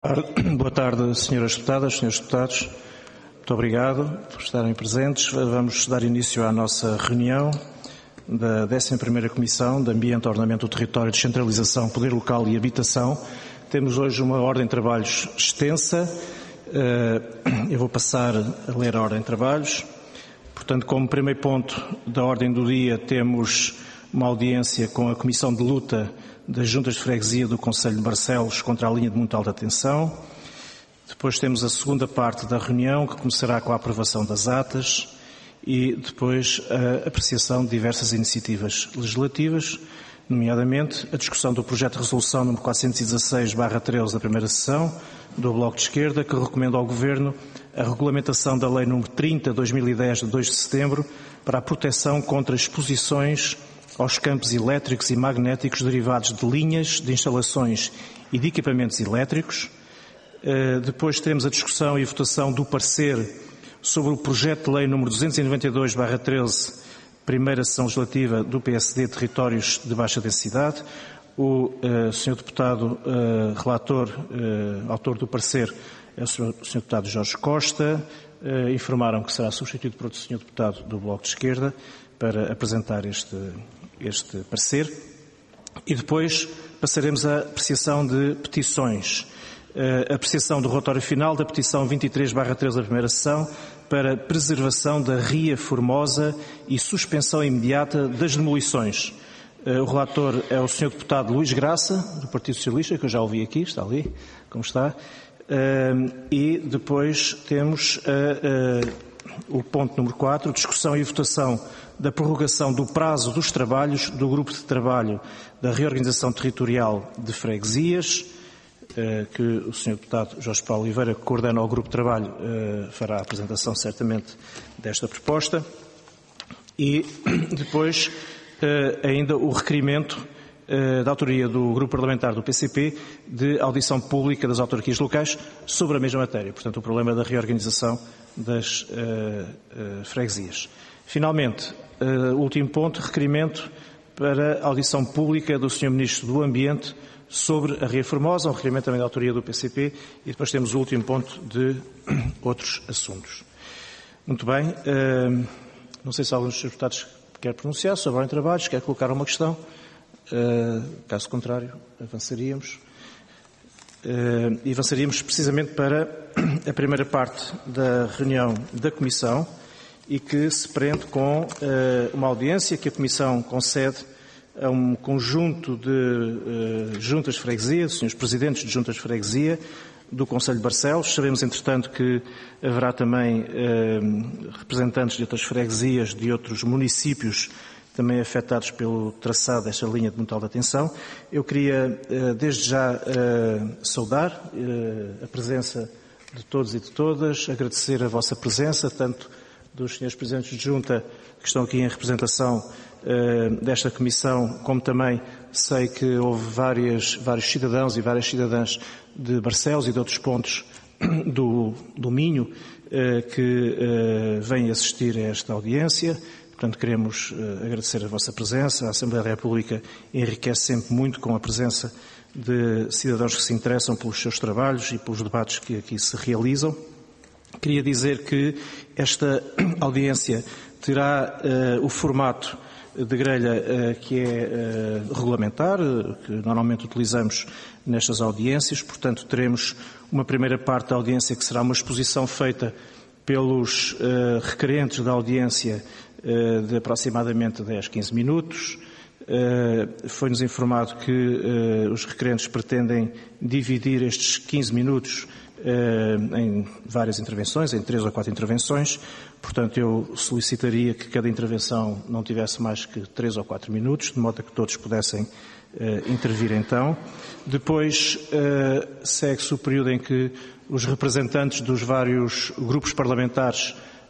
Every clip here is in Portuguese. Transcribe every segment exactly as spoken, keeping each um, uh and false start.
Boa tarde, senhoras deputadas, senhores deputados. Muito obrigado por estarem presentes. Vamos dar início à nossa reunião da décima primeira Comissão de Ambiente, Ordenamento do Território, Descentralização, Poder Local e Habitação. Temos hoje uma ordem de trabalhos extensa. Eu vou passar a ler a ordem de trabalhos. Portanto, como primeiro ponto da ordem do dia, temos uma audiência com a Comissão de Luta das Juntas de Freguesia do Concelho de Barcelos contra a linha de muito alta tensão. Depois temos a segunda parte da reunião, que começará com a aprovação das atas e depois a apreciação de diversas iniciativas legislativas, nomeadamente a discussão do projeto de resolução número quatrocentos e dezasseis barra treze da primeira sessão do Bloco de Esquerda, que recomenda ao Governo a regulamentação da Lei número trinta barra dois mil e dez de dois de setembro para a proteção contra exposições aos campos elétricos e magnéticos derivados de linhas, de instalações e de equipamentos elétricos. Depois teremos a discussão e votação do parecer sobre o projeto de lei número duzentos e noventa e dois barra treze, primeira sessão legislativa do P S D, Territórios de Baixa Densidade. O uh, senhor Deputado uh, relator, uh, autor do parecer, é o senhor, o senhor Deputado Jorge Costa. Uh, informaram que será substituído por outro senhor Deputado do Bloco de Esquerda para apresentar este, este parecer. E depois passaremos à apreciação de petições. Uh, apreciação do relatório final da petição vinte e três barra treze da primeira sessão para preservação da Ria Formosa e suspensão imediata das demolições. Uh, o relator é o senhor Deputado Luís Graça, do Partido Socialista, que eu já ouvi aqui, está ali, como está. Uh, e depois temos uh, uh, o ponto número quatro, discussão e votação da prorrogação do prazo dos trabalhos do Grupo de Trabalho da Reorganização Territorial de Freguesias, que o senhor Deputado Jorge Paulo Oliveira, que coordena o Grupo de Trabalho, fará a apresentação certamente desta proposta. E depois ainda o requerimento da autoria do Grupo Parlamentar do P C P de audição pública das autarquias locais sobre a mesma matéria, portanto o problema da reorganização das freguesias. Finalmente, o último ponto, requerimento para a audição pública do senhor Ministro do Ambiente sobre a Ria Formosa, um requerimento também da autoria do P C P, e depois temos o último ponto de outros assuntos. Muito bem, uh, não sei se algum dos deputados quer pronunciar sobre a ordem de trabalhos, quer colocar uma questão, uh, caso contrário, avançaríamos. Uh, e avançaríamos precisamente para a primeira parte da reunião da Comissão e que se prende com uh, uma audiência que a Comissão concede a um conjunto de uh, juntas de freguesia, senhores presidentes de juntas de freguesia do Concelho de Barcelos. Sabemos, entretanto, que haverá também uh, representantes de outras freguesias, de outros municípios também afetados pelo traçado desta linha de muito alta tensão. Eu queria, uh, desde já, uh, saudar uh, a presença de todos e de todas, agradecer a vossa presença, tanto dos senhores presidentes de junta que estão aqui em representação desta Comissão, como também sei que houve várias, vários cidadãos e várias cidadãs de Barcelos e de outros pontos do, do Minho que vêm assistir a esta audiência. Portanto, queremos agradecer a vossa presença. A Assembleia da República enriquece sempre muito com a presença de cidadãos que se interessam pelos seus trabalhos e pelos debates que aqui se realizam. Queria dizer que esta audiência terá uh, o formato de grelha uh, que é uh, regulamentar, uh, que normalmente utilizamos nestas audiências. Portanto, teremos uma primeira parte da audiência que será uma exposição feita pelos uh, requerentes da audiência uh, de aproximadamente dez, quinze minutos. Uh, foi-nos informado que uh, os requerentes pretendem dividir estes quinze minutos uh, em várias intervenções, em três ou quatro intervenções. Portanto, eu solicitaria que cada intervenção não tivesse mais que três ou quatro minutos, de modo a que todos pudessem uh, intervir então. Depois uh, segue-se o período em que os representantes dos vários grupos parlamentares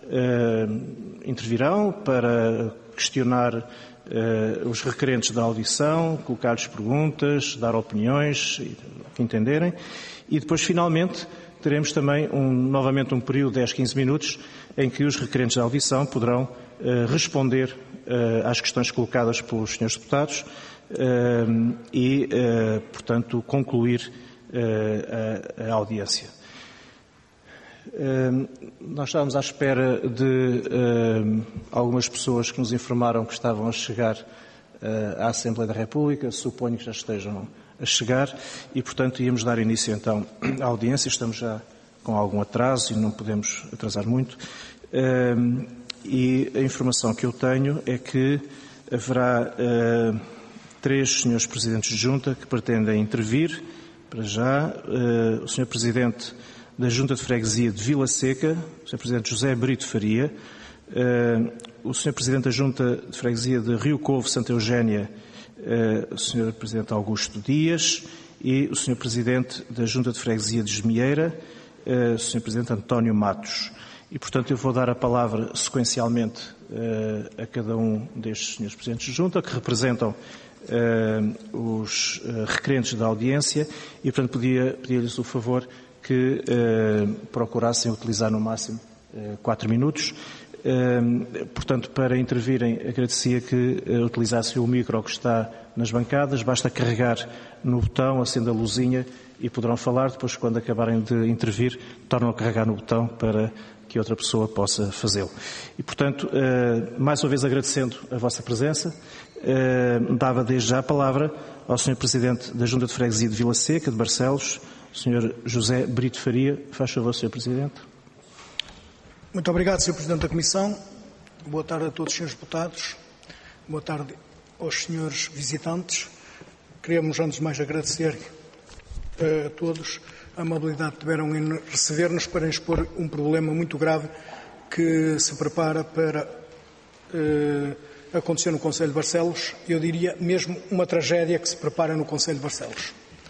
uh, intervirão para questionar uh, os requerentes da audição, colocar-lhes perguntas, dar opiniões, o que entenderem. E depois, finalmente, teremos também um, novamente um período de dez, quinze minutos em que os requerentes da audição poderão uh, responder uh, às questões colocadas pelos senhores deputados uh, e, uh, portanto, concluir a, a audiência. Nós estávamos à espera de algumas pessoas que nos informaram que estavam a chegar à Assembleia da República, suponho que já estejam a chegar e, portanto, íamos dar início então à audiência. Estamos já com algum atraso e não podemos atrasar muito. E a informação que eu tenho é que haverá três senhores Presidentes de Junta que pretendem intervir. Para já, o senhor Presidente da Junta de Freguesia de Vila Seca, o senhor Presidente José Brito Faria, o senhor Presidente da Junta de Freguesia de Rio Covo, Santa Eugénia, o senhor Presidente Augusto Dias e o senhor Presidente da Junta de Freguesia de Esmieira, o senhor Presidente António Matos. E, portanto, eu vou dar a palavra sequencialmente a cada um destes senhores Presidentes de Junta, que representam os requerentes da audiência e, portanto, podia pedir-lhes o favor que eh, procurassem utilizar no máximo eh, quatro minutos. Eh, portanto, para intervirem, agradecia que eh, utilizassem o micro que está nas bancadas. Basta carregar no botão, acende a luzinha e poderão falar. Depois, quando acabarem de intervir, tornam a carregar no botão para que outra pessoa possa fazê-lo. E, portanto, eh, mais uma vez agradecendo a vossa presença, eh, dava desde já a palavra ao senhor Presidente da Junta de Freguesia de Vila Seca, de Barcelos, senhor José Brito Faria. Faz favor, senhor Presidente. Muito obrigado, senhor Presidente da Comissão. Boa tarde a todos os senhores deputados. Boa tarde aos senhores visitantes. Queríamos, antes de mais, agradecer a todos a amabilidade que tiveram em receber-nos para expor um problema muito grave que se prepara para eh, acontecer no Concelho de Barcelos. Eu diria mesmo uma tragédia que se prepara no Concelho de Barcelos.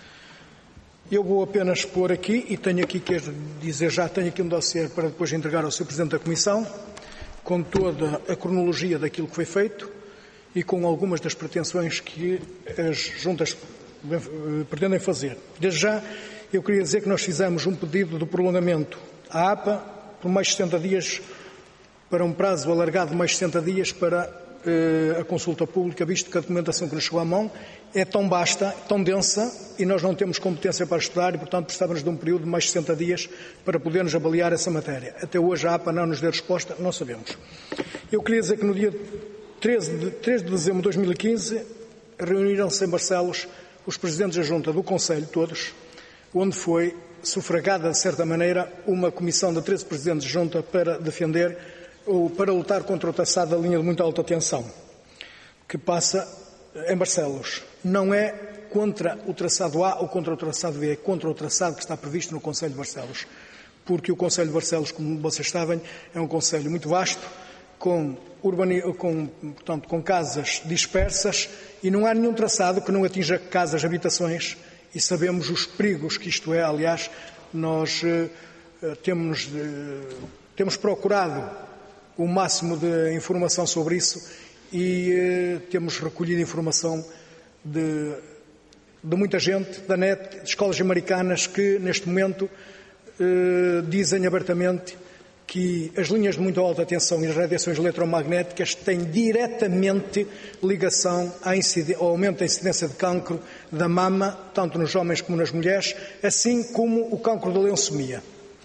Eu vou apenas pôr aqui, e tenho aqui, quero dizer já, tenho aqui um dossiê para depois entregar ao senhor Presidente da Comissão, com toda a cronologia daquilo que foi feito e com algumas das pretensões que as juntas pretendem fazer. Desde já, eu queria dizer que nós fizemos um pedido de prolongamento à A P A por mais sessenta dias, para um prazo alargado de mais sessenta dias para eh, a consulta pública, visto que a documentação que nos chegou à mão é tão vasta, tão densa, e nós não temos competência para estudar e, portanto, precisávamos de um período de mais sessenta dias para podermos avaliar essa matéria. Até hoje a A P A não nos deu resposta, não sabemos. Eu queria dizer que no dia treze de dezembro de dois mil e quinze reuniram-se em Barcelos os Presidentes da Junta do Concelho, todos, onde foi sufragada, de certa maneira, uma comissão de treze Presidentes de Junta para defender ou para lutar contra o traçado da linha de muita alta tensão, que passa em Barcelos. Não é contra o traçado A ou contra o traçado B, é contra o traçado que está previsto no Concelho de Barcelos. Porque o Concelho de Barcelos, como vocês sabem, é um concelho muito vasto, com, urbani... com, portanto, com casas dispersas, e não há nenhum traçado que não atinja casas, habitações, e sabemos os perigos que isto é. Aliás, nós eh, temos, eh, temos procurado o máximo de informação sobre isso e eh, temos recolhido informação de, de muita gente, da net, de escolas americanas, que neste momento eh, dizem abertamente que as linhas de muito alta tensão e as radiações eletromagnéticas têm diretamente ligação ao aumento da incidência de cancro da mama, tanto nos homens como nas mulheres, assim como o cancro da leucemia.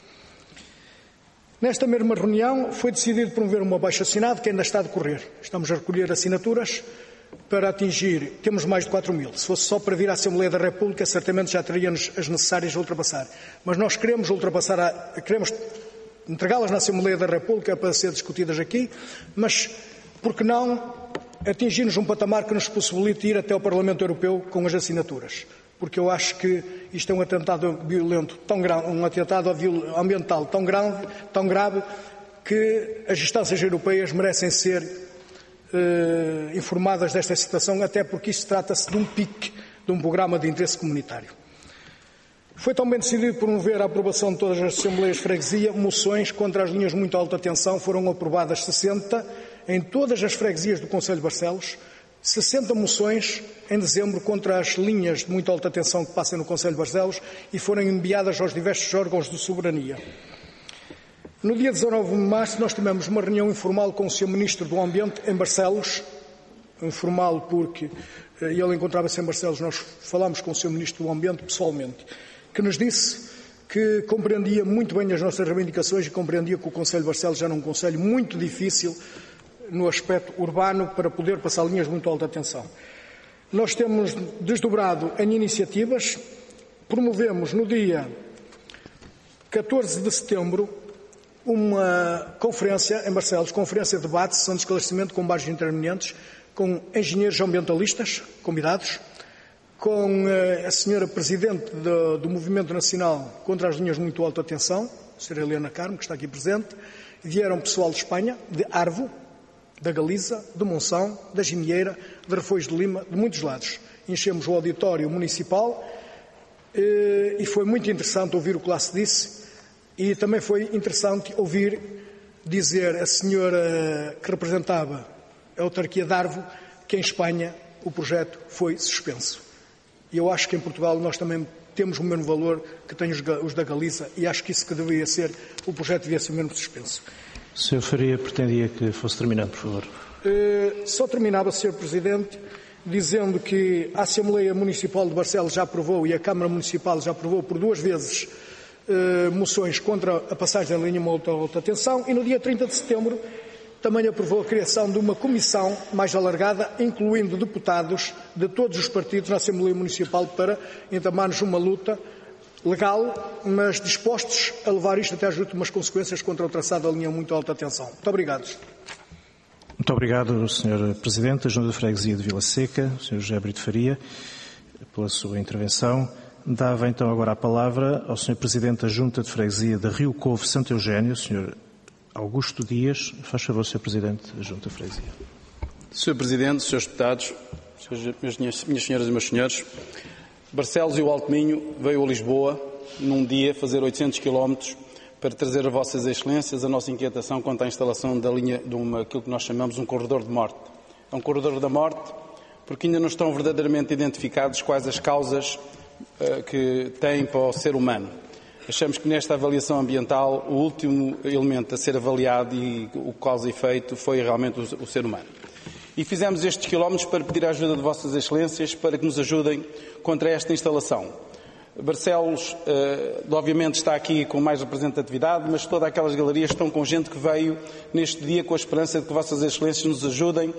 Nesta mesma reunião foi decidido promover um abaixo-assinado que ainda está a decorrer. Estamos a recolher assinaturas para atingir, temos mais de quatro mil. Se fosse só para vir à Assembleia da República, certamente já teríamos as necessárias a ultrapassar. Mas nós queremos ultrapassar, a, queremos entregá-las na Assembleia da República para ser discutidas aqui, mas por que não atingirmos um patamar que nos possibilite ir até ao Parlamento Europeu com as assinaturas? Porque eu acho que isto é um atentado violento tão grave, um atentado ambiental tão grave, tão grave, que as instâncias europeias merecem ser eh, informadas desta situação, até porque isto trata-se de um P I C, de um programa de interesse comunitário. Foi também decidido promover a aprovação de todas as Assembleias de Freguesia moções contra as linhas de muito alta tensão. Foram aprovadas sessenta em todas as freguesias do Concelho de Barcelos, sessenta moções em dezembro contra as linhas de muito alta tensão que passam no Concelho de Barcelos e foram enviadas aos diversos órgãos de soberania. No dia dezanove de março nós tivemos uma reunião informal com o senhor Ministro do Ambiente em Barcelos, informal porque ele encontrava-se em Barcelos, nós falámos com o senhor Ministro do Ambiente pessoalmente. que nos disse que compreendia muito bem as nossas reivindicações e compreendia que o Concelho de Barcelos era um concelho muito difícil no aspecto urbano para poder passar linhas de muito alta tensão. Nós temos desdobrado em iniciativas, promovemos no dia catorze de setembro uma conferência em Barcelos, conferência de debate, sessão de esclarecimento com vários intervenientes, com engenheiros ambientalistas convidados, com a senhora Presidente do, do Movimento Nacional contra as Linhas de Muito Alta Tensão, a senhora Helena Carmo, que está aqui presente. Vieram pessoal de Espanha, de Arvo, da Galiza, de Monção, da Gimieira, de Refões de Lima, de muitos lados. Enchemos o auditório municipal e foi muito interessante ouvir o que lá se disse e também foi interessante ouvir dizer a senhora que representava a autarquia de Arvo que em Espanha o projeto foi suspenso. E eu acho que em Portugal nós também temos o mesmo valor que têm os da Galiza e acho que isso que deveria ser, o projeto devia ser mesmo suspenso. O senhor Faria pretendia que fosse terminado, por favor. Uh, só terminava, senhor Presidente, dizendo que a Assembleia Municipal de Barcelos já aprovou e a Câmara Municipal já aprovou por duas vezes uh, moções contra a passagem da linha de alta tensão e no dia trinta de setembro também aprovou a criação de uma comissão mais alargada, incluindo deputados de todos os partidos na Assembleia Municipal para entamarmos uma luta legal, mas dispostos a levar isto até às últimas consequências contra o traçado da linha de muito alta tensão. Muito obrigado. Muito obrigado, senhor Presidente da Junta de Freguesia de Vila Seca, senhor José Brito Faria, pela sua intervenção. Dava então agora a palavra ao senhor Presidente da Junta de Freguesia de Rio Covo Santo Eugênio, senhor Augusto Dias. Faz favor, senhor Presidente da Junta de Freguesia. senhor Presidente, senhores deputados, minhas senhoras e meus senhores, Barcelos e o Alto Minho veio a Lisboa num dia fazer oitocentos quilómetros para trazer a vossas excelências a nossa inquietação quanto à instalação da linha de uma, aquilo que nós chamamos um corredor de morte. É um corredor da morte porque ainda não estão verdadeiramente identificados quais as causas uh, que tem para o ser humano. Achamos que nesta avaliação ambiental o último elemento a ser avaliado e o causa e efeito foi realmente o, o ser humano. E fizemos estes quilómetros para pedir a ajuda de vossas excelências para que nos ajudem contra esta instalação. Barcelos, eh, obviamente, está aqui com mais representatividade, mas todas aquelas galerias estão com gente que veio neste dia com a esperança de que vossas excelências nos ajudem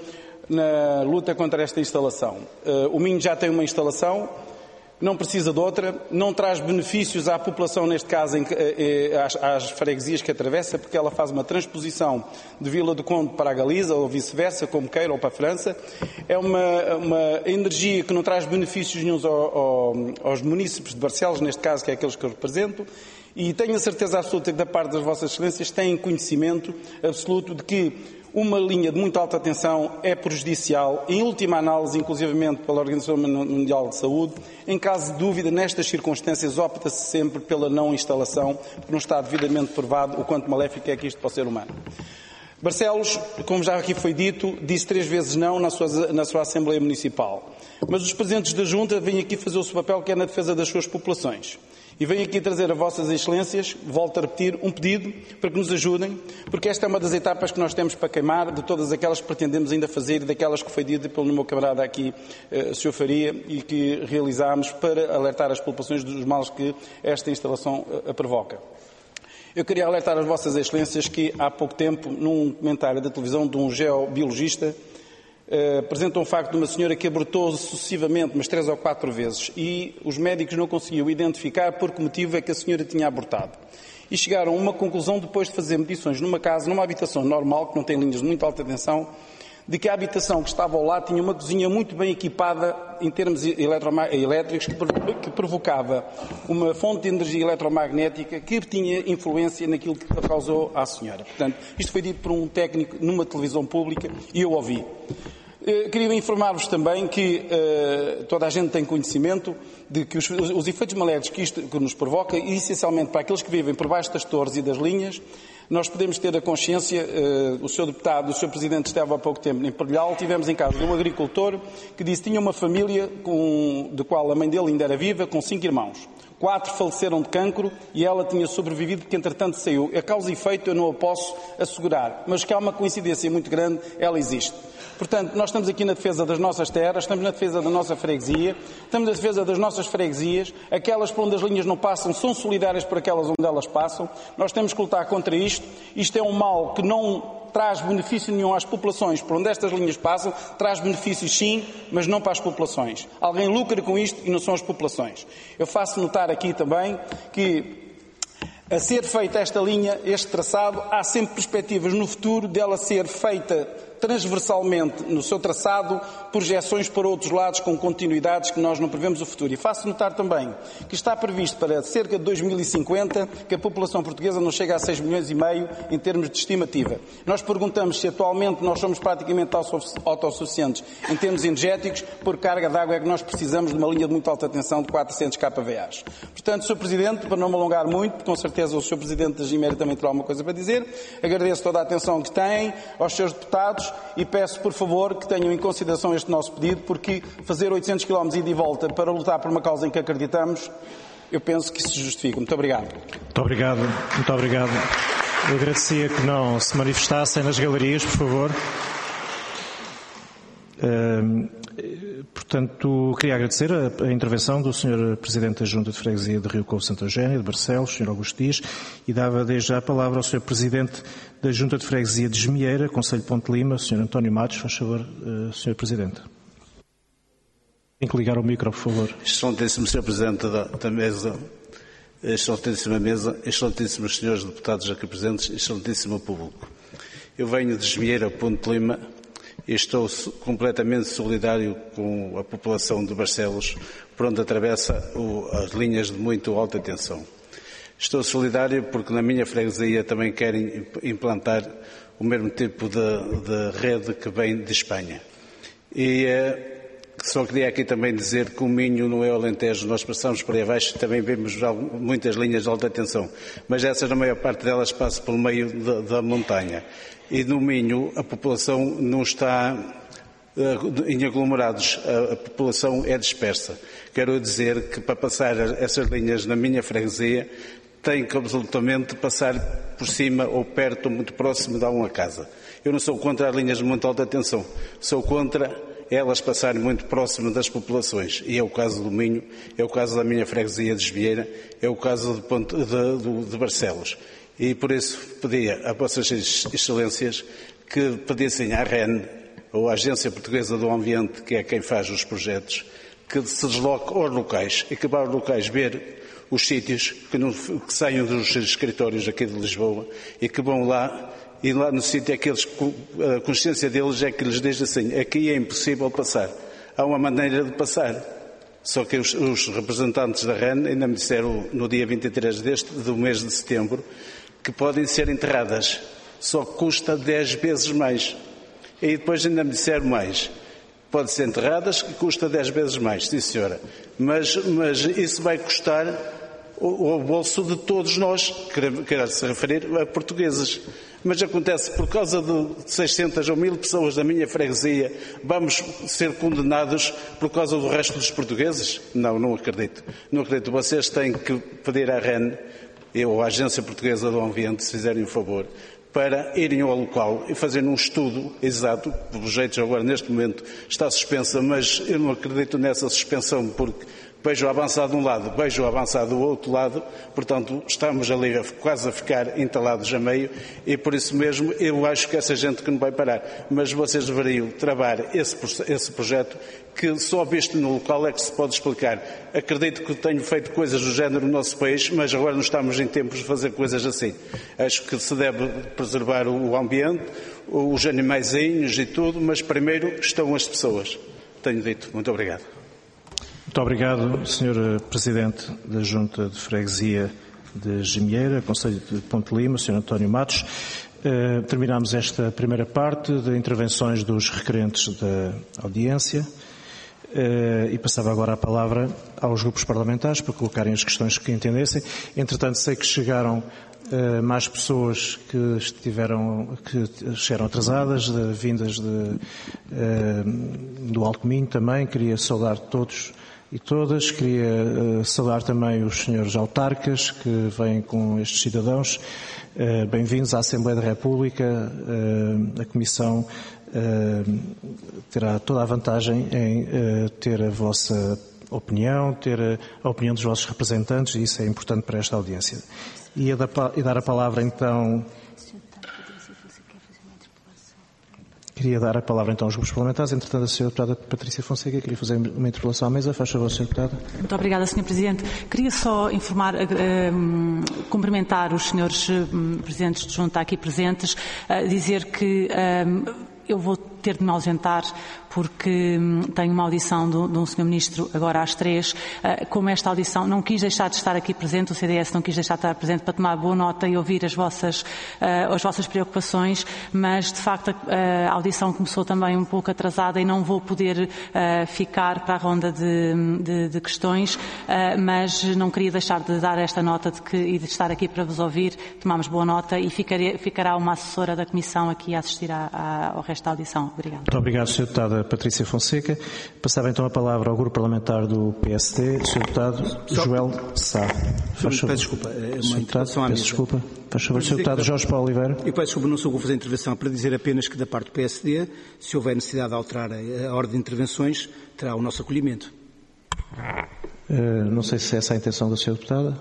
na luta contra esta instalação. Eh, o Minho já tem uma instalação, não precisa de outra, não traz benefícios à população, neste caso em, eh, às, às freguesias que atravessa, porque ela faz uma transposição de Vila do Conde para a Galiza, ou vice-versa, como queira, ou para a França. É uma, uma energia que não traz benefícios nenhums ao, ao, aos munícipes de Barcelos, neste caso, que é aqueles que eu represento, e tenho a certeza absoluta que, da parte das vossas excelências, têm conhecimento absoluto de que uma linha de muito alta tensão é prejudicial, em última análise, inclusivamente pela Organização Mundial de Saúde. Em caso de dúvida, nestas circunstâncias, opta-se sempre pela não instalação, porque não está devidamente provado o quanto maléfico é que isto para o ser humano. Barcelos, como já aqui foi dito, disse três vezes não na sua, na sua Assembleia Municipal. Mas os presidentes da Junta vêm aqui fazer o seu papel, que é na defesa das suas populações. E venho aqui trazer a vossas excelências, volto a repetir, um pedido para que nos ajudem, porque esta é uma das etapas que nós temos para queimar, de todas aquelas que pretendemos ainda fazer e daquelas que foi dita pelo meu camarada aqui, eh, senhor Faria, e que realizámos para alertar as populações dos males que esta instalação eh, provoca. Eu queria alertar as vossas excelências que há pouco tempo, num comentário da televisão de um geobiologista, Uh, apresenta um facto de uma senhora que abortou sucessivamente, mas três ou quatro vezes, e os médicos não conseguiam identificar por que motivo é que a senhora tinha abortado. E chegaram a uma conclusão, depois de fazer medições numa casa, numa habitação normal, que não tem linhas de muito alta tensão, de que a habitação que estava ao lado tinha uma cozinha muito bem equipada em termos elétricos, que provocava uma fonte de energia eletromagnética que tinha influência naquilo que causou à senhora. Portanto, isto foi dito por um técnico numa televisão pública e eu ouvi. Queria informar-vos também que uh, toda a gente tem conhecimento de que os, os efeitos maléficos que isto que nos provoca, e essencialmente para aqueles que vivem por baixo das torres e das linhas, nós podemos ter a consciência, uh, o senhor deputado, o senhor Presidente esteve há pouco tempo em Perlhal, tivemos em casa de um agricultor que disse que tinha uma família com, de qual a mãe dele ainda era viva, com cinco irmãos. Quatro faleceram de cancro e ela tinha sobrevivido porque, entretanto, saiu. A causa e efeito eu não a posso assegurar, mas que há uma coincidência muito grande, ela existe. Portanto, nós estamos aqui na defesa das nossas terras, estamos na defesa da nossa freguesia, estamos na defesa das nossas freguesias, aquelas por onde as linhas não passam são solidárias por aquelas onde elas passam, nós temos que lutar contra isto, isto é um mal que não traz benefício nenhum às populações por onde estas linhas passam, traz benefícios sim, mas não para as populações. Alguém lucra com isto e não são as populações. Eu faço notar aqui também que, a ser feita esta linha, este traçado, há sempre perspectivas no futuro dela ser feita transversalmente no seu traçado, projeções para outros lados com continuidades que nós não prevemos o futuro. E faço notar também que está previsto para cerca de dois mil e cinquenta que a população portuguesa não chega a seis milhões e meio em termos de estimativa. Nós perguntamos se atualmente nós somos praticamente autossuficientes em termos energéticos, por carga de água é que nós precisamos de uma linha de muito alta tensão de quatrocentos kVA. Portanto, senhor Presidente, para não me alongar muito, com certeza o senhor Presidente da Gimeira também terá alguma coisa para dizer, agradeço toda a atenção que tem aos seus deputados e peço, por favor, que tenham em consideração este nosso pedido, porque fazer oitocentos quilómetros ida e volta para lutar por uma causa em que acreditamos, eu penso que isso se justifica. Muito obrigado. Muito obrigado. Muito obrigado. Eu agradecia que não se manifestassem nas galerias, por favor. Uh, portanto, queria agradecer a, a intervenção do senhor Presidente da Junta de Freguesia de Rio Covo Santo Eugênio, de Barcelos, senhor Augusto Dias, e dava desde já a palavra ao senhor Presidente da Junta de Freguesia de Gemieira, Concelho de Ponte Lima, senhor António Matos. Faz favor, uh, senhor Presidente. Tem que ligar o micro, por favor. Excelentíssimo senhor Presidente da, da Mesa, excelentíssima Mesa, excelentíssimos senhores deputados aqui presentes, excelentíssimo público. Eu venho de Gemieira, Ponte Lima, e estou completamente solidário com a população de Barcelos, por onde atravessa o, as linhas de muito alta tensão. Estou solidário porque na minha freguesia também querem implantar o mesmo tipo de, de rede que vem de Espanha. E eh, só queria aqui também dizer que o Minho não é o Alentejo, nós passamos por aí abaixo e também vemos muitas linhas de alta tensão, mas essas, na maior parte delas, passam pelo meio da, da montanha. E no Minho a população não está uh, em aglomerados, a, a população é dispersa. Quero dizer que para passar essas linhas na minha freguesia tem que absolutamente passar por cima ou perto, muito próximo de alguma casa. Eu não sou contra as linhas de muito alta tensão, sou contra elas passarem muito próximo das populações. E é o caso do Minho, é o caso da minha freguesia de Esvieira, é o caso de, Ponte, de, de, de Barcelos. E por isso pedia a vossas excelências que pedissem à R E N, ou à Agência Portuguesa do Ambiente, que é quem faz os projetos, que se desloque aos locais e que vá aos locais ver os sítios que, não, que saiam dos escritórios aqui de Lisboa e que vão lá, e lá no sítio é que eles, a consciência deles é que lhes diz assim, aqui é impossível passar. Há uma maneira de passar. Só que os, os representantes da R E N ainda me disseram no dia vinte e três deste, do mês de setembro, que podem ser enterradas, só custa dez vezes mais. E depois ainda me disseram mais, pode ser enterradas, que custa dez vezes mais, sim senhora. Mas, mas isso vai custar o, o bolso de todos nós, quero se referir a portugueses. Mas acontece, por causa de seiscentas ou mil pessoas da minha freguesia, vamos ser condenados por causa do resto dos portugueses? Não, não acredito. Não acredito. Vocês têm que pedir à R E N, ou à Agência Portuguesa do Ambiente, se fizerem um favor, para irem ao local e fazerem um estudo exato. O projeto agora, neste momento, está suspensa, mas eu não acredito nessa suspensão, porque vejo avançado de um lado, vejo avançado do outro lado, portanto, estamos ali quase a ficar entalados a meio, e por isso mesmo eu acho que essa gente que não vai parar. Mas vocês deveriam travar esse, esse projeto, que só visto no local é que se pode explicar. Acredito que tenho feito coisas do género no nosso país, mas agora não estamos em tempos de fazer coisas assim. Acho que se deve preservar o ambiente, os animaizinhos e tudo, mas primeiro estão as pessoas. Tenho dito. Muito obrigado. Muito obrigado, senhor Presidente da Junta de Freguesia de Gemieira, Concelho de Ponte Lima, senhor António Matos. Uh, terminamos esta primeira parte de intervenções dos requerentes da audiência uh, e passava agora a palavra aos grupos parlamentares para colocarem as questões que entendessem. Entretanto, sei que chegaram uh, mais pessoas que estiveram, que chegaram atrasadas, de, vindas de, uh, do Alto Minho também. Queria saudar todos e todas. Queria uh, saudar também os senhores autarcas que vêm com estes cidadãos. Uh, bem-vindos à Assembleia da República. Uh, a Comissão uh, terá toda a vantagem em uh, ter a vossa opinião, ter a, a opinião dos vossos representantes, e isso é importante para esta audiência. E, a da, e dar a palavra então... Queria dar a palavra então aos grupos parlamentares. Entretanto, a senhora deputada Patrícia Fonseca queria fazer uma interpelação à mesa. Faz favor, senhora deputada. Muito obrigada, senhor Presidente. Queria só informar, um, cumprimentar os senhores um, Presidentes de Junta aqui presentes, uh, dizer que um, eu vou ter de me ausentar porque tenho uma audição de, de um senhor Ministro agora às três. Como esta audição não quis deixar de estar aqui presente, o C D S não quis deixar de estar presente para tomar boa nota e ouvir as vossas, as vossas preocupações, mas de facto a audição começou também um pouco atrasada e não vou poder ficar para a ronda de, de, de questões, mas não queria deixar de dar esta nota de que, e de estar aqui para vos ouvir. Tomamos boa nota e ficarei, ficará uma assessora da Comissão aqui a assistir à, à, ao resto da audição. Obrigada. Muito obrigado, senhora deputada Patrícia Fonseca. Passava então a palavra ao grupo parlamentar do P S D, senhor deputado Só... Joel Sá. Faz favor. Peço desculpa, é uma senhor intervenção à peço mesa. desculpa. Faz favor, senhor deputado da... Jorge Paulo Oliveira. Eu peço desculpa, não sou vou fazer a intervenção, para dizer apenas que da parte do P S D, se houver necessidade de alterar a ordem de intervenções, terá o nosso acolhimento. Uh, não sei se é essa a intenção da senhora deputada.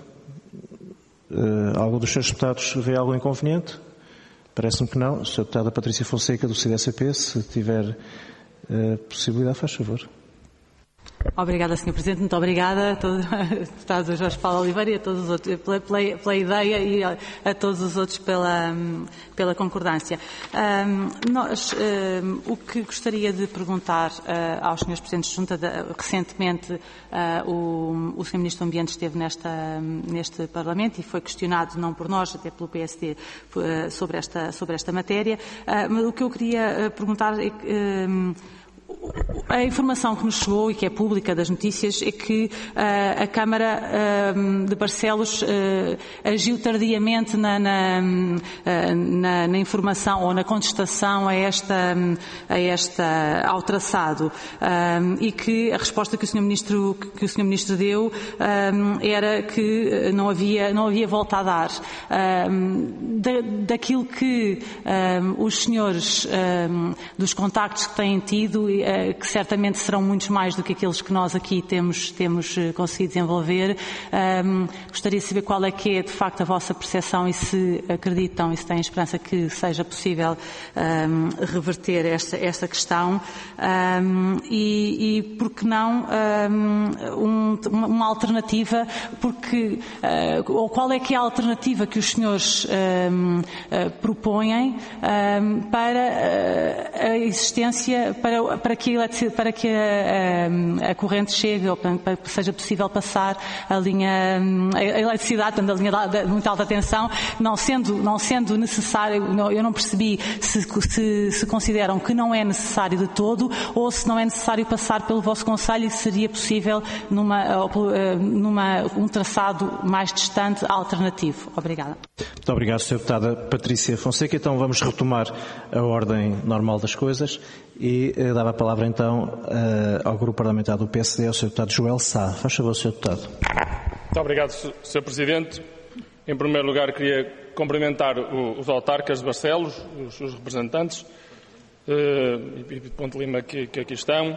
Uh, algum dos senhores deputados vê algo inconveniente? Parece-me que não. A senhora deputada Patrícia Fonseca, do C D S P, se tiver uh, possibilidade, faz favor. Obrigada, senhor Presidente. Muito obrigada a todos, deputado Jorge Paulo Oliveira e a todos os outros pela, pela, pela ideia e a, a todos os outros pela, pela concordância. Um, nós, um, o que gostaria de perguntar uh, aos senhores Presidentes de Junta, de, recentemente uh, o, o senhor Ministro do Ambiente esteve nesta, neste Parlamento e foi questionado, não por nós, até pelo P S D, uh, sobre, esta, sobre esta matéria. Uh, mas o que eu queria uh, perguntar é que um, a informação que nos chegou e que é pública das notícias é que uh, a Câmara uh, de Barcelos uh, agiu tardiamente na, na, uh, na, na informação ou na contestação a, esta, a, esta, ao traçado uh, e que a resposta que o senhor Ministro, que o senhor Ministro deu uh, era que não havia, não havia volta a dar. Uh, da, daquilo que uh, os senhores uh, dos contactos que têm tido, que certamente serão muitos mais do que aqueles que nós aqui temos, temos conseguido desenvolver. Um, gostaria de saber qual é que é, de facto, a vossa percepção e se acreditam e se têm esperança que seja possível um, reverter esta, esta questão um, e, e, por que não, um, uma alternativa, porque, uh, ou qual é que é a alternativa que os senhores um, uh, propõem um, para uh, a existência, para, para que, para que a, a, a corrente chegue ou para, para que seja possível passar a linha, a eletricidade, a linha de muita alta tensão, não sendo, não sendo necessário, eu não percebi se, se, se consideram que não é necessário de todo ou se não é necessário passar pelo vosso Conselho e se seria possível numa, numa, um traçado mais distante alternativo. Obrigada. Muito obrigado, senhora deputada Patrícia Fonseca. Então vamos retomar a ordem normal das coisas e eh, dava a palavra então eh, ao grupo parlamentar do P S D, ao senhor deputado Joel Sá. Faz favor, senhor deputado. Muito obrigado, senhor Presidente. Em primeiro lugar, queria cumprimentar o, os autarcas de Barcelos, os, os representantes, eh, e de Ponte Lima que, que aqui estão.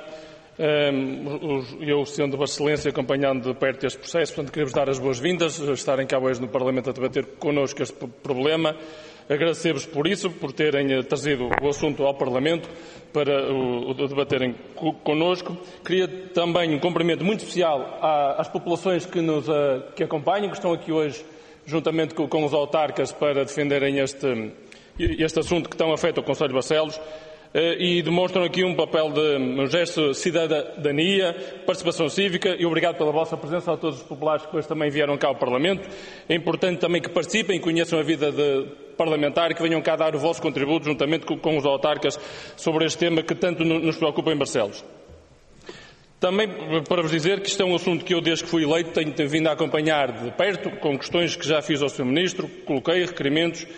Um, eu, sendo barcelense, acompanhando de perto este processo, portanto, queria-vos dar as boas-vindas, estarem cá hoje no Parlamento a debater connosco este problema. Agradecer-vos por isso, por terem trazido o assunto ao Parlamento para o, o debaterem connosco. Queria também um cumprimento muito especial às populações que nos que acompanham, que estão aqui hoje juntamente com, com os autarcas para defenderem este, este assunto que tão afeta o Concelho de Barcelos. E demonstram aqui um papel de um gesto de cidadania, participação cívica, e obrigado pela vossa presença a todos os populares que hoje também vieram cá ao Parlamento. É importante também que participem e conheçam a vida de parlamentar e que venham cá dar o vosso contributo juntamente com, com os autarcas sobre este tema que tanto nos preocupa em Barcelos. Também para vos dizer que isto é um assunto que eu, desde que fui eleito, tenho vindo a acompanhar de perto, com questões que já fiz ao senhor Ministro, coloquei requerimentos.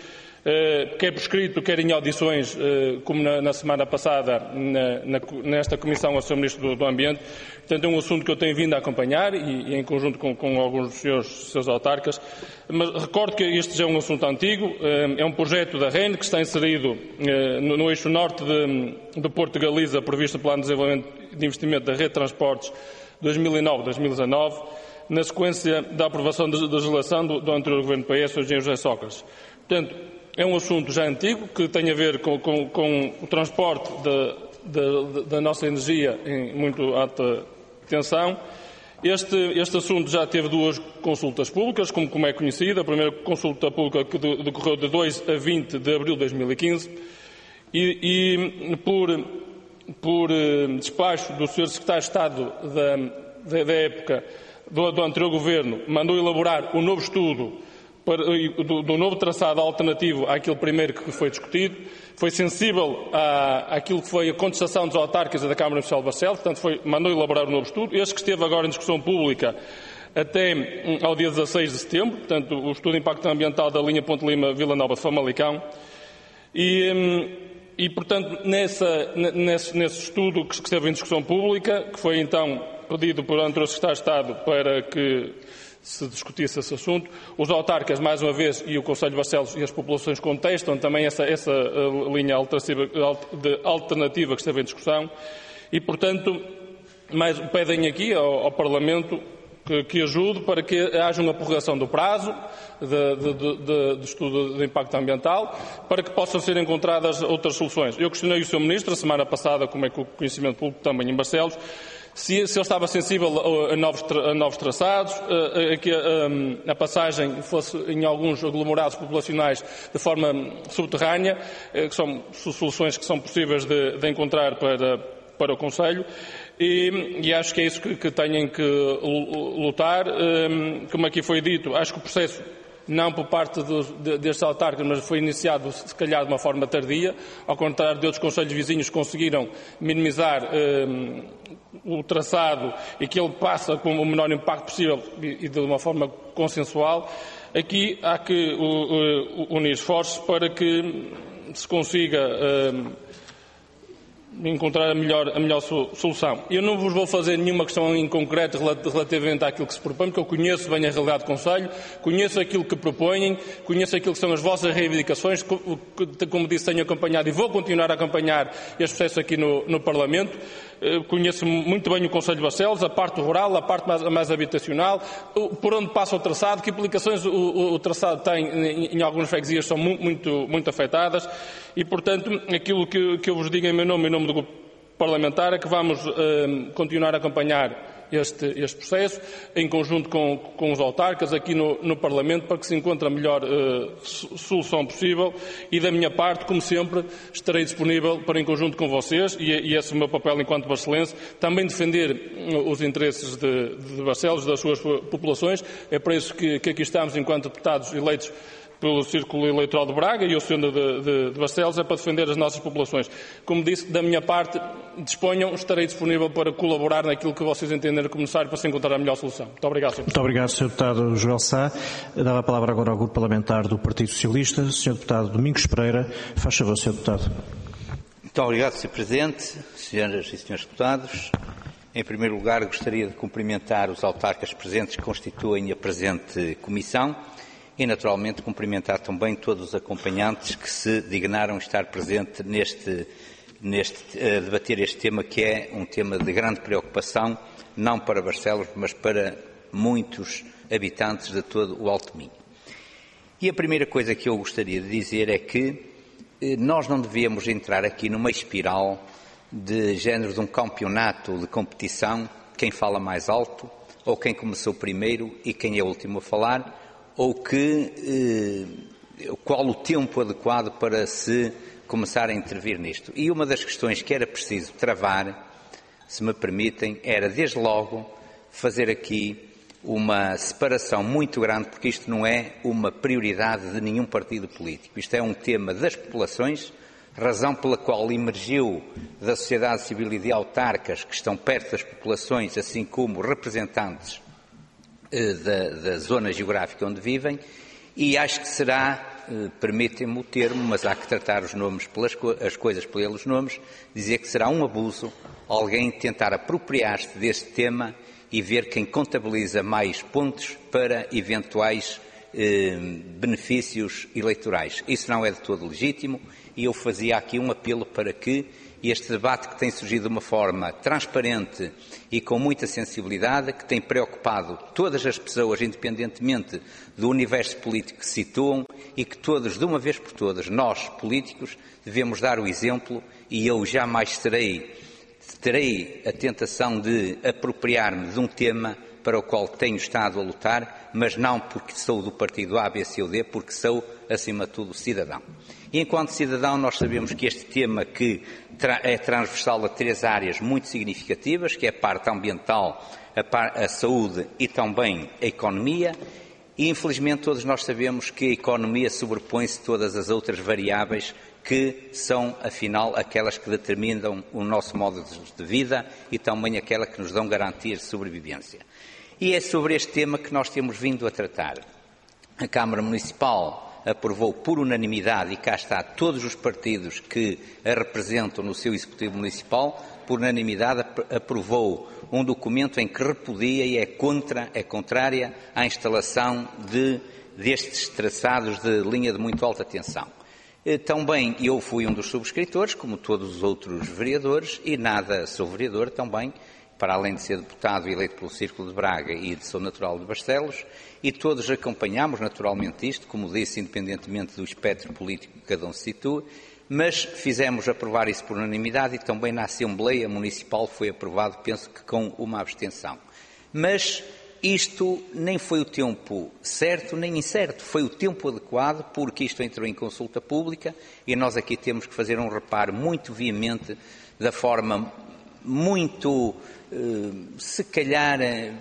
quer por escrito, quer em audições, como na, na semana passada, na, na, nesta Comissão ao senhor Ministro do, do Ambiente. Portanto, é um assunto que eu tenho vindo a acompanhar e, e em conjunto com, com alguns dos seus, seus autarcas. Mas recordo que este já é um assunto antigo, é um projeto da R E N que está inserido no, no eixo norte de, do Porto de Galiza, previsto pelo Plano de Desenvolvimento de Investimento da Rede de Transportes dois mil e nove a dois mil e dezanove, na sequência da aprovação da legislação do, do anterior Governo do P S, o engenheiro José Sócrates. Portanto, é um assunto já antigo, que tem a ver com, com, com o transporte da, da, da nossa energia em muito alta tensão. Este, este assunto já teve duas consultas públicas, como, como é conhecido. A primeira consulta pública que decorreu de dois a vinte de abril de dois mil e quinze e, e por, por despacho do senhor Secretário de Estado da, da, da época do, do anterior Governo, mandou elaborar um novo estudo para, do, do novo traçado alternativo àquele primeiro que foi discutido. Foi sensível à, àquilo que foi a contestação dos autarcas e da Câmara Municipal de Barcelos, portanto foi, mandou elaborar um novo estudo. Este que esteve agora em discussão pública até ao dia dezasseis de setembro, portanto o estudo de impacto ambiental da linha Ponte Lima-Vila Nova de Famalicão. E, e portanto, nessa, nesse, nesse estudo que esteve em discussão pública, que foi então pedido pelo anterior Secretário de Estado para que se discutisse esse assunto, os autarcas, mais uma vez, e o Conselho de Barcelos e as populações contestam também essa, essa linha alternativa, de alternativa que esteve em discussão e, portanto, mais, pedem aqui ao, ao Parlamento que, que ajude para que haja uma prorrogação do prazo de, de, de, de estudo de impacto ambiental, para que possam ser encontradas outras soluções. Eu questionei o senhor Ministro, a semana passada, como é que o conhecimento público também em Barcelos, Se, se ele estava sensível a, a, novos, a novos traçados, a, a que a, a passagem fosse em alguns aglomerados populacionais de forma subterrânea, que são soluções que são possíveis de, de encontrar para, para o Conselho, e, e acho que é isso que, que têm que lutar. Como aqui foi dito, acho que o processo, não por parte dos, de, destes autarcas, mas foi iniciado, se calhar, de uma forma tardia, ao contrário de outros concelhos vizinhos que conseguiram minimizar eh, o traçado e que ele passa com o menor impacto possível e, e de uma forma consensual. Aqui há que uh, uh, unir esforços para que se consiga uh, encontrar a melhor, a melhor solução. Eu não vos vou fazer nenhuma questão em concreto relativamente àquilo que se propõe, porque eu conheço bem a realidade do Conselho, conheço aquilo que propõem, conheço aquilo que são as vossas reivindicações, como disse, tenho acompanhado e vou continuar a acompanhar este processo aqui no, no Parlamento. Conheço muito bem o Conselho de Barcelos, a parte rural, a parte mais, mais habitacional, por onde passa o traçado, que implicações o, o, o traçado tem em, em algumas freguesias são muito, muito, muito afetadas e, portanto, aquilo que, que eu vos digo em meu nome e em nome do grupo parlamentar é que vamos uh, continuar a acompanhar este, este processo, em conjunto com, com os autarcas aqui no, no Parlamento, para que se encontre a melhor uh, solução possível e, da minha parte, como sempre, estarei disponível para, em conjunto com vocês, e, e esse é o meu papel enquanto barcelense, também defender os interesses de, de Barcelos, das suas populações. É para isso que, que aqui estamos, enquanto deputados eleitos pelo Círculo Eleitoral de Braga e o Senhor de, de, de Barcelos, é para defender as nossas populações. Como disse, da minha parte, disponham, estarei disponível para colaborar naquilo que vocês entenderem como necessário para se encontrar a melhor solução. Muito obrigado, senhor Muito obrigado, senhor Deputado Joel Sá. Dava a palavra agora ao Grupo Parlamentar do Partido Socialista. senhor Deputado Domingos Pereira, faz favor, senhor Deputado. Muito obrigado, senhor Presidente, senhoras e senhores deputados. Em primeiro lugar, gostaria de cumprimentar os autarcas presentes que constituem a presente comissão e, naturalmente, cumprimentar também todos os acompanhantes que se dignaram estar presente neste, neste, a debater este tema, que é um tema de grande preocupação, não para Barcelos, mas para muitos habitantes de todo o Alto Minho. E a primeira coisa que eu gostaria de dizer é que eh, nós não devíamos entrar aqui numa espiral de género de um campeonato de competição, quem fala mais alto, ou quem começou primeiro e quem é o último a falar, ou que, eh, qual o tempo adequado para se começar a intervir nisto. E uma das questões que era preciso travar, se me permitem, era desde logo fazer aqui uma separação muito grande, porque isto não é uma prioridade de nenhum partido político. Isto é um tema das populações, razão pela qual emergiu da sociedade civil e de autarcas que estão perto das populações, assim como representantes Da, da zona geográfica onde vivem, e acho que será eh, permitem-me o termo, mas há que tratar os nomes pelas co as coisas pelos nomes, dizer que será um abuso alguém tentar apropriar-se deste tema e ver quem contabiliza mais pontos para eventuais eh, benefícios eleitorais. Isso não é de todo legítimo e eu fazia aqui um apelo para que este debate, que tem surgido de uma forma transparente e com muita sensibilidade, que tem preocupado todas as pessoas, independentemente do universo político que se situam, e que todos, de uma vez por todas, nós, políticos, devemos dar o exemplo, e eu jamais terei, terei a tentação de apropriar-me de um tema para o qual tenho estado a lutar, mas não porque sou do partido A, B, C ou D, porque sou, acima de tudo, cidadão. E enquanto cidadão nós sabemos que este tema que tra é transversal a três áreas muito significativas, que é a parte ambiental, a, par a saúde e também a economia, e infelizmente todos nós sabemos que a economia sobrepõe-se a todas as outras variáveis que são, afinal, aquelas que determinam o nosso modo de vida e também aquelas que nos dão garantias de sobrevivência. E é sobre este tema que nós temos vindo a tratar. A Câmara Municipal aprovou por unanimidade, e cá está todos os partidos que a representam no seu Executivo Municipal, por unanimidade aprovou um documento em que repudia e é contra, é contrária à instalação de, destes traçados de linha de muito alta tensão. Também eu fui um dos subscritores, como todos os outros vereadores, e nada sou vereador também, para além de ser deputado eleito pelo Círculo de Braga e de sou natural de Barcelos, e todos acompanhamos naturalmente isto, como disse, independentemente do espectro político que cada um se situa, mas fizemos aprovar isso por unanimidade e também na Assembleia Municipal foi aprovado, penso que com uma abstenção. Mas isto nem foi o tempo certo nem incerto, foi o tempo adequado, porque isto entrou em consulta pública e nós aqui temos que fazer um reparo muito veemente, da forma muito, se calhar,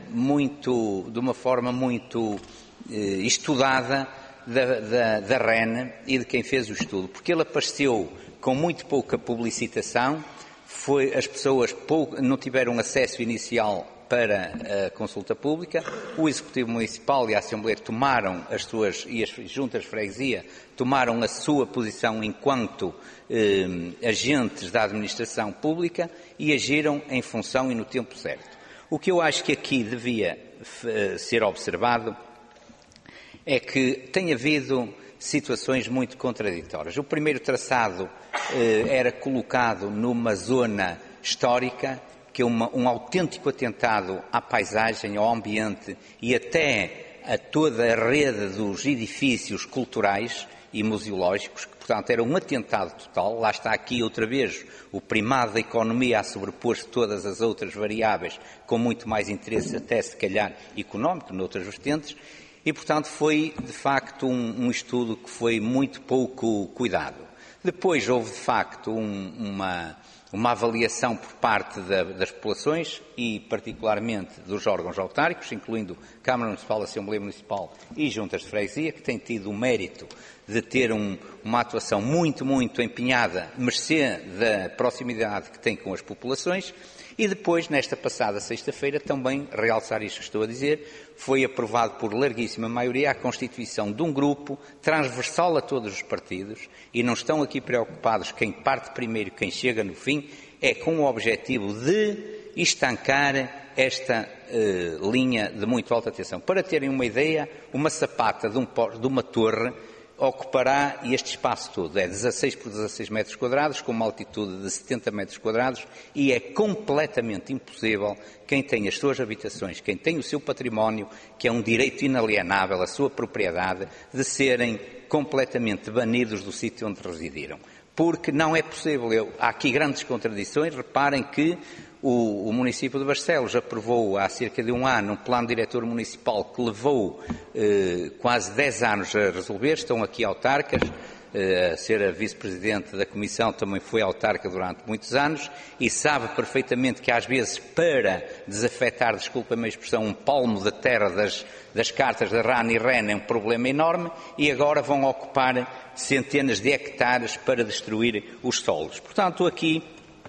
muito, de uma forma muito estudada da, da, da R E N e de quem fez o estudo, porque ele apareceu com muito pouca publicitação, foi, as pessoas pouco, não tiveram acesso inicial para a consulta pública, o Executivo Municipal e a Assembleia tomaram as suas, e as juntas de freguesia tomaram a sua posição enquanto eh, agentes da administração pública e agiram em função e no tempo certo. O que eu acho que aqui devia eh, ser observado é que tem havido situações muito contraditórias. O primeiro traçado eh, era colocado numa zona histórica, que é uma, um autêntico atentado à paisagem, ao ambiente e até a toda a rede dos edifícios culturais e museológicos, que, portanto, era um atentado total. Lá está aqui outra vez o primado da economia a sobrepor-se todas as outras variáveis, com muito mais interesse até, se calhar, económico, noutras vertentes, e, portanto, foi, de facto, um, um estudo que foi muito pouco cuidado. Depois houve, de facto, um, uma... uma avaliação por parte da, das populações e, particularmente, dos órgãos autárquicos, incluindo Câmara Municipal, Assembleia Municipal e Juntas de Freguesia, que têm tido o mérito de ter um, uma atuação muito, muito empenhada, mercê da proximidade que tem com as populações. E depois, nesta passada sexta-feira, também, realçar isto que estou a dizer, foi aprovado por larguíssima maioria a constituição de um grupo transversal a todos os partidos, e não estão aqui preocupados quem parte primeiro, quem chega no fim, é com o objetivo de estancar esta eh, linha de muito alta tensão. Para terem uma ideia, uma sapata de, um, de uma torre ocupará este espaço todo, é dezasseis por dezasseis metros quadrados, com uma altitude de setenta metros quadrados, e é completamente impossível quem tem as suas habitações, quem tem o seu património, que é um direito inalienável, a sua propriedade, de serem completamente banidos do sítio onde residiram. Porque não é possível. Eu, há aqui grandes contradições. Reparem que o, o município de Barcelos aprovou há cerca de um ano um plano diretor municipal que levou eh, quase dez anos a resolver. Estão aqui autarcas, eh, a ser a vice-presidente da Comissão também foi autarca durante muitos anos e sabe perfeitamente que às vezes para desafetar, desculpa-me a expressão, um palmo da terra das, das cartas da R A N e R E N é um problema enorme e agora vão ocupar centenas de hectares para destruir os solos. Portanto, aqui,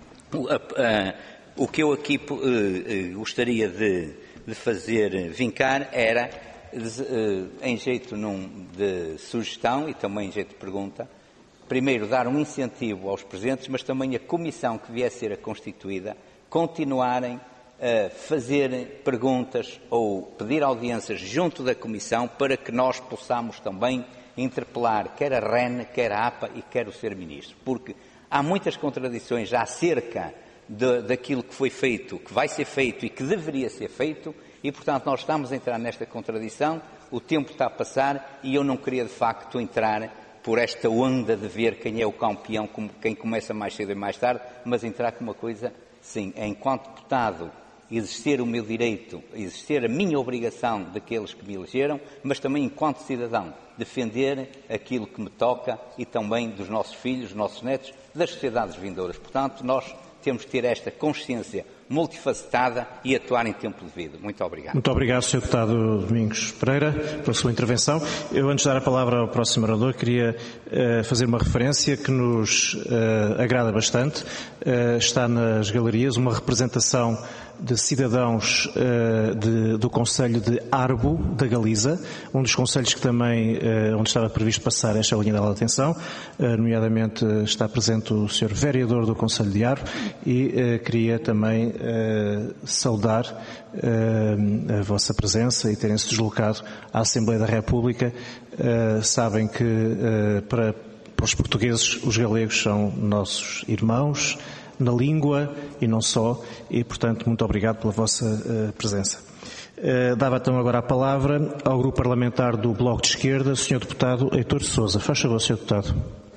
a, a, o que eu aqui uh, uh, gostaria de, de fazer vincar era em jeito de sugestão e também em jeito de pergunta, primeiro dar um incentivo aos presentes, mas também a comissão que vier a ser constituída continuarem a fazer perguntas ou pedir audiências junto da comissão para que nós possamos também interpelar quer a R E N, quer a A P A e quer o senhor Ministro, porque há muitas contradições acerca de, daquilo que foi feito, que vai ser feito e que deveria ser feito e, portanto, nós estamos a entrar nesta contradição, o tempo está a passar e eu não queria, de facto, entrar por esta onda de ver quem é o campeão, quem começa mais cedo e mais tarde, mas entrar com uma coisa, sim, enquanto deputado, exercer o meu direito, exercer a minha obrigação daqueles que me elegeram, mas também enquanto cidadão, defender aquilo que me toca e também dos nossos filhos, dos nossos netos, das sociedades vindouras. Portanto, nós temos que ter esta consciência multifacetada e atuar em tempo devido. Muito obrigado. Muito obrigado, senhor Deputado Domingos Pereira, pela sua intervenção. Eu, antes de dar a palavra ao próximo orador, queria uh, fazer uma referência que nos uh, agrada bastante. Uh, está nas galerias uma representação de cidadãos uh, de, do Concelho de Arbo, da Galiza, um dos concelhos que também, uh, onde estava previsto passar esta linha de alta tensão, uh, nomeadamente uh, está presente o senhor Vereador do Concelho de Arbo e uh, queria também uh, saudar uh, a vossa presença e terem-se deslocado à Assembleia da República. Uh, sabem que uh, para, para os portugueses os galegos são nossos irmãos, na língua e não só, e, portanto, muito obrigado pela vossa uh, presença. Uh, dava então agora a palavra ao Grupo Parlamentar do Bloco de Esquerda, senhor Deputado Heitor de Sousa. Faz favor, senhor Deputado.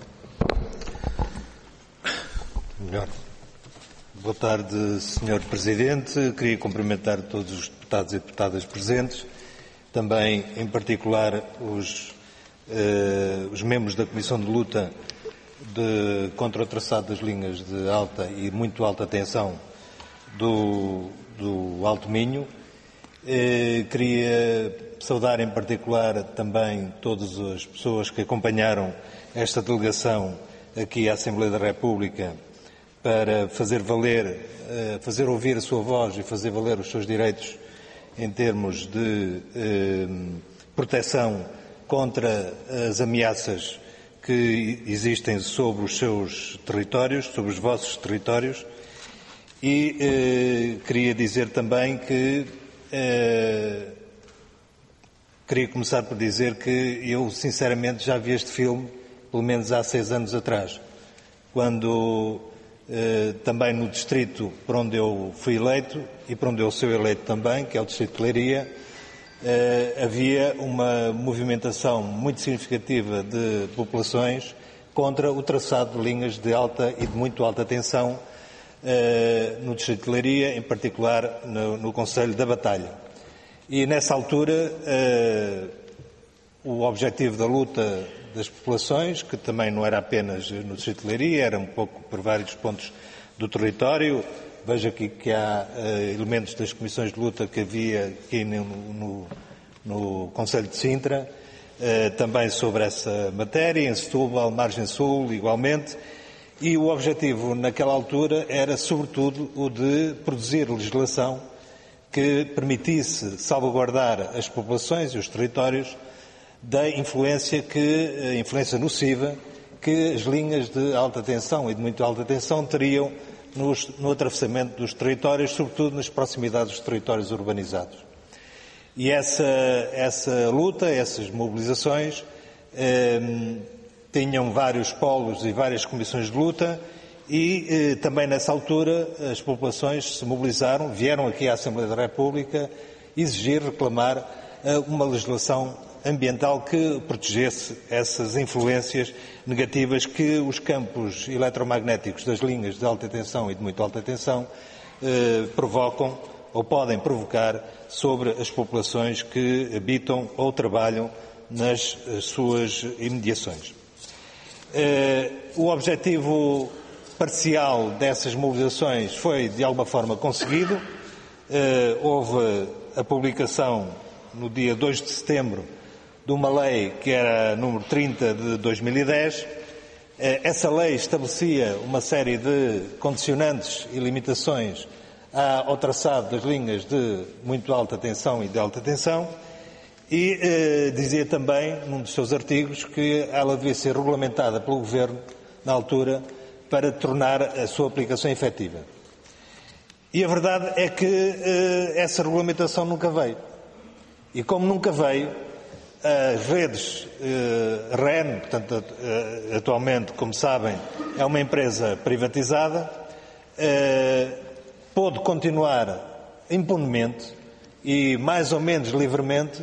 Melhor. Boa tarde, senhor Presidente. Queria cumprimentar todos os deputados e deputadas presentes, também, em particular, os, uh, os membros da Comissão de Luta de, contra o traçado das linhas de alta e muito alta tensão do, do Alto Minho. Eh, queria saudar em particular também todas as pessoas que acompanharam esta delegação aqui à Assembleia da República para fazer valer, eh, fazer ouvir a sua voz e fazer valer os seus direitos em termos de eh, proteção contra as ameaças que existem sobre os seus territórios, sobre os vossos territórios, e eh, queria dizer também que eh, queria começar por dizer que eu sinceramente já vi este filme pelo menos há seis anos atrás, quando eh, também no distrito por onde eu fui eleito e por onde eu sou eleito também, que é o distrito de Leiria, Uh, havia uma movimentação muito significativa de populações contra o traçado de linhas de alta e de muito alta tensão uh, no distrito de Leiria, em particular no, no Concelho da Batalha. E nessa altura uh, o objetivo da luta das populações, que também não era apenas no distrito de Leiria, era um pouco por vários pontos do território. Vejo aqui que há uh, elementos das comissões de luta que havia aqui no, no, no Concelho de Sintra, uh, também sobre essa matéria, em Setúbal, Margem Sul, igualmente, e o objetivo naquela altura era, sobretudo, o de produzir legislação que permitisse salvaguardar as populações e os territórios da influência, que, a influência nociva que as linhas de alta tensão e de muito alta tensão teriam Nos, no atravessamento dos territórios, sobretudo nas proximidades dos territórios urbanizados. E essa, essa luta, essas mobilizações, eh, tinham vários polos e várias comissões de luta e eh, também nessa altura as populações se mobilizaram, vieram aqui à Assembleia da República exigir, reclamar eh, uma legislação ambiental que protegesse essas influências negativas que os campos eletromagnéticos das linhas de alta tensão e de muito alta tensão eh, provocam ou podem provocar sobre as populações que habitam ou trabalham nas suas imediações. Eh, o objetivo parcial dessas mobilizações foi de alguma forma conseguido. Eh, houve a publicação no dia dois de setembro de uma lei que era número trinta de dois mil e dez. Essa lei estabelecia uma série de condicionantes e limitações ao traçado das linhas de muito alta tensão e de alta tensão E eh, dizia também, num dos seus artigos, que ela devia ser regulamentada pelo Governo, na altura, para tornar a sua aplicação efetiva. E a verdade é que eh, essa regulamentação nunca veio. E como nunca veio, as redes eh, R E N, portanto, eh, atualmente, como sabem, é uma empresa privatizada, eh, pôde continuar impunemente e mais ou menos livremente,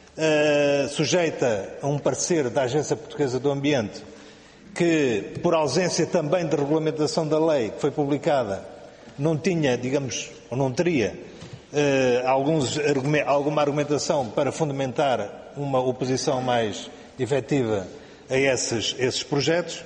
eh, sujeita a um parecer da Agência Portuguesa do Ambiente, que, por ausência também de regulamentação da lei que foi publicada, não tinha, digamos, ou não teria eh, alguns, alguma argumentação para fundamentar uma oposição mais efetiva a esses, esses projetos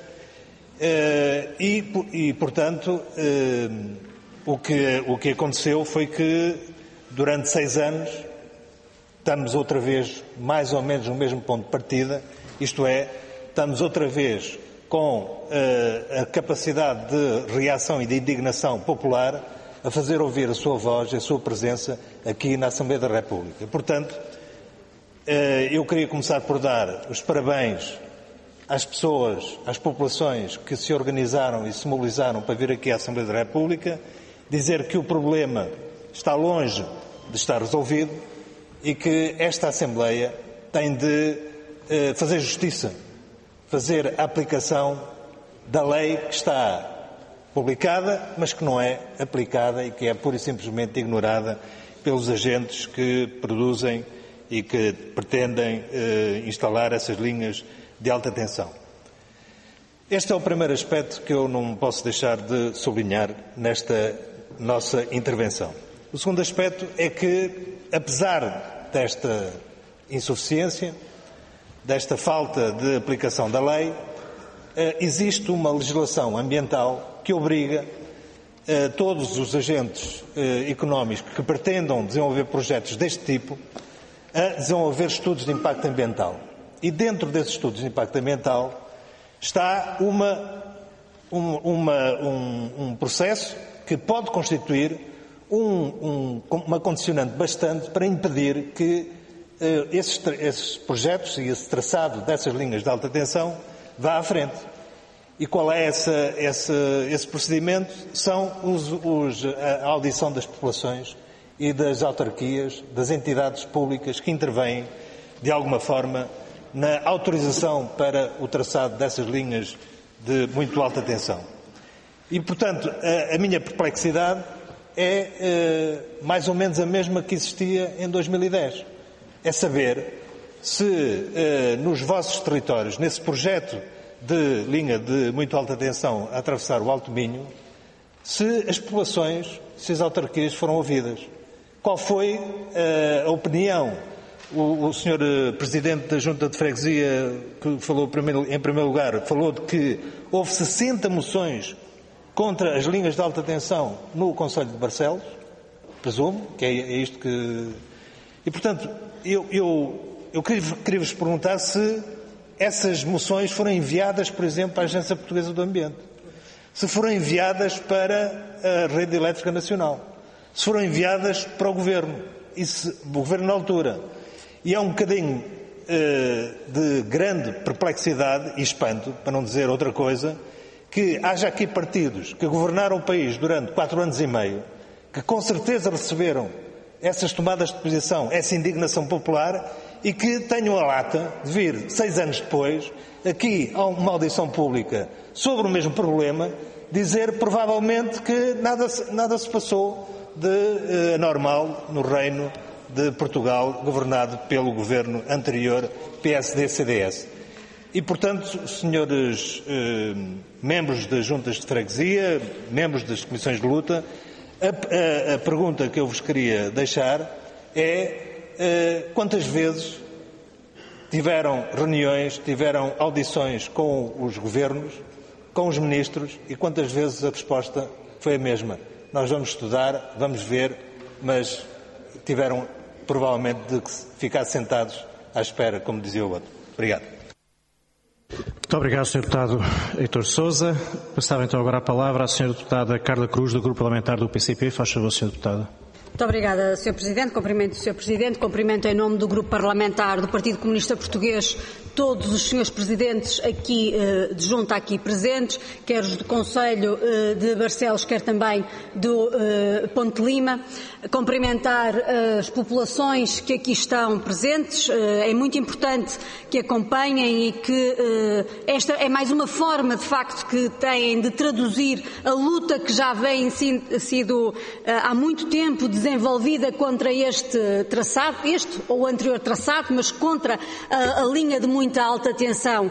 eh, e, e, portanto, eh, o, que, o que aconteceu foi que, durante seis anos, estamos outra vez mais ou menos no mesmo ponto de partida, isto é, estamos outra vez com uh, a capacidade de reação e de indignação popular a fazer ouvir a sua voz, a sua presença aqui na Assembleia da República. Portanto, uh, eu queria começar por dar os parabéns às pessoas, às populações que se organizaram e se mobilizaram para vir aqui à Assembleia da República, dizer que o problema está longe de estar resolvido e que esta Assembleia tem de uh, fazer justiça, fazer a aplicação da lei que está publicada, mas que não é aplicada e que é pura e simplesmente ignorada pelos agentes que produzem e que pretendem uh, instalar essas linhas de alta tensão. Este é o primeiro aspecto que eu não posso deixar de sublinhar nesta nossa intervenção. O segundo aspecto é que, apesar desta insuficiência, desta falta de aplicação da lei, existe uma legislação ambiental que obriga todos os agentes económicos que pretendam desenvolver projetos deste tipo a desenvolver estudos de impacto ambiental. E dentro desses estudos de impacto ambiental está uma, uma, uma, um, um processo que pode constituir um, um, uma condicionante bastante para impedir que uh, esses, esses projetos e esse traçado dessas linhas de alta tensão vá à frente. E qual é essa, essa, esse procedimento? São os, os, a audição das populações e das autarquias, das entidades públicas que intervêm, de alguma forma, na autorização para o traçado dessas linhas de muito alta tensão. E, portanto, a, a minha perplexidade é eh, mais ou menos a mesma que existia em dois mil e dez. É saber se eh, nos vossos territórios, nesse projeto de linha de muito alta tensão a atravessar o Alto Minho, se as populações, se as autarquias foram ouvidas. Qual foi eh, a opinião? O, o senhor Presidente da Junta de Freguesia, que falou primeiro, em primeiro lugar, falou de que houve sessenta moções contra as linhas de alta tensão no Concelho de Barcelos, presumo, que é, é isto que... E, portanto, eu, eu, eu queria, queria vos perguntar se essas moções foram enviadas, por exemplo, à Agência Portuguesa do Ambiente, se foram enviadas para a Rede Elétrica Nacional, se foram enviadas para o Governo, e se, o Governo na altura. E há um bocadinho eh, de grande perplexidade e espanto, para não dizer outra coisa, que haja aqui partidos que governaram o país durante quatro anos e meio, que com certeza receberam essas tomadas de posição, essa indignação popular, e que tenham a lata de vir, seis anos depois, aqui a uma audição pública sobre o mesmo problema, dizer provavelmente que nada, nada se passou de eh, anormal no reino de Portugal, governado pelo governo anterior, P S D C D S. E, portanto, senhores eh, membros das juntas de freguesia, membros das comissões de luta, a, a, a pergunta que eu vos queria deixar é eh, quantas vezes tiveram reuniões, tiveram audições com os governos, com os ministros, e quantas vezes a resposta foi a mesma. Nós vamos estudar, vamos ver, mas tiveram provavelmente de ficar sentados à espera, como dizia o outro. Obrigado. Muito obrigado, senhor Deputado Heitor Sousa. Passava então agora a palavra à senhora Deputada Carla Cruz, do Grupo Parlamentar do P C P. Faz favor, senhora Deputada. Muito obrigada, senhor Presidente. Cumprimento o senhor Presidente, cumprimento em nome do Grupo Parlamentar do Partido Comunista Português todos os senhores Presidentes aqui, eh, de junta aqui presentes, quer os do Conselho eh, de Barcelos, quer também do eh, Ponte Lima. Cumprimentar eh, as populações que aqui estão presentes. Eh, é muito importante que acompanhem e que eh, esta é mais uma forma, de facto, que têm de traduzir a luta que já vem sido eh, há muito tempo desenvolvida contra este traçado, este ou o anterior traçado, mas contra a, a linha de muita alta tensão uh,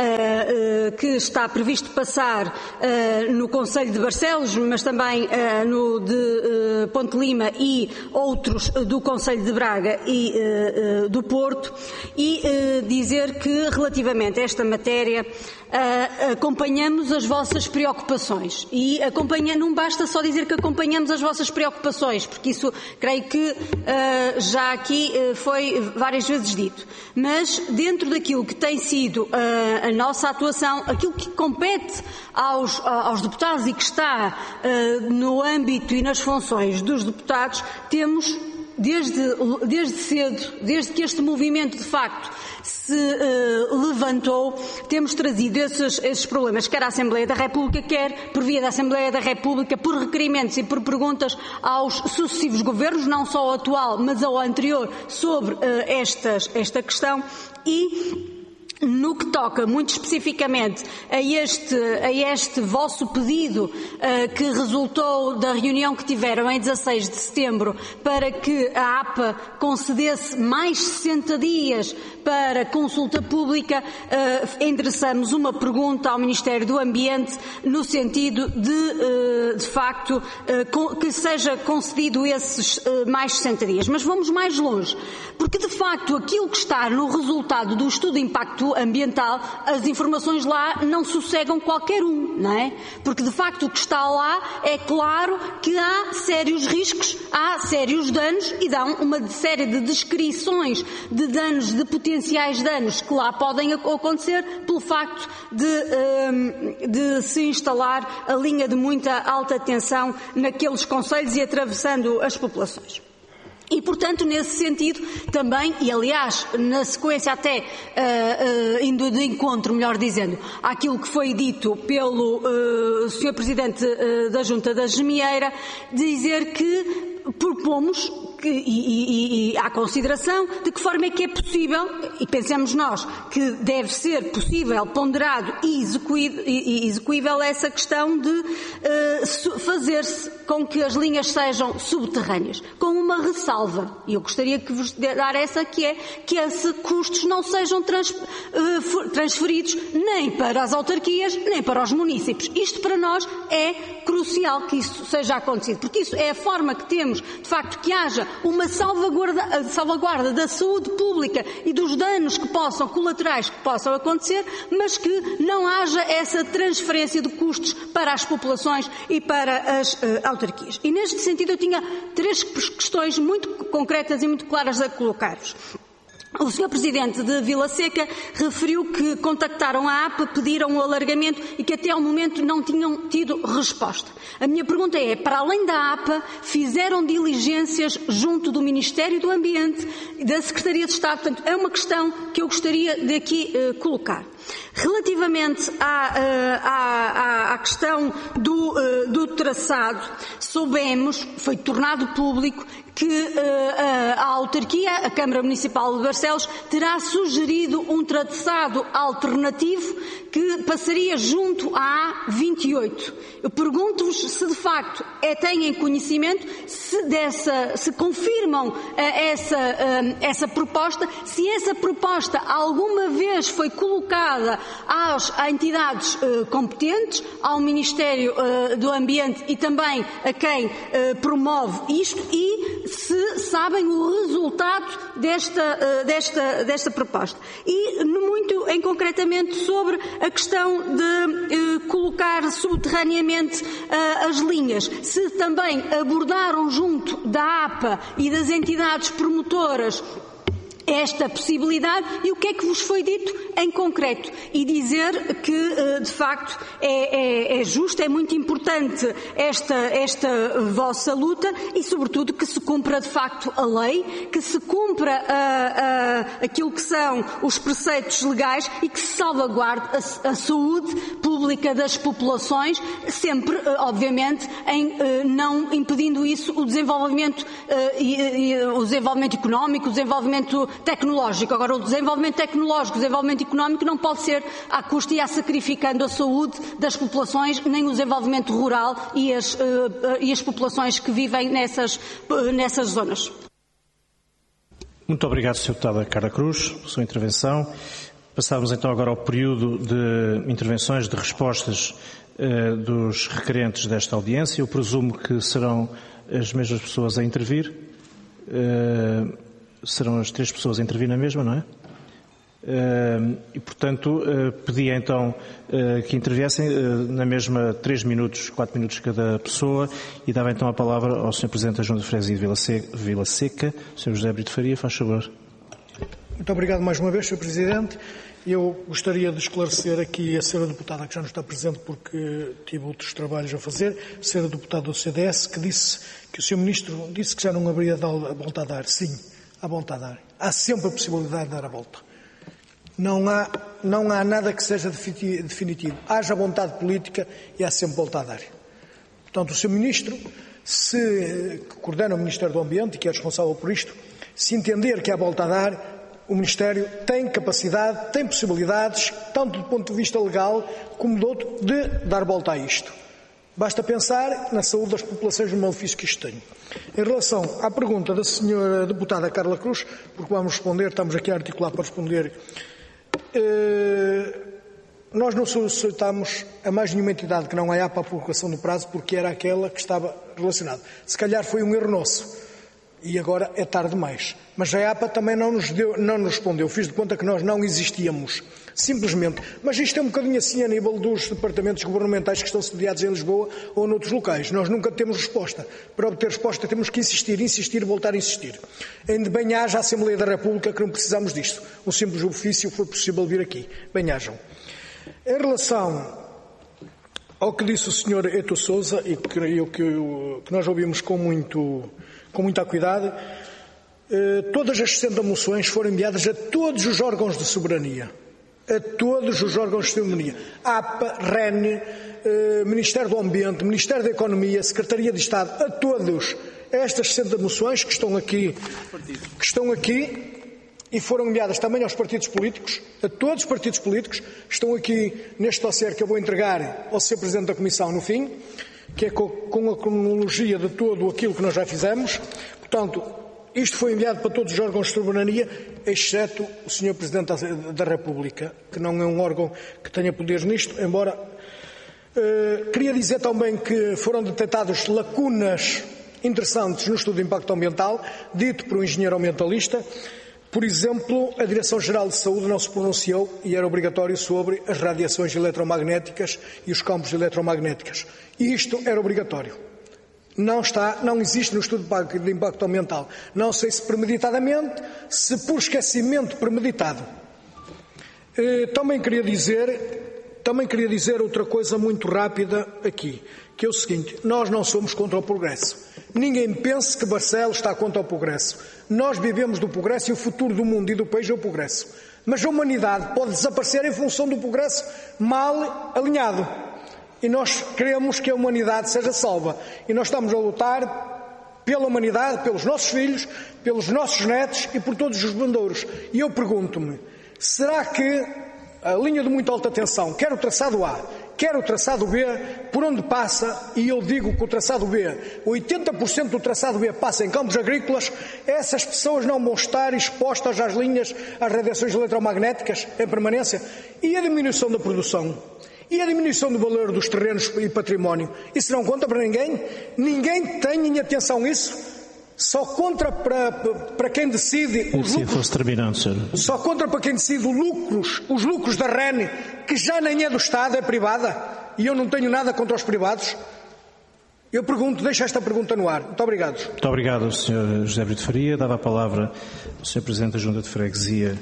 uh, que está previsto passar uh, no Conselho de Barcelos, mas também uh, no de uh, Ponte Lima e outros uh, do Conselho de Braga e uh, uh, do Porto, e uh, dizer que relativamente a esta matéria Uh, acompanhamos as vossas preocupações e acompanha, não basta só dizer que acompanhamos as vossas preocupações, porque isso creio que uh, já aqui uh, foi várias vezes dito, mas dentro daquilo que tem sido uh, a nossa atuação, aquilo que compete aos, aos deputados e que está uh, no âmbito e nas funções dos deputados, temos Desde, desde cedo, desde que este movimento de facto se uh, levantou, temos trazido esses, esses problemas, quer à Assembleia da República, quer por via da Assembleia da República, por requerimentos e por perguntas aos sucessivos governos, não só ao atual, mas ao anterior, sobre uh, estas, esta questão. E no que toca muito especificamente a este, a este vosso pedido uh, que resultou da reunião que tiveram em dezasseis de setembro para que a A P A concedesse mais sessenta dias para consulta pública, uh, endereçamos uma pergunta ao Ministério do Ambiente no sentido de, uh, de facto, uh, que seja concedido esses uh, mais sessenta dias. Mas vamos mais longe, porque de facto aquilo que está no resultado do estudo de impacto ambiental, as informações lá não sossegam qualquer um, não é? Porque de facto o que está lá é claro que há sérios riscos, há sérios danos e dão uma série de descrições de danos, de potenciais danos que lá podem acontecer pelo facto de, de se instalar a linha de muita alta tensão naqueles concelhos e atravessando as populações. E, portanto, nesse sentido também, e aliás, na sequência até, uh, uh, indo de encontro, melhor dizendo, àquilo que foi dito pelo uh, senhor Presidente uh, da Junta da Gemieira, dizer que propomos que, e, e, e à consideração de que forma é que é possível, e pensamos nós que deve ser possível, ponderado e execuível essa questão de uh, fazer-se com que as linhas sejam subterrâneas, com uma ressalva, e eu gostaria que vos dar essa, que é que esses custos não sejam trans, uh, transferidos nem para as autarquias, nem para os municípios. Isto para nós é crucial que isso seja acontecido, porque isso é a forma que temos, de facto, que haja uma salvaguarda, salvaguarda da saúde pública e dos danos que possam, colaterais que possam acontecer, mas que não haja essa transferência de custos para as populações e para as uh, autarquias. E neste sentido eu tinha três questões muito concretas e muito claras a colocar-vos. O senhor Presidente de Vila Seca referiu que contactaram a A P A, pediram o alargamento e que até ao momento não tinham tido resposta. A minha pergunta é, para além da A P A, fizeram diligências junto do Ministério do Ambiente e da Secretaria de Estado? Portanto, é uma questão que eu gostaria de aqui uh, colocar. Relativamente à, à, à questão do, do traçado, soubemos, foi tornado público, que a autarquia, a Câmara Municipal de Barcelos, terá sugerido um traçado alternativo que passaria junto à A vinte e oito. Eu pergunto-vos se de facto é, têm conhecimento, se, dessa, se confirmam essa, essa proposta, se essa proposta alguma vez foi colocada às entidades uh, competentes, ao Ministério uh, do Ambiente e também a quem uh, promove isto, e se sabem o resultado desta, uh, desta, desta proposta. E muito em concretamente sobre a questão de uh, colocar subterraneamente uh, as linhas, se também abordaram junto da A P A e das entidades promotoras esta possibilidade e o que é que vos foi dito em concreto e dizer que, de facto, é, é, é justo, é muito importante esta, esta vossa luta e, sobretudo, que se cumpra, de facto, a lei, que se cumpra a, a, aquilo que são os preceitos legais e que se salvaguarde a, a saúde pública das populações, sempre, obviamente, em não impedindo isso o desenvolvimento, e, e, o desenvolvimento económico, o desenvolvimento tecnológico. Agora, o desenvolvimento tecnológico, o desenvolvimento económico não pode ser à custa e a sacrificando a saúde das populações, nem o desenvolvimento rural e as, uh, e as populações que vivem nessas, uh, nessas zonas. Muito obrigado, senhora Deputada Carla Cruz, pela sua intervenção. Passávamos então agora ao período de intervenções, de respostas uh, dos requerentes desta audiência. Eu presumo que serão as mesmas pessoas a intervir. Uh, Serão as três pessoas a intervir na mesma, não é? Uh, e, portanto, uh, pedia então uh, que interviessem uh, na mesma três minutos, quatro minutos cada pessoa e dava então a palavra ao senhor Presidente da Junta de Freguesia de Vila Seca, Vila Seca, senhor José Brito Faria, faz favor. Muito obrigado mais uma vez, senhor Presidente. Eu gostaria de esclarecer aqui a senhora Deputada, que já não está presente porque tive outros trabalhos a fazer, a senhora Deputada do C D S, que disse que o senhor Ministro disse que já não haveria a volta a dar. Sim. A volta a dar. Há sempre a possibilidade de dar a volta. Não há, não há nada que seja definitivo. Haja vontade política e há sempre volta a dar. Portanto, o senhor Ministro, se, que coordena o Ministério do Ambiente e que é responsável por isto, se entender que há volta a dar, o Ministério tem capacidade, tem possibilidades, tanto do ponto de vista legal como do outro, de dar volta a isto. Basta pensar na saúde das populações e no malefício que isto tem. Em relação à pergunta da senhora Deputada Carla Cruz, porque vamos responder, estamos aqui a articular para responder, eh, nós não solicitamos a mais nenhuma entidade que não há para a prorrogação do prazo, porque era aquela que estava relacionada. Se calhar foi um erro nosso. E agora é tarde demais. Mas a APA também não nos, deu, não nos respondeu. Fiz de conta que nós não existíamos. Simplesmente. Mas isto é um bocadinho assim a nível dos departamentos governamentais que estão sediados em Lisboa ou noutros locais. Nós nunca temos resposta. Para obter resposta temos que insistir, insistir e voltar a insistir. Ainda bem haja a Assembleia da República que não precisamos disto. Um simples ofício foi possível vir aqui. Bem hajam. Em relação ao que disse o senhor Eto Sousa, e que creio que, que nós ouvimos com muito... com muita cuidado, eh, todas as sessenta moções foram enviadas a todos os órgãos de soberania. A todos os órgãos de soberania. APA, REN, eh, Ministério do Ambiente, Ministério da Economia, Secretaria de Estado, a todos estas sessenta moções que estão aqui, que estão aqui e foram enviadas também aos partidos políticos, a todos os partidos políticos, estão aqui neste dossiê que eu vou entregar ao senhor Presidente da Comissão no fim, que é com a cronologia de tudo aquilo que nós já fizemos. Portanto, isto foi enviado para todos os órgãos de soberania, exceto o senhor Presidente da República, que não é um órgão que tenha poderes nisto, embora... Eh, queria dizer também que foram detectadas lacunas interessantes no estudo de impacto ambiental, dito por um engenheiro ambientalista. Por exemplo, a Direção-Geral de Saúde não se pronunciou e era obrigatório sobre as radiações eletromagnéticas e os campos eletromagnéticos. E isto era obrigatório. Não está, não existe no estudo de impacto ambiental. Não sei se premeditadamente, se por esquecimento premeditado. Também queria dizer, também queria dizer outra coisa muito rápida aqui, que é o seguinte: nós não somos contra o progresso. Ninguém pense que Barcelos está contra o progresso. Nós vivemos do progresso e o futuro do mundo e do país é o progresso. Mas a humanidade pode desaparecer em função do progresso mal alinhado. E nós queremos que a humanidade seja salva. E nós estamos a lutar pela humanidade, pelos nossos filhos, pelos nossos netos e por todos os bandouros. E eu pergunto-me, será que a linha de muito alta tensão, quer o traçado A, quer o traçado B, por onde passa, e eu digo que o traçado B, oitenta por cento do traçado B passa em campos agrícolas, essas pessoas não vão estar expostas às linhas, às radiações eletromagnéticas em permanência? E a diminuição da produção? E a diminuição do valor dos terrenos e património? Isso não conta para ninguém? Ninguém tem em atenção isso? Só contra para, para quem decide os Se lucros, fosse terminando, senhor. Só contra para quem decide os lucros, os lucros da REN, que já nem é do Estado, é privada, e eu não tenho nada contra os privados. Eu pergunto, deixo esta pergunta no ar. Muito obrigado. Muito obrigado, senhor José Brito Faria. Dava a palavra ao senhor Presidente da Junta de Freguesia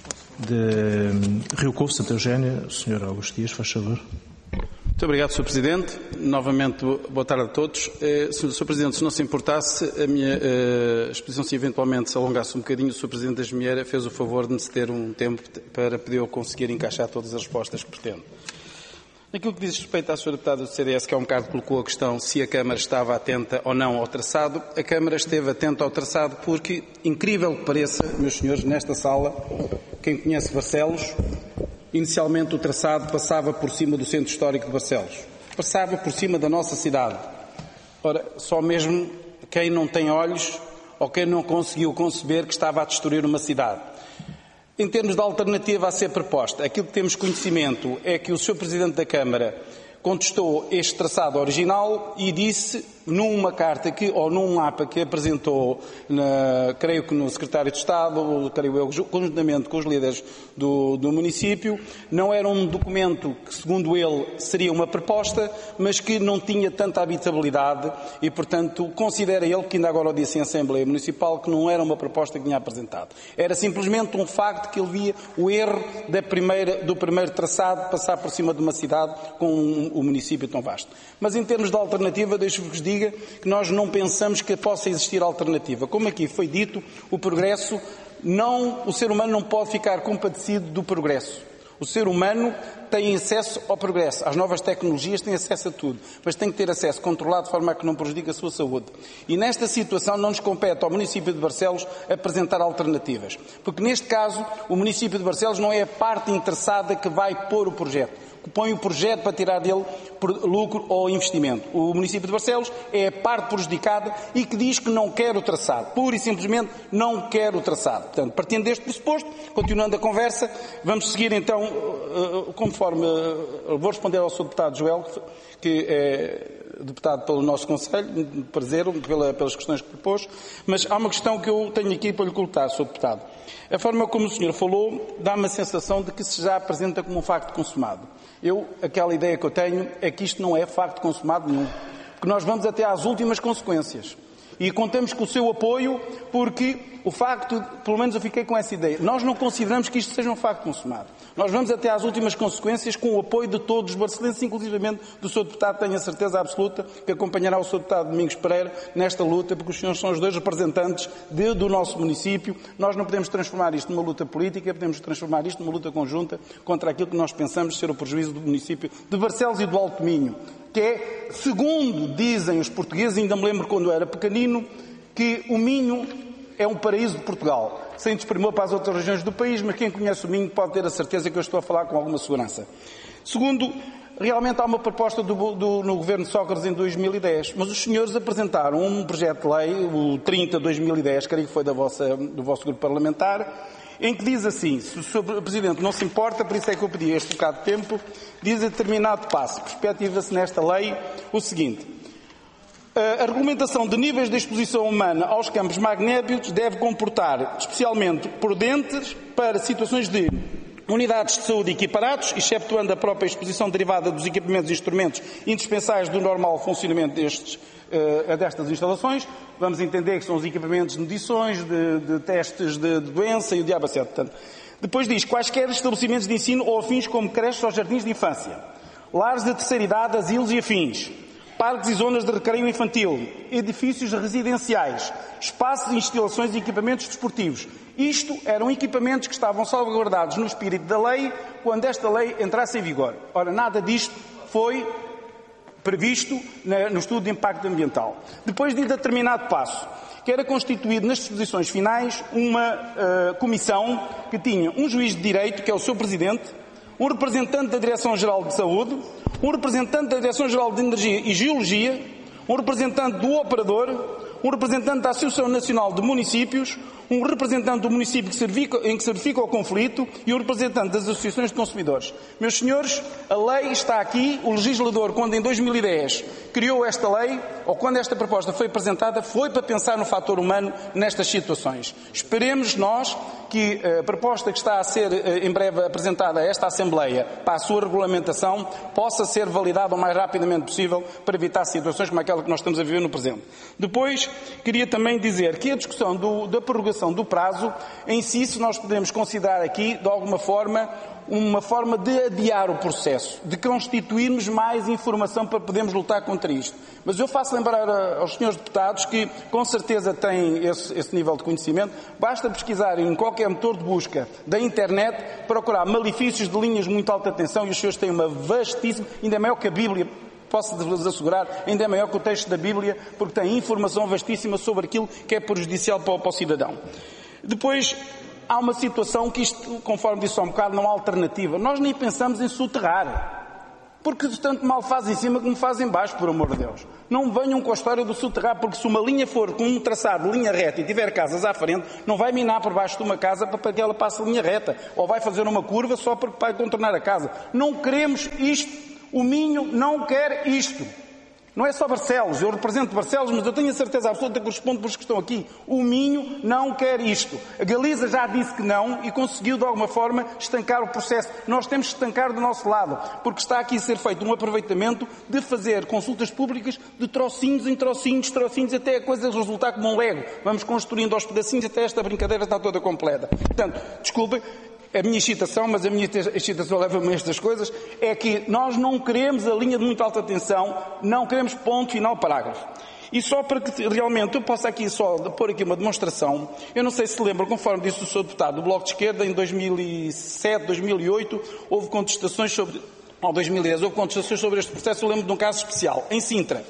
de Rio Covo, Santa Eugénia, o senhor Augusto Dias, faz favor. Muito obrigado, senhor Presidente. Novamente, boa tarde a todos. Eh, senhor Presidente, se não se importasse, a minha eh, exposição, se eventualmente se alongasse um bocadinho, o senhor Presidente da Gemieira fez o favor de me ceder um tempo para poder eu conseguir encaixar todas as respostas que pretendo. Naquilo que diz respeito à senhora deputada do C D S, que há um bocado colocou a questão se a Câmara estava atenta ou não ao traçado, a Câmara esteve atenta ao traçado porque, incrível que pareça, meus senhores, nesta sala, quem conhece Barcelos, inicialmente o traçado passava por cima do centro histórico de Barcelos. Passava por cima da nossa cidade. Ora, só mesmo quem não tem olhos ou quem não conseguiu conceber que estava a destruir uma cidade. Em termos de alternativa a ser proposta, aquilo que temos conhecimento é que o senhor Presidente da Câmara contestou este traçado original e disse numa carta que, ou num mapa que apresentou, na, creio que no Secretário de Estado, creio eu, conjuntamente com os líderes do, do município, não era um documento que, segundo ele, seria uma proposta, mas que não tinha tanta habitabilidade e, portanto, considera ele, que ainda agora o disse em Assembleia Municipal, que não era uma proposta que tinha apresentado. Era simplesmente um facto que ele via o erro da primeira, do primeiro traçado passar por cima de uma cidade com um, um município tão vasto. Mas, em termos de alternativa, deixo-vos dizer que nós não pensamos que possa existir alternativa. Como aqui foi dito, o progresso, não, o ser humano não pode ficar compadecido do progresso. O ser humano tem acesso ao progresso, às novas tecnologias, tem acesso a tudo, mas tem que ter acesso controlado de forma a que não prejudique a sua saúde. E nesta situação não nos compete ao município de Barcelos apresentar alternativas, porque neste caso o município de Barcelos não é a parte interessada que vai pôr o projeto, que põe o projeto para tirar dele lucro ou investimento. O município de Barcelos é a parte prejudicada e que diz que não quer o traçado. Pura e simplesmente não quer o traçado. Portanto, partindo deste pressuposto, continuando a conversa, vamos seguir então, conforme... Vou responder ao senhor deputado Joel, que é deputado pelo nosso Conselho, prazer, pela, pelas questões que propôs, mas há uma questão que eu tenho aqui para lhe colocar, senhor deputado. A forma como o senhor falou dá-me a sensação de que se já apresenta como um facto consumado. Eu, aquela ideia que eu tenho é que isto não é facto consumado nenhum, porque nós vamos até às últimas consequências. E contamos com o seu apoio, porque o facto, pelo menos eu fiquei com essa ideia, nós não consideramos que isto seja um facto consumado. Nós vamos até às últimas consequências com o apoio de todos os barcelenses, inclusivamente do senhor deputado, tenho a certeza absoluta que acompanhará o senhor deputado Domingos Pereira nesta luta, porque os senhores são os dois representantes de, do nosso município. Nós não podemos transformar isto numa luta política, podemos transformar isto numa luta conjunta contra aquilo que nós pensamos ser o prejuízo do município de Barcelos e do Alto Minho, que é, segundo dizem os portugueses, ainda me lembro quando eu era pequenino, que o Minho é um paraíso de Portugal, sem desprimor para as outras regiões do país, mas quem conhece o Minho pode ter a certeza que eu estou a falar com alguma segurança. Segundo, realmente há uma proposta do, do, no governo de Sócrates em dois mil e dez, mas os senhores apresentaram um projeto de lei, o trinta de dois mil e dez, creio que foi da vossa, do vosso grupo parlamentar, em que diz assim, se o senhor Presidente não se importa, por isso é que eu pedi este bocado de tempo, diz a determinado passo, perspectiva-se nesta lei o seguinte: a regulamentação de níveis de exposição humana aos campos magnéticos deve comportar especialmente prudentes para situações de unidades de saúde equiparados, exceptuando a própria exposição derivada dos equipamentos e instrumentos indispensáveis do normal funcionamento destes, uh, destas instalações. Vamos entender que são os equipamentos de medições, de, de testes de, de doença e o diabo sete. Portanto, depois diz, quaisquer estabelecimentos de ensino ou afins como creches ou jardins de infância, lares de terceira idade, asilos e afins, parques e zonas de recreio infantil, edifícios residenciais, espaços, instalações e equipamentos desportivos. Isto eram equipamentos que estavam salvaguardados no espírito da lei quando esta lei entrasse em vigor. Ora, nada disto foi previsto no estudo de impacto ambiental. Depois de determinado passo, que era constituído nas disposições finais uma uh, comissão que tinha um juiz de direito, que é o seu Presidente, um representante da Direção-Geral de Saúde, um representante da Direção-Geral de Energia e Geologia, um representante do operador, um representante da Associação Nacional de Municípios, um representante do município que se verifica, em que se verifica o conflito e um representante das associações de consumidores. Meus senhores, a lei está aqui, o legislador, quando em dois mil e dez criou esta lei, ou quando esta proposta foi apresentada, foi para pensar no fator humano nestas situações. Esperemos nós que a proposta que está a ser em breve apresentada a esta Assembleia para a sua regulamentação possa ser validada o mais rapidamente possível para evitar situações como aquela que nós estamos a viver no presente. Depois, queria também dizer que a discussão do, da prorrogação do prazo, em si, se nós podemos considerar aqui, de alguma forma, uma forma de adiar o processo, de constituirmos mais informação para podermos lutar contra isto. Mas eu faço lembrar aos senhores deputados que, com certeza, têm esse, esse nível de conhecimento. Basta pesquisar em qualquer motor de busca da internet, procurar malefícios de linhas de muito alta tensão e os senhores têm uma vastíssima, ainda é maior que a Bíblia, posso-vos assegurar, ainda é maior que o texto da Bíblia, porque tem informação vastíssima sobre aquilo que é prejudicial para o, para o cidadão. Depois, há uma situação que isto, conforme disse há um bocado, não há alternativa. Nós nem pensamos em soterrar. Porque tanto mal faz em cima como faz em baixo, por amor de Deus. Não venham com a história do soterrar, porque se uma linha for com um traçado de linha reta e tiver casas à frente, não vai minar por baixo de uma casa para que ela passe a linha reta. Ou vai fazer uma curva só para contornar a casa. Não queremos isto. O Minho não quer isto. Não é só Barcelos, eu represento Barcelos, mas eu tenho a certeza absoluta que respondo pelos que estão aqui. O Minho não quer isto. A Galiza já disse que não e conseguiu, de alguma forma, estancar o processo. Nós temos que estancar do nosso lado, porque está aqui a ser feito um aproveitamento de fazer consultas públicas de trocinhos em trocinhos, trocinhos, até a coisa resultar como um lego. Vamos construindo aos pedacinhos até esta brincadeira está toda completa. Portanto, desculpem, a minha excitação, mas a minha excitação leva-me a estas coisas, é que nós não queremos a linha de muito alta tensão, não queremos ponto final parágrafo. E só para que realmente eu possa aqui só pôr aqui uma demonstração, eu não sei se lembram, conforme disse o senhor deputado do Bloco de Esquerda, em dois mil e sete, dois mil e oito, houve contestações sobre, ou dois mil e dez, houve contestações sobre este processo, eu lembro de um caso especial, em Sintra.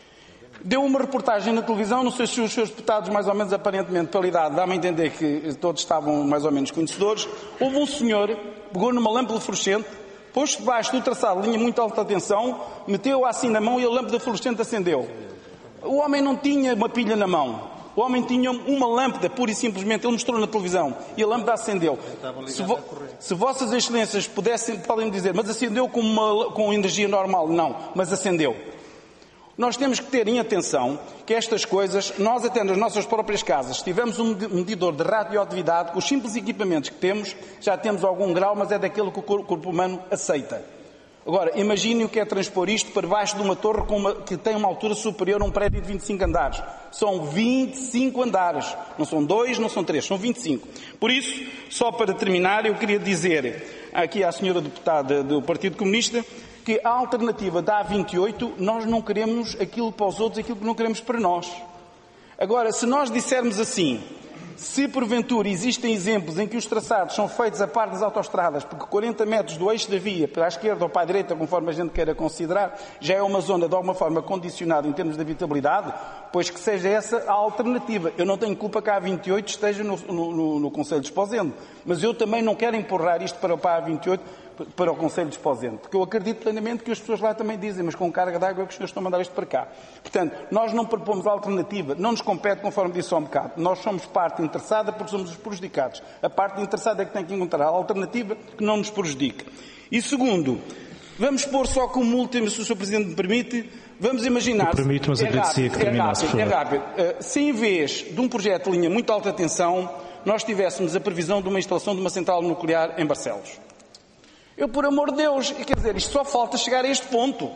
Deu uma reportagem na televisão, não sei se os seus deputados, mais ou menos aparentemente, pela idade, dá-me a entender que todos estavam mais ou menos conhecedores. Houve um senhor, pegou numa lâmpada fluorescente, pôs-se debaixo do traçado de linha muito alta tensão, meteu-a assim na mão e a lâmpada fluorescente acendeu. O homem não tinha uma pilha na mão. O homem tinha uma lâmpada, pura e simplesmente, ele mostrou na televisão, e a lâmpada acendeu. Se, vo se vossas excelências pudessem, podem dizer, mas acendeu com, uma, com energia normal? Não, mas acendeu. Nós temos que ter em atenção que estas coisas, nós até nas nossas próprias casas, se tivermos um medidor de radioatividade, com os simples equipamentos que temos, já temos algum grau, mas é daquele que o corpo humano aceita. Agora, imagine o que é transpor isto para baixo de uma torre com uma, que tem uma altura superior a um prédio de vinte e cinco andares. São vinte e cinco andares. Não são dois, não são três, são vinte e cinco. Por isso, só para terminar, eu queria dizer aqui à senhora deputada do Partido Comunista que a alternativa da A vinte e oito, nós não queremos aquilo para os outros, aquilo que não queremos para nós. Agora, se nós dissermos assim, se porventura existem exemplos em que os traçados são feitos a par das autoestradas, porque quarenta metros do eixo da via, para a esquerda ou para a direita, conforme a gente queira considerar, já é uma zona de alguma forma condicionada em termos de habitabilidade, pois que seja essa a alternativa. Eu não tenho culpa que a A vinte e oito esteja no, no, no, no Conselho de Esposende, mas eu também não quero empurrar isto para, para a A vinte e oito, para o Conselho de Esposende, porque eu acredito plenamente que as pessoas lá também dizem, mas com carga de água é que os senhores estão a mandar isto para cá. Portanto, nós não propomos a alternativa, não nos compete conforme disse há um bocado. Nós somos parte interessada porque somos os prejudicados. A parte interessada é que tem que encontrar a alternativa que não nos prejudique. E segundo, vamos pôr só como último, se o senhor Presidente me permite, vamos imaginar... Me permite, mas é agradecia que terminasse, é rápido, é rápido. Uh, se em vez de um projeto de linha muito alta tensão, nós tivéssemos a previsão de uma instalação de uma central nuclear em Barcelos. Eu, por amor de Deus, quer dizer, isto só falta chegar a este ponto.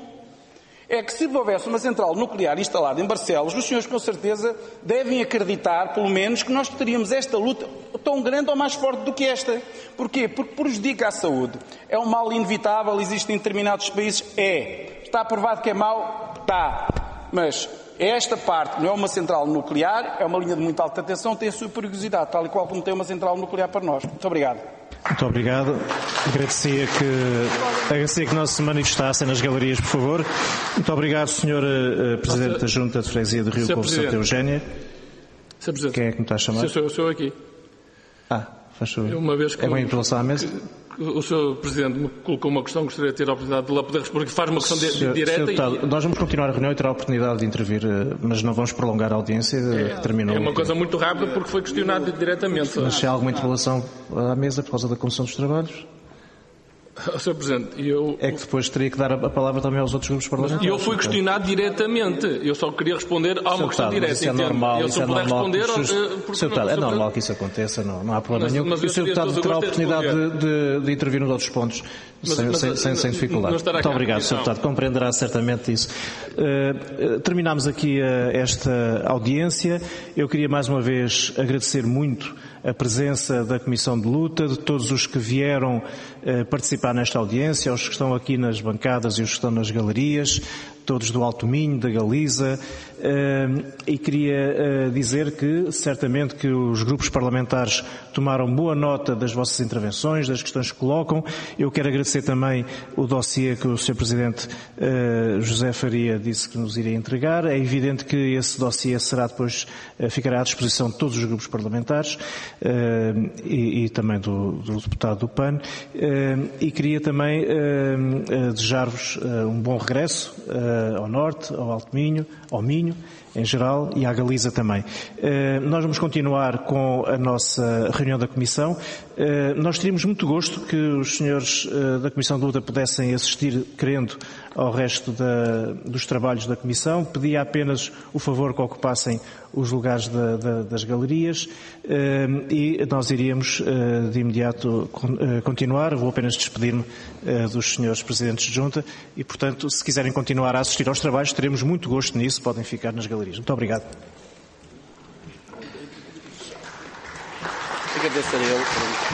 É que se houvesse uma central nuclear instalada em Barcelos, os senhores com certeza devem acreditar, pelo menos, que nós teríamos esta luta tão grande ou mais forte do que esta. Porquê? Porque prejudica a saúde. É um mal inevitável, existe em determinados países? É. Está provado que é mau? Está. Mas esta parte não é uma central nuclear, é uma linha de muita alta tensão, tem a sua perigosidade, tal e qual como tem uma central nuclear para nós. Muito obrigado. Muito obrigado. Agradecia que, agradecia que não se manifestassem nas galerias, por favor. Muito obrigado, senhor uh, Presidente da Junta de Freguesia do Rio Povo Santa Eugénia. senhor Presidente. Quem é que me está a chamar? Sou eu, sou eu aqui. Ah, faz favor. Uma vez que é bem em relação à mesa? Que... o senhor Presidente me colocou uma questão, gostaria de ter a oportunidade de lá poder responder, que faz uma questão de, de direta. Deputado, e... Nós vamos continuar a reunião e terá a oportunidade de intervir, mas não vamos prolongar a audiência. É, terminou. É uma coisa muito rápida porque foi questionado diretamente. Mas se há alguma interpelação à mesa por causa da Comissão dos Trabalhos? senhor Presidente, eu... É que depois teria que dar a palavra também aos outros grupos parlamentares. Eu fui questionado diretamente. Eu só queria responder a uma questão direta. Isso é normal, eu isso é puder normal. responder... Porque, senhor Deputado, é normal que isso aconteça, não, não há problema mas, nenhum. Mas e o senhor Deputado terá a oportunidade de, de, de intervir nos outros pontos mas, sem, mas, sem, sem, sem dificuldade. Muito obrigado, senhor Deputado. Compreenderá certamente isso. Uh, terminamos aqui uh, esta audiência. Eu queria mais uma vez agradecer muito a presença da Comissão de Luta, de todos os que vieram eh, participar nesta audiência, os que estão aqui nas bancadas e os que estão nas galerias, todos do Alto Minho, da Galiza, eh, e queria eh, dizer que certamente que os grupos parlamentares tomaram boa nota das vossas intervenções, das questões que colocam. Eu quero agradecer também o dossiê que o senhor Presidente eh, José Faria disse que nos iria entregar. É evidente que esse dossiê será depois, eh, ficará à disposição de todos os grupos parlamentares eh, e, e também do, do deputado do P A N. Eh, e queria também eh, desejar-vos eh, um bom regresso eh, ao Norte, ao Alto Minho, ao Minho em geral e à Galiza também. Eh, nós vamos continuar com a nossa reunião da Comissão. Eh, nós teríamos muito gosto que os senhores eh, da Comissão de Luta pudessem assistir, querendo, ao resto da, dos trabalhos da Comissão. Pedia apenas o favor que ocupassem os lugares da, da, das galerias eh, e nós iríamos eh, de imediato con, eh, continuar. Vou apenas despedir-me eh, dos senhores Presidentes de Junta e, portanto, se quiserem continuar a assistir aos trabalhos, teremos muito gosto nisso. Podem ficar nas galerias. Muito obrigado. Agradeço a ele.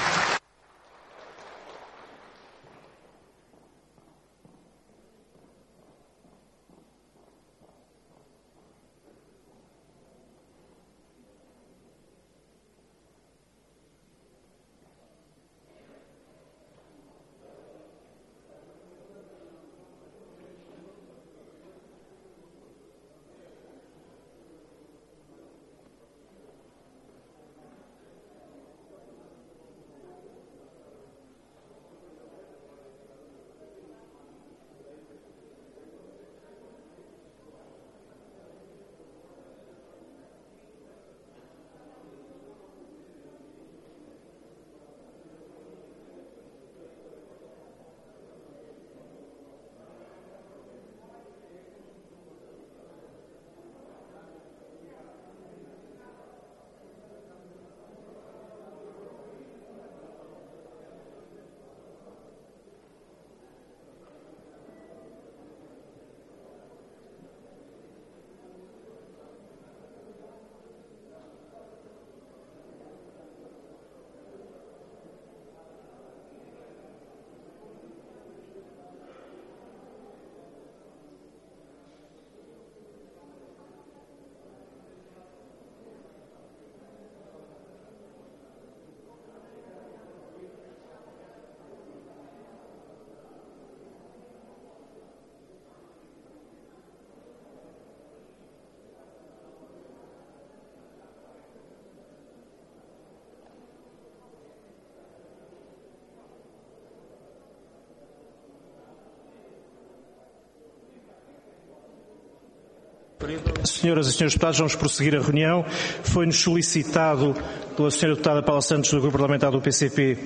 Senhoras e senhores deputados, vamos prosseguir a reunião. Foi-nos solicitado pela senhora deputada Paula Santos, do Grupo Parlamentar do P C P,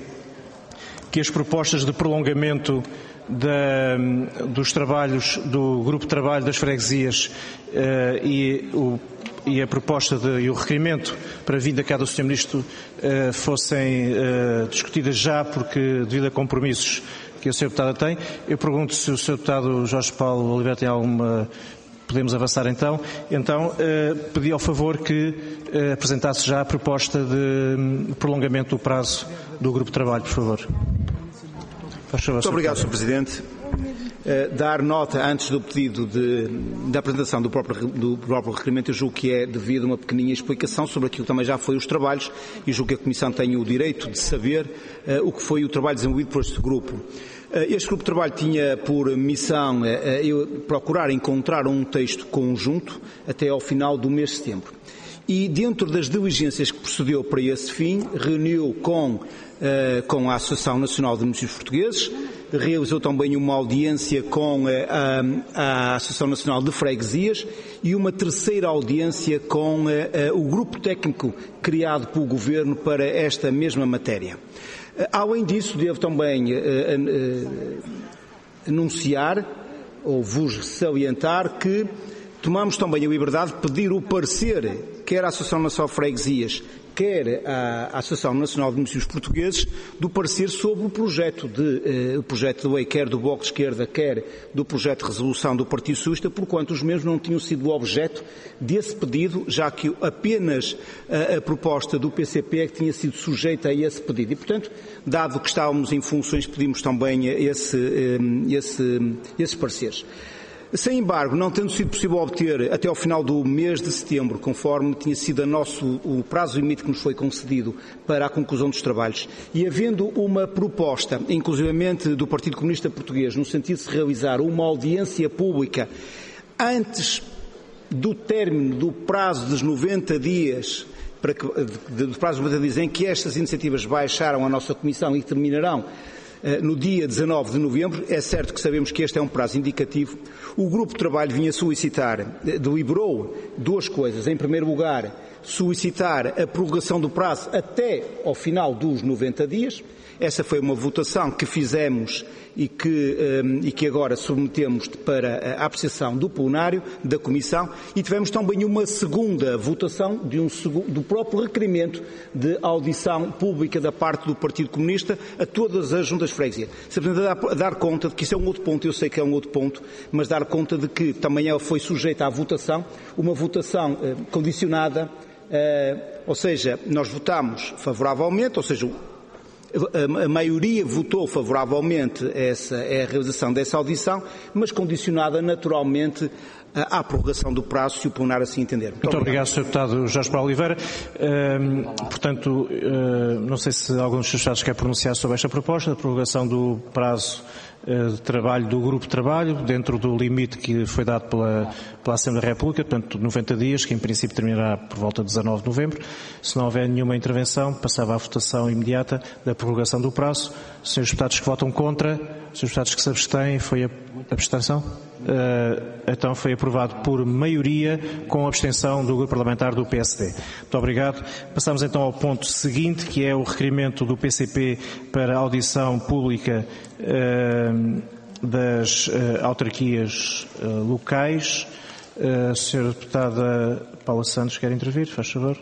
que as propostas de prolongamento da, dos trabalhos do Grupo de Trabalho das Freguesias uh, e, o, e a proposta de, e o requerimento para a vinda cá do senhor Ministro uh, fossem uh, discutidas já, porque devido a compromissos que a senhora deputada tem. Eu pergunto se o senhor Deputado Jorge Paulo Oliveira tem alguma... Podemos avançar então. Então, eh, pedi ao favor que eh, apresentasse já a proposta de prolongamento do prazo do Grupo de Trabalho, por favor. Faz favor, Muito obrigado, senhor Presidente. Eh, dar nota, antes do pedido de, da apresentação do próprio, do próprio requerimento, eu julgo que é devido a uma pequeninha explicação sobre aquilo que também já foi os trabalhos e julgo que a Comissão tem o direito de saber eh, o que foi o trabalho desenvolvido por este grupo. Este grupo de trabalho tinha por missão procurar encontrar um texto conjunto até ao final do mês de setembro. e, dentro das diligências que procedeu para esse fim, reuniu com, uh, com a Associação Nacional de Municípios Portugueses, realizou também uma audiência com a, a, a Associação Nacional de Freguesias e uma terceira audiência com a, a, o grupo técnico criado pelo Governo para esta mesma matéria. Além disso, devo também uh, uh, anunciar, ou vos salientar, que tomamos também a liberdade de pedir o parecer, quer à Associação Nacional de Freguesias, quer à Associação Nacional de Municípios Portugueses, do parecer sobre o projeto de, eh, o projeto de lei, quer do Bloco de Esquerda, quer do projeto de resolução do Partido Socialista, porquanto os mesmos não tinham sido objeto desse pedido, já que apenas a, a proposta do P C P é que tinha sido sujeita a esse pedido. E, portanto, dado que estávamos em funções, pedimos também esse, esse, esses pareceres. Sem embargo, não tendo sido possível obter até ao final do mês de setembro, conforme tinha sido a nosso, o prazo limite que nos foi concedido para a conclusão dos trabalhos, e havendo uma proposta, inclusivamente do Partido Comunista Português, no sentido de se realizar uma audiência pública antes do término do prazo dos noventa dias, para que, do prazo dos noventa dias em que estas iniciativas baixaram a nossa Comissão e terminarão no dia dezanove de novembro, é certo que sabemos que este é um prazo indicativo. O grupo de trabalho vinha solicitar, deliberou duas coisas. Em primeiro lugar, solicitar a prorrogação do prazo até ao final dos noventa dias. Essa foi uma votação que fizemos e que, um, e que agora submetemos para a apreciação do plenário, da Comissão, e tivemos também uma segunda votação de um, do próprio requerimento de audição pública da parte do Partido Comunista a todas as juntas de freguesia. Simplesmente a dar, a dar conta de que isso é um outro ponto, eu sei que é um outro ponto, mas dar conta de que também ela foi sujeita à votação, uma votação uh, condicionada, uh, ou seja, nós votamos favoravelmente, ou seja, a maioria votou favoravelmente essa, a realização dessa audição, mas condicionada naturalmente à prorrogação do prazo, se o plenário assim entender. Muito, Muito obrigado, senhor Deputado Jorge Paulo Oliveira. Uh, portanto, uh, não sei se algum dos seus Estados quer pronunciar sobre esta proposta, a prorrogação do prazo uh, de trabalho do Grupo de Trabalho, dentro do limite que foi dado pela, pela Assembleia da República, portanto, noventa dias, que em princípio terminará por volta de dezanove de novembro. Se não houver nenhuma intervenção, passava à votação imediata da prorrogação do prazo. Senhores deputados que votam contra, senhores deputados que se abstêm, foi a abstenção? Uh, então foi aprovado por maioria com a abstenção do Grupo Parlamentar do P S D. Muito obrigado. Passamos então ao ponto seguinte, que é o requerimento do P C P para audição pública uh, das uh, autarquias uh, locais. Uh, senhora Deputada Paula Santos quer intervir, faz favor.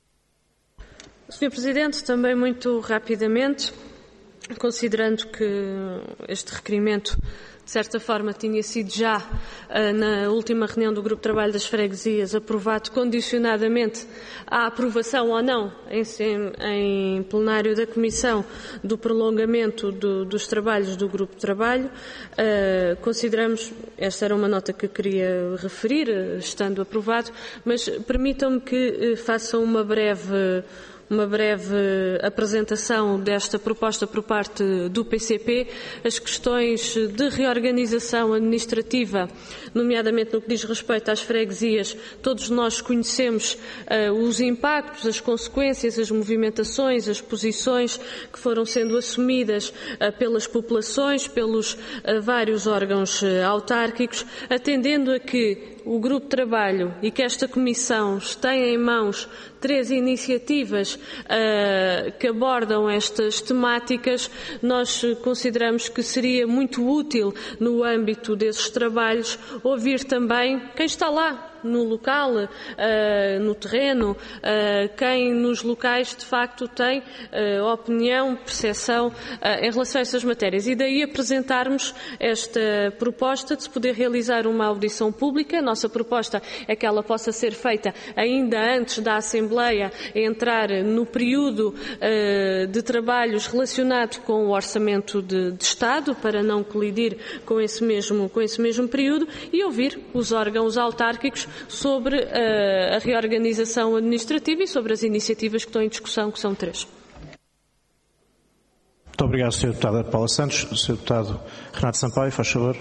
senhor Presidente, também muito rapidamente, considerando que este requerimento de certa forma tinha sido já na última reunião do Grupo de Trabalho das Freguesias aprovado condicionadamente à aprovação ou não em, em plenário da Comissão do prolongamento do, dos trabalhos do Grupo de Trabalho, uh, consideramos, esta era uma nota que eu queria referir, estando aprovado, mas permitam-me que uh, faça uma breve uma breve apresentação desta proposta por parte do P C P. As questões de reorganização administrativa, nomeadamente no que diz respeito às freguesias, todos nós conhecemos uh, os impactos, as consequências, as movimentações, as posições que foram sendo assumidas uh, pelas populações, pelos uh, vários órgãos uh, autárquicos, atendendo a que o Grupo de Trabalho e que esta Comissão tem em mãos três iniciativas uh, que abordam estas temáticas, nós consideramos que seria muito útil, no âmbito desses trabalhos, ouvir também quem está lá no local, uh, no terreno, uh, quem nos locais de facto tem uh, opinião, percepção uh, em relação a estas matérias. E daí apresentarmos esta proposta de se poder realizar uma audição pública. A nossa proposta é que ela possa ser feita ainda antes da Assembleia entrar no período uh, de trabalhos relacionado com o Orçamento de, de Estado, para não colidir com esse mesmo, com esse mesmo período, e ouvir os órgãos autárquicos sobre uh, a reorganização administrativa e sobre as iniciativas que estão em discussão, que são três. Muito obrigado, senhora Deputada Paula Santos. senhor Deputado Renato Sampaio, faz favor.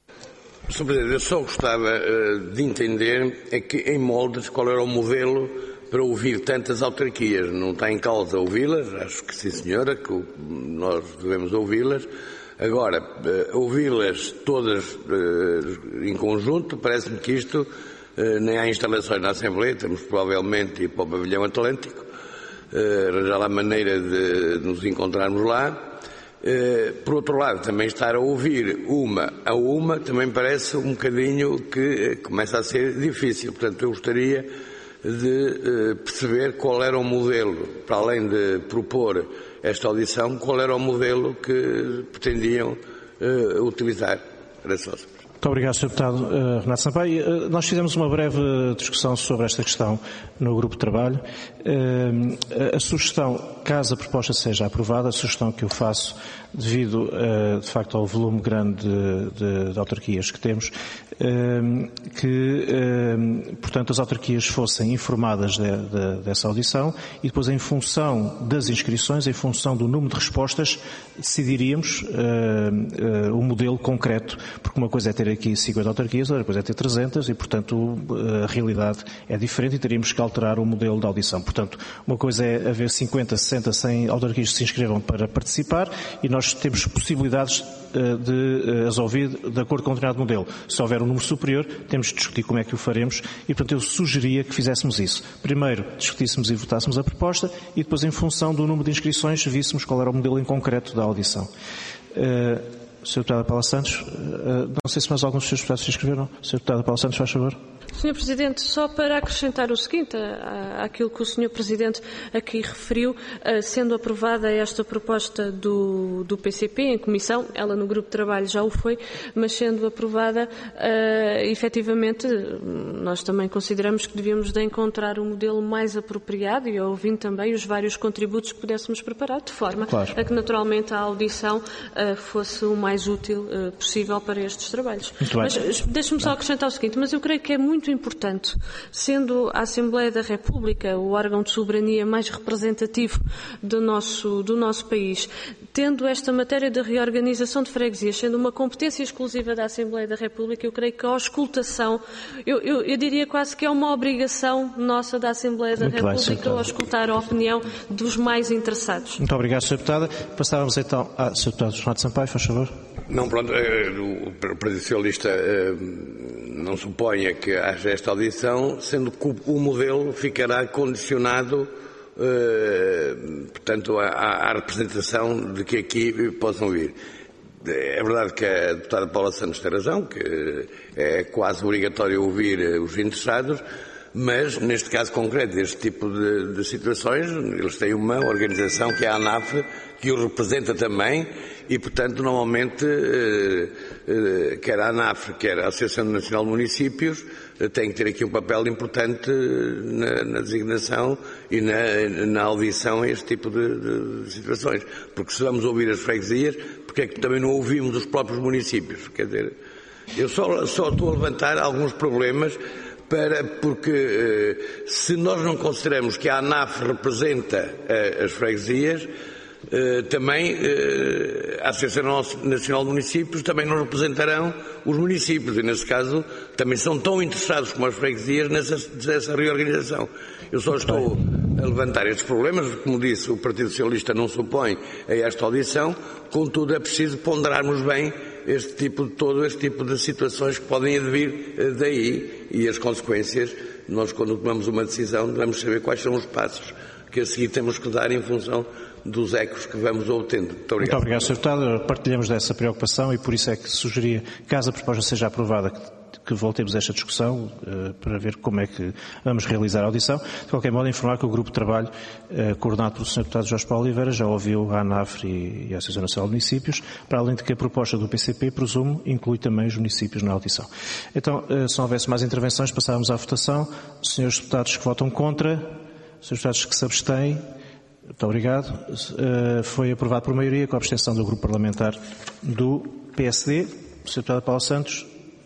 senhor Presidente, eu só gostava uh, de entender é que, em moldes, qual era o modelo para ouvir tantas autarquias. Não está em causa ouvi-las, acho que sim senhora, que nós devemos ouvi-las. Agora, ouvi-las todas em conjunto, parece-me que isto, nem há instalações na Assembleia, temos provavelmente ir para o Pavilhão Atlântico, arranjar lá a maneira de nos encontrarmos lá. Por outro lado, também estar a ouvir uma a uma também parece um bocadinho que começa a ser difícil. Portanto, eu gostaria de perceber qual era o modelo, para além de propor esta audição, qual era o modelo que pretendiam utilizar. Era só. Muito obrigado, senhor Deputado uh, Renato Sampaio. Uh, nós fizemos uma breve discussão sobre esta questão no grupo de trabalho. Uh, a, a sugestão, caso a proposta seja aprovada, a sugestão que eu faço, devido uh, de facto ao volume grande de, de, de autarquias que temos, uh, que, uh, portanto, as autarquias fossem informadas de, de, dessa audição e depois, em função das inscrições, em função do número de respostas, decidiríamos uh, uh, o modelo concreto, porque uma coisa é ter aqui cinquenta autarquias, outra coisa é ter trezentas e, portanto, a realidade é diferente e teríamos que alterar o modelo de audição. Portanto, uma coisa é haver cinquenta, sessenta, cem autarquias que se inscrevam para participar e nós temos possibilidades de as ouvir de acordo com um determinado modelo. Se houver um número superior, temos de discutir como é que o faremos e, portanto, eu sugeria que fizéssemos isso. Primeiro, discutíssemos e votássemos a proposta e depois, em função do número de inscrições, víssemos qual era o modelo em concreto da audição. Uh, senhor Deputado Paula Santos, não sei se mais alguns dos senhores deputados se inscreveram. senhor Deputado Paula Santos, faz favor. senhor Presidente, só para acrescentar o seguinte àquilo que o senhor Presidente aqui referiu, sendo aprovada esta proposta do, do P C P em comissão, ela no grupo de trabalho já o foi, mas sendo aprovada, uh, efetivamente, nós também consideramos que devíamos de encontrar um modelo mais apropriado e ouvindo também os vários contributos que pudéssemos preparar, de forma claro. a que naturalmente a audição uh, fosse o mais útil uh, possível para estes trabalhos. Mas deixe-me só acrescentar o seguinte, mas eu creio que é muito importante, sendo a Assembleia da República o órgão de soberania mais representativo do nosso, do nosso país, tendo esta matéria de reorganização de freguesias sendo uma competência exclusiva da Assembleia da República, eu creio que a auscultação, eu, eu, eu diria quase que é uma obrigação nossa da Assembleia da muito República ao escutar a opinião dos mais interessados. Muito obrigado, senhor Deputada. Passávamos então a senhor Deputado Renato Sampaio, faz favor. Não, pronto, o Partido Socialista não suponha que haja esta audição, sendo que o modelo ficará condicionado, portanto, à, à representação de que aqui possam vir. É verdade que a deputada Paula Santos tem razão, que é quase obrigatório ouvir os interessados, mas neste caso concreto, deste tipo de, de situações, eles têm uma organização que é a ANAF, que o representa também e, portanto, normalmente, eh, eh, quer a ANAF, quer a Associação Nacional de Municípios, eh, tem que ter aqui um papel importante na, na designação e na, na audição a este tipo de, de, de situações. Porque se vamos ouvir as freguesias, porque é que também não ouvimos os próprios municípios? Quer dizer, eu só, só estou a levantar alguns problemas para, porque se nós não consideramos que a ANAF representa as freguesias, também a Associação Nacional de Municípios também não representarão os municípios e, nesse caso, também são tão interessados como as freguesias nessa, nessa reorganização. Eu só estou a levantar estes problemas, como disse, o Partido Socialista não se opõe a esta audição, contudo é preciso ponderarmos bem este tipo de, todo este tipo de situações que podem advir daí e as consequências. Nós, quando tomamos uma decisão, devemos saber quais são os passos que a seguir temos que dar em função dos ecos que vamos obtendo. Muito obrigado. Muito obrigado, senhor Deputado. Partilhamos dessa preocupação e por isso é que sugeria, caso a proposta seja aprovada, que, que voltemos a esta discussão uh, para ver como é que vamos realizar a audição. De qualquer modo, informar que o grupo de trabalho, uh, coordenado pelo senhor Deputado Jorge Paulo Oliveira, já ouviu a ANAF e, e a Associação Nacional de Municípios, para além de que a proposta do P C P, presumo, inclui também os municípios na audição. Então, uh, se não houvesse mais intervenções, passávamos à votação. Os senhores deputados que votam contra, os senhores deputados que se abstêm. Muito obrigado. Uh, foi aprovado por maioria com a abstenção do grupo parlamentar do P S D. O senhor Deputado Paulo Santos.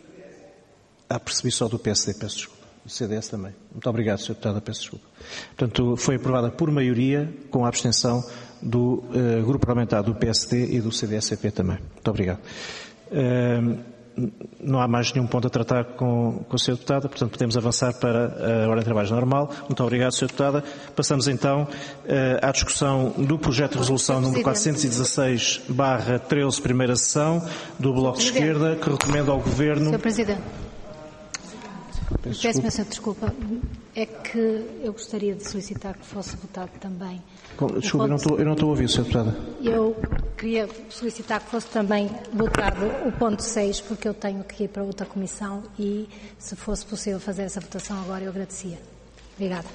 Ah, percebi só do P S D, peço desculpa. Do C D S também. Muito obrigado, senhor Deputado, peço desculpa. Portanto, foi aprovada por maioria com a abstenção do uh, grupo parlamentar do P S D e do C D S C P também. Muito obrigado. Uh, não há mais nenhum ponto a tratar com, com a senhora Deputada, portanto podemos avançar para a ordem de trabalhos normal. Muito obrigado, senhora Deputada. Passamos então à discussão do projeto de resolução número quatrocentos e dezasseis barra treze, primeira sessão, do Bloco de Esquerda, que recomenda ao Governo... senhor Presidente, peço imensa desculpa, é que eu gostaria de solicitar que fosse votado também... Desculpa, eu não estou, eu não estou a ouvir, senhora Deputada. Eu queria solicitar que fosse também votado o ponto seis, porque eu tenho que ir para outra comissão e, se fosse possível fazer essa votação agora, eu agradecia. Obrigada.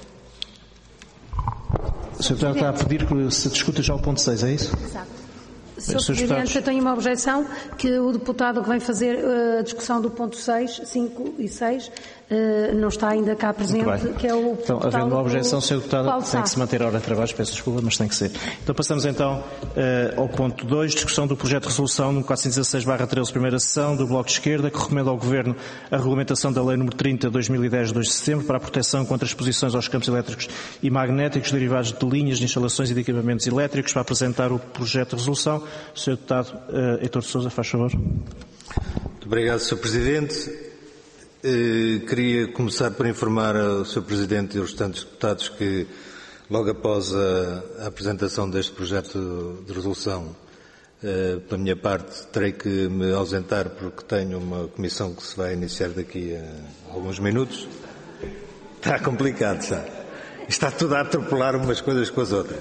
A senhora Deputada está a pedir que se discuta já o ponto seis, é isso? Exato. senhor Presidente, eu tenho uma objeção que o deputado que vem fazer uh, a discussão do ponto seis, cinco e seis uh, não está ainda cá presente, que é o Então, havendo uma objeção, senhor Deputado, tem que se manter a hora de trabalho, peço desculpa, mas tem que ser. Então passamos então uh, ao ponto dois, discussão do projeto de resolução número quatrocentos e dezasseis barra treze, primeira sessão, do Bloco de Esquerda, que recomenda ao Governo a regulamentação da Lei número trinta de dois mil e dez, de dois de setembro, para a proteção contra exposições aos campos elétricos e magnéticos derivados de linhas de instalações e de equipamentos elétricos. Para apresentar o projeto de resolução, senhor Deputado uh, Heitor de Sousa, faz favor. Muito obrigado, senhor Presidente. Uh, queria começar por informar ao senhor Presidente e aos restantes deputados que, logo após a, a apresentação deste projeto de resolução, uh, pela minha parte, terei que me ausentar porque tenho uma comissão que se vai iniciar daqui a alguns minutos. Está complicado, já. Está tudo a atropelar umas coisas com as outras.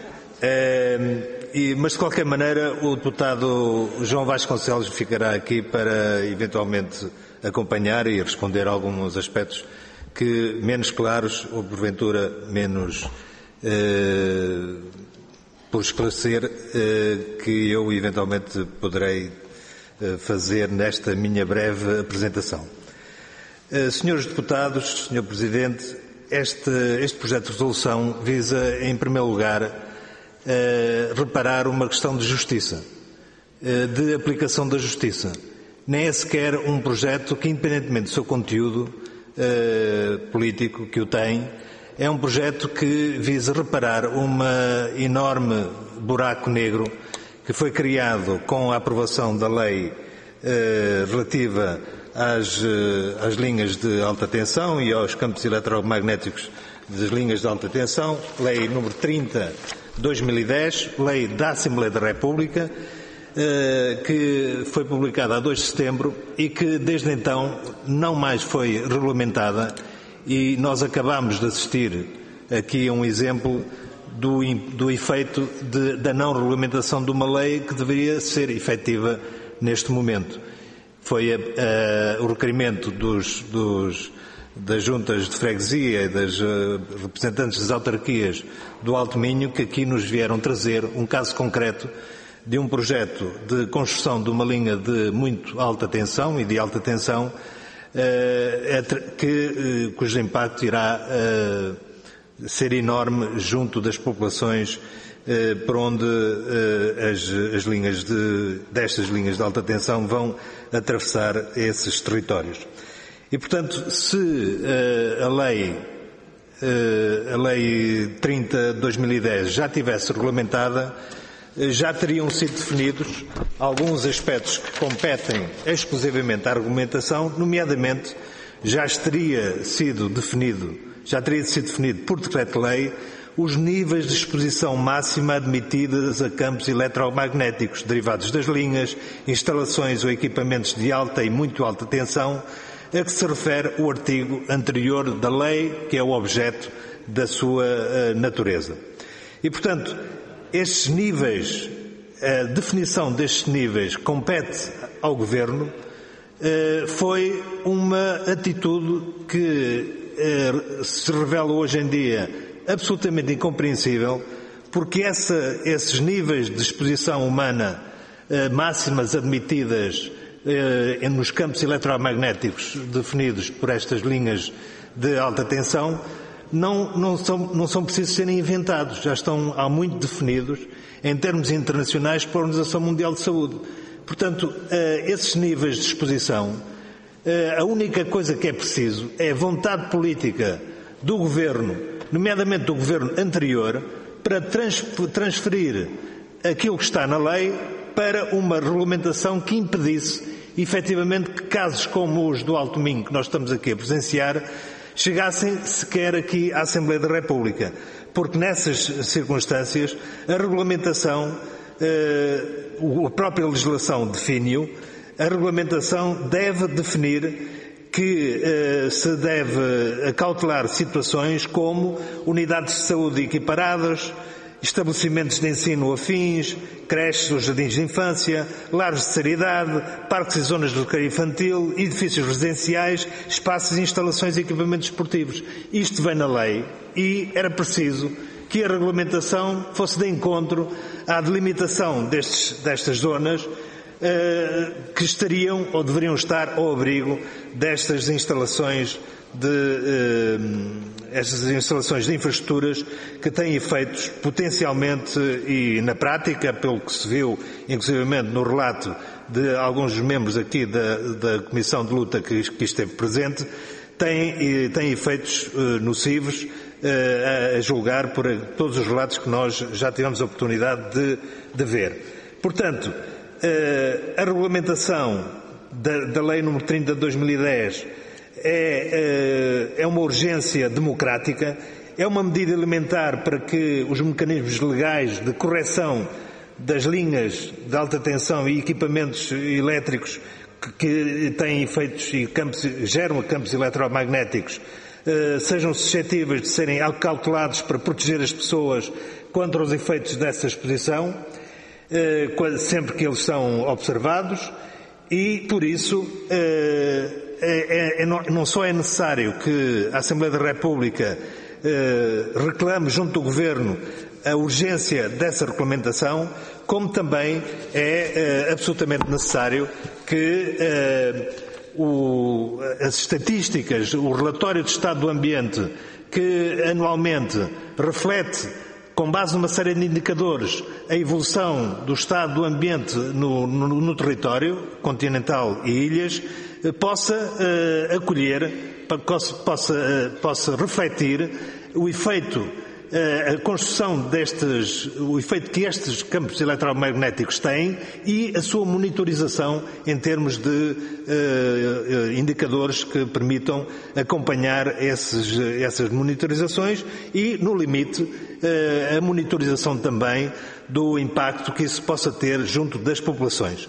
Uh, E, mas, de qualquer maneira, o deputado João Vasconcelos ficará aqui para, eventualmente, acompanhar e responder a alguns aspectos que, menos claros ou, porventura, menos eh, por esclarecer, eh, que eu, eventualmente, poderei eh, fazer nesta minha breve apresentação. Eh, senhores deputados, senhor Presidente, este, este projeto de resolução visa, em primeiro lugar, Uh, reparar uma questão de justiça, uh, de aplicação da justiça. Nem é sequer um projeto que, independentemente do seu conteúdo uh, político que o tem, é um projeto que visa reparar uma enorme buraco negro que foi criado com a aprovação da lei uh, relativa às, uh, às linhas de alta tensão e aos campos eletromagnéticos das linhas de alta tensão, lei número trinta de dois mil e dez, lei da Assembleia da República, que foi publicada a dois de setembro e que desde então não mais foi regulamentada, e nós acabamos de assistir aqui a um exemplo do, do efeito de, da não regulamentação de uma lei que deveria ser efetiva neste momento. Foi a, a, o requerimento dos, dos das juntas de freguesia e das uh, representantes das autarquias do Alto Minho que aqui nos vieram trazer um caso concreto de um projeto de construção de uma linha de muito alta tensão e de alta tensão uh, que, uh, cujo impacto irá uh, ser enorme junto das populações uh, por onde uh, as, as linhas de, destas linhas de alta tensão vão atravessar esses territórios. E, portanto, se uh, a lei, uh, a lei trinta de dois mil e dez já tivesse regulamentada, uh, já teriam sido definidos alguns aspectos que competem exclusivamente à regulamentação, nomeadamente já teria sido definido, já teria sido definido por decreto-lei os níveis de exposição máxima admitidas a campos eletromagnéticos derivados das linhas, instalações ou equipamentos de alta e muito alta tensão, a que se refere o artigo anterior da lei, que é o objeto da sua uh, natureza. E, portanto, estes níveis, a definição destes níveis compete ao Governo, uh, foi uma atitude que uh, se revela hoje em dia absolutamente incompreensível, porque essa, esses níveis de exposição humana uh, máximas admitidas nos campos eletromagnéticos definidos por estas linhas de alta tensão não, não, são, não são precisos serem inventados, já estão há muito definidos em termos internacionais pela Organização Mundial de Saúde. Portanto, esses níveis de exposição, a única coisa que é preciso é vontade política do Governo, nomeadamente do Governo anterior, para transferir aquilo que está na lei para uma regulamentação que impedisse efetivamente, que casos como os do Alto Minho, que nós estamos aqui a presenciar, chegassem sequer aqui à Assembleia da República. Porque nessas circunstâncias, a regulamentação, a própria legislação define-o, a regulamentação deve definir que eh, se deve acautelar situações como unidades de saúde equiparadas, estabelecimentos de ensino afins, creches ou jardins de infância, lares de seriedade, parques e zonas de recreio infantil, edifícios residenciais, espaços, instalações e equipamentos esportivos. Isto vem na lei e era preciso que a regulamentação fosse de encontro à delimitação destes, destas zonas que estariam ou deveriam estar ao abrigo destas instalações de eh, estas instalações de infraestruturas que têm efeitos potencialmente e na prática, pelo que se viu inclusivamente no relato de alguns membros aqui da, da Comissão de Luta que, que esteve presente, têm, têm efeitos eh, nocivos eh, a julgar por todos os relatos que nós já tivemos a oportunidade de, de ver. Portanto, a regulamentação da, da Lei número trinta de dois mil e dez é, é uma urgência democrática, é uma medida elementar para que os mecanismos legais de correção das linhas de alta tensão e equipamentos elétricos que, que têm efeitos e campos, geram campos eletromagnéticos sejam suscetíveis de serem cautelados para proteger as pessoas contra os efeitos dessa exposição, sempre que eles são observados, e por isso é, é, é, não só é necessário que a Assembleia da República é, reclame junto do Governo a urgência dessa regulamentação, como também é, é absolutamente necessário que é, o, as estatísticas, o relatório de estado do ambiente que anualmente reflete, com base numa série de indicadores, a evolução do estado do ambiente no, no, no território continental e ilhas, possa uh, acolher, possa, possa, uh, possa refletir o efeito, uh, a construção destes, o efeito que estes campos eletromagnéticos têm e a sua monitorização em termos de uh, indicadores que permitam acompanhar esses, essas monitorizações e, no limite, a monitorização também do impacto que isso possa ter junto das populações.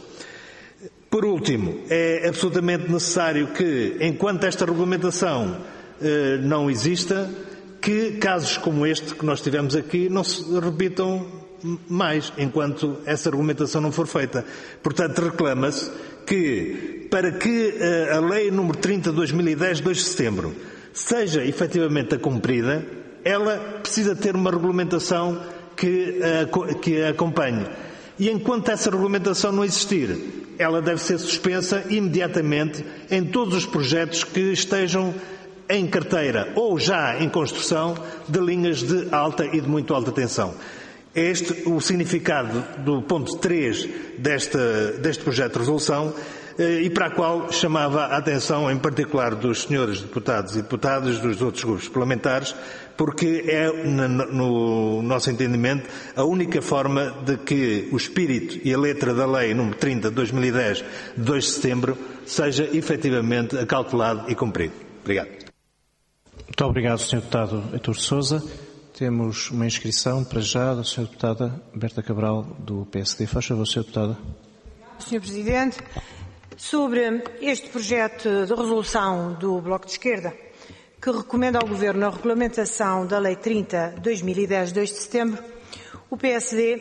Por último, é absolutamente necessário que, enquanto esta regulamentação eh, não exista, que casos como este que nós tivemos aqui não se repitam mais, enquanto essa regulamentação não for feita. Portanto, reclama-se que, para que eh, a Lei número trinta de dois mil e dez, de dois de setembro, seja efetivamente cumprida, ela precisa ter uma regulamentação que a, que a acompanhe. E enquanto essa regulamentação não existir, ela deve ser suspensa imediatamente em todos os projetos que estejam em carteira ou já em construção de linhas de alta e de muito alta tensão. Este o significado do ponto três deste, deste projeto de resolução e para a qual chamava a atenção em particular dos senhores deputados e deputadas dos outros grupos parlamentares, porque é, no nosso entendimento, a única forma de que o espírito e a letra da Lei número trinta de dois mil e dez, de dois de setembro, seja efetivamente acautelado e cumprido. Obrigado. Muito obrigado, senhor Deputado Heitor Sousa. Temos uma inscrição para já da senhora Deputada Berta Cabral, do P S D. Faz favor, senhora Deputada. senhor Presidente, sobre este projeto de resolução do Bloco de Esquerda, que recomenda ao Governo a regulamentação da Lei trinta de dois mil e dez, de dois de setembro, o P S D,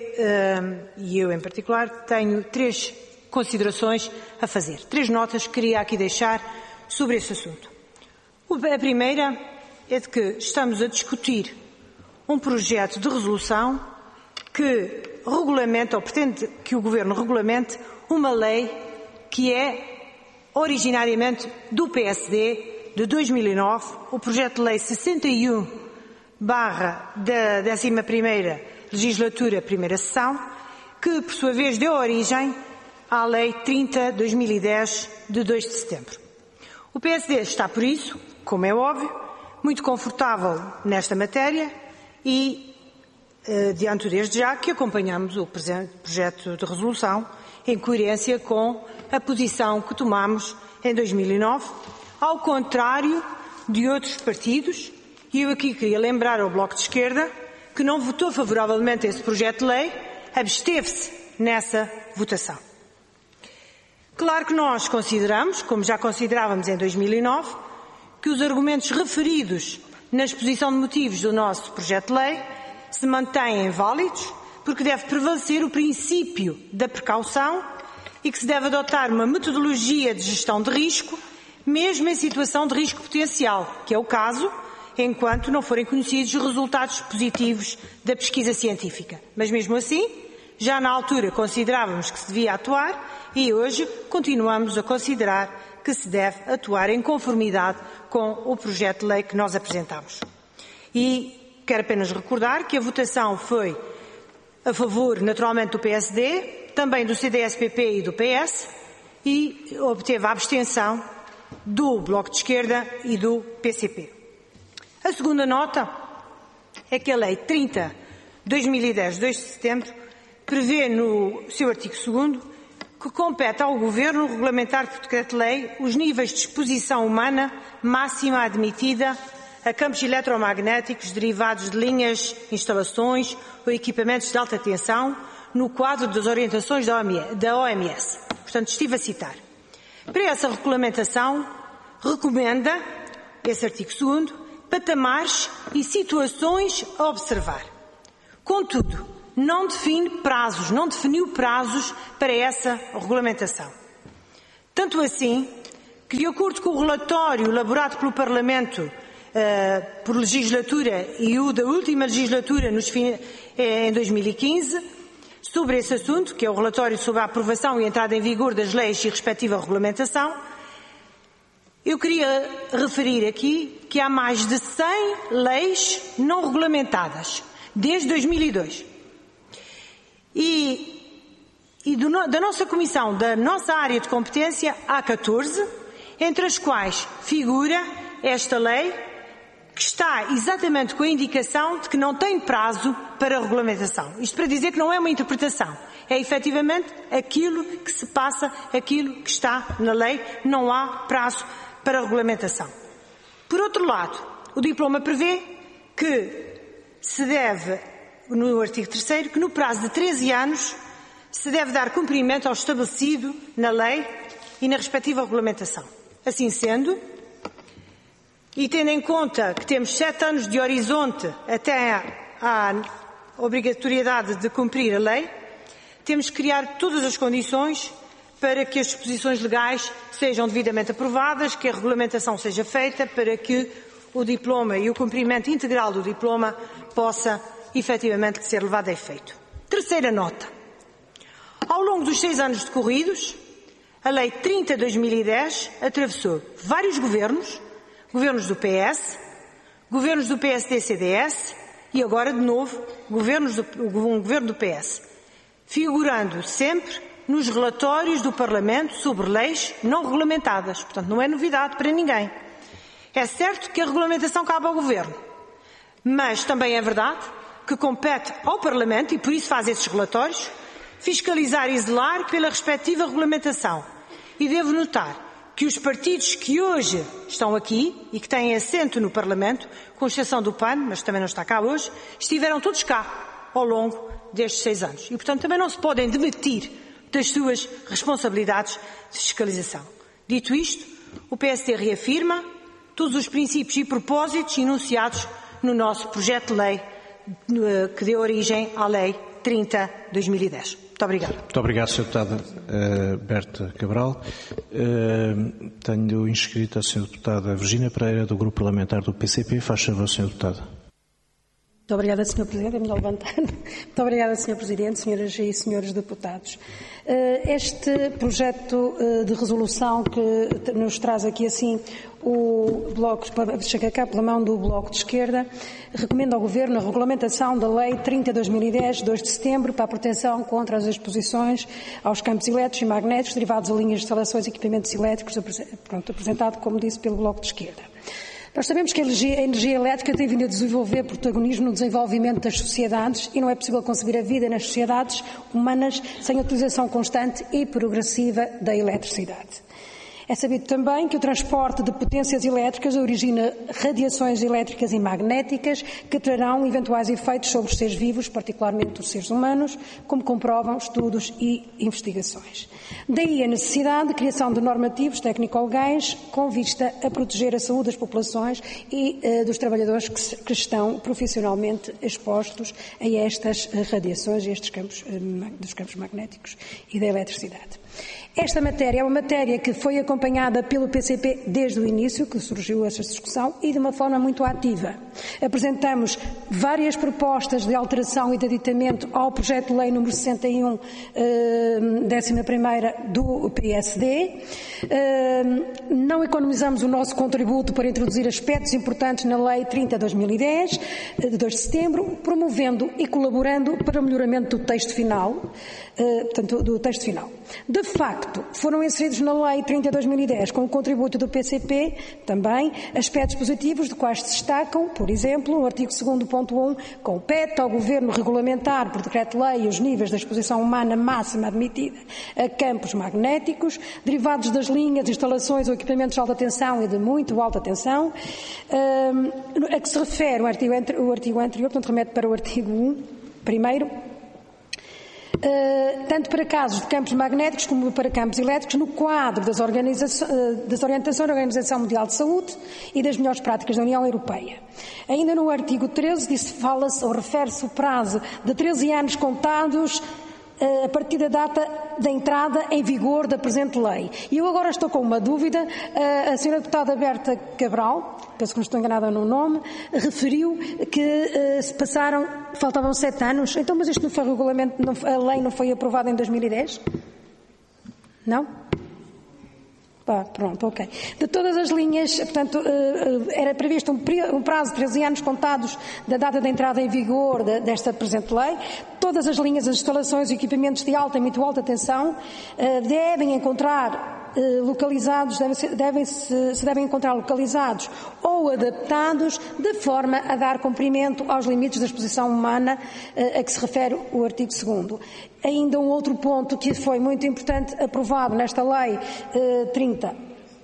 e eu em particular, tenho três considerações a fazer. Três notas que queria aqui deixar sobre esse assunto. A primeira é de que estamos a discutir um projeto de resolução que regulamenta, ou pretende que o Governo regulamente, uma lei que é originariamente do P S D, de dois mil e nove, o projeto de lei sessenta e um barra da décima primeira legislatura, primeira sessão, que por sua vez deu origem à lei trinta de dois mil e dez, de dois de setembro. O P S D está, por isso, como é óbvio, muito confortável nesta matéria e, eh, adianto desde já, que acompanhamos o presente projeto de resolução em coerência com a posição que tomamos em dois mil e nove, ao contrário de outros partidos, e eu aqui queria lembrar ao Bloco de Esquerda que não votou favoravelmente a esse projeto de lei, absteve-se nessa votação. Claro que nós consideramos, como já considerávamos em dois mil e nove, que os argumentos referidos na exposição de motivos do nosso projeto de lei se mantêm válidos, porque deve prevalecer o princípio da precaução e que se deve adotar uma metodologia de gestão de risco, mesmo em situação de risco potencial, que é o caso, enquanto não forem conhecidos os resultados positivos da pesquisa científica. Mas mesmo assim, já na altura considerávamos que se devia atuar e hoje continuamos a considerar que se deve atuar em conformidade com o projeto de lei que nós apresentamos. E quero apenas recordar que a votação foi a favor, naturalmente, do P S D, também do C D S P P e do P S, e obteve a abstenção do Bloco de Esquerda e do P C P. A segunda nota é que a Lei trinta barra dois mil e dez, de dois de setembro, prevê no seu artigo segundo que compete ao Governo regulamentar por decreto-lei os níveis de exposição humana máxima admitida a campos eletromagnéticos derivados de linhas, instalações ou equipamentos de alta tensão no quadro das orientações da O M S. Portanto, estive a citar. Para essa regulamentação, recomenda, esse artigo segundo, patamares e situações a observar. Contudo, não define prazos, não definiu prazos para essa regulamentação. Tanto assim que, de acordo com o relatório elaborado pelo Parlamento uh, por legislatura e o da última legislatura nos, em dois mil e quinze, sobre esse assunto, que é o relatório sobre a aprovação e entrada em vigor das leis e respectiva regulamentação, eu queria referir aqui que há mais de cem leis não regulamentadas, desde dois mil e dois. E, e do, da nossa comissão, da nossa área de competência, há catorze, entre as quais figura esta lei, que está exatamente com a indicação de que não tem prazo para a regulamentação. Isto para dizer que não é uma interpretação, é efetivamente aquilo que se passa, aquilo que está na lei, não há prazo para a regulamentação. Por outro lado, o diploma prevê que se deve, no artigo terceiro, que no prazo de treze anos se deve dar cumprimento ao estabelecido na lei e na respectiva regulamentação. Assim sendo, e tendo em conta que temos sete anos de horizonte até à obrigatoriedade de cumprir a lei, temos que criar todas as condições para que as disposições legais sejam devidamente aprovadas, que a regulamentação seja feita, para que o diploma e o cumprimento integral do diploma possa efetivamente ser levado a efeito. Terceira nota. Ao longo dos seis anos decorridos, a Lei trinta barra dois mil e dez atravessou vários governos, governos do P S, governos do P S D C D S e agora, de novo, governos do, um governo do P S, figurando sempre nos relatórios do Parlamento sobre leis não regulamentadas. Portanto, não é novidade para ninguém. É certo que a regulamentação cabe ao Governo, mas também é verdade que compete ao Parlamento, e por isso faz esses relatórios, fiscalizar e zelar pela respectiva regulamentação. E devo notar que os partidos que hoje estão aqui e que têm assento no Parlamento, com exceção do P A N, mas também não está cá hoje, estiveram todos cá ao longo destes seis anos. E, portanto, também não se podem demitir das suas responsabilidades de fiscalização. Dito isto, o P S D reafirma todos os princípios e propósitos enunciados no nosso projeto de lei que deu origem à Lei trinta barra dois mil e dez. Muito obrigada. Muito obrigado, senhora Deputada uh, Berta Cabral. Uh, tenho inscrita a senhora Deputada Virgínia Pereira, do Grupo Parlamentar do P C P. Faz favor, senhora Deputada. Muito obrigada, senhor Presidente. É melhor levantar. Muito obrigada, senhor Presidente, senhoras e senhores deputados. Este projeto de resolução que nos traz aqui assim o Bloco, chega cá pela mão do Bloco de Esquerda, recomenda ao Governo a regulamentação da Lei trinta barra dois mil e dez, de dois de setembro, para a proteção contra as exposições aos campos elétricos e magnéticos derivados de linhas de instalações e equipamentos elétricos, pronto, apresentado, como disse, pelo Bloco de Esquerda. Nós sabemos que a energia, a energia elétrica tem vindo a desenvolver protagonismo no desenvolvimento das sociedades e não é possível conceber a vida nas sociedades humanas sem a utilização constante e progressiva da eletricidade. É sabido também que o transporte de potências elétricas origina radiações elétricas e magnéticas que trarão eventuais efeitos sobre os seres vivos, particularmente os seres humanos, como comprovam estudos e investigações. Daí a necessidade de criação de normativos técnico-legais com vista a proteger a saúde das populações e uh, dos trabalhadores que, se, que estão profissionalmente expostos a estas uh, radiações e estes campos, uh, dos campos magnéticos e da eletricidade. Esta matéria é uma matéria que foi acompanhada pelo P C P desde o início, que surgiu esta discussão, e de uma forma muito ativa. Apresentamos várias propostas de alteração e de aditamento ao projeto de lei número sessenta e um, décima primeira do P S D. Não economizamos o nosso contributo para introduzir aspectos importantes na Lei trinta de dois mil e dez, de dois de setembro, promovendo e colaborando para o melhoramento do texto final, portanto, do texto final. De facto, foram inseridos na Lei trinta de dois mil e dez, com o contributo do P C P, também, aspectos positivos, de quais se destacam, por exemplo, o artigo segundo ponto um, compete ao Governo regulamentar, por decreto-lei, os níveis da exposição humana máxima admitida a campos magnéticos, derivados das linhas, instalações ou equipamentos de alta tensão e de muito alta tensão, a que se refere o artigo, o artigo anterior, portanto, remete para o artigo um, primeiro, Uh, tanto para casos de campos magnéticos como para campos elétricos, no quadro das, uh, das orientações da Organização Mundial de Saúde e das melhores práticas da União Europeia. Ainda no artigo treze, fala-se ou refere-se o prazo de treze anos contados uh, a partir da data da entrada em vigor da presente lei. E eu agora estou com uma dúvida. Uh, a senhora deputada Berta Cabral, penso que não estou enganada no nome, referiu que uh, se passaram, faltavam sete anos. Então, mas isto não foi regulamento, não, a lei não foi aprovada em dois mil e dez? Não? Pá, pronto, ok. De todas as linhas, portanto, uh, era previsto um, um prazo de treze anos contados da data de entrada em vigor de, desta presente lei. Todas as linhas, as instalações e equipamentos de alta e muito alta tensão uh, devem encontrar localizados, devem -se, devem -se, se devem encontrar localizados ou adaptados de forma a dar cumprimento aos limites da exposição humana a que se refere o artigo segundo. Ainda um outro ponto que foi muito importante, aprovado nesta lei trinta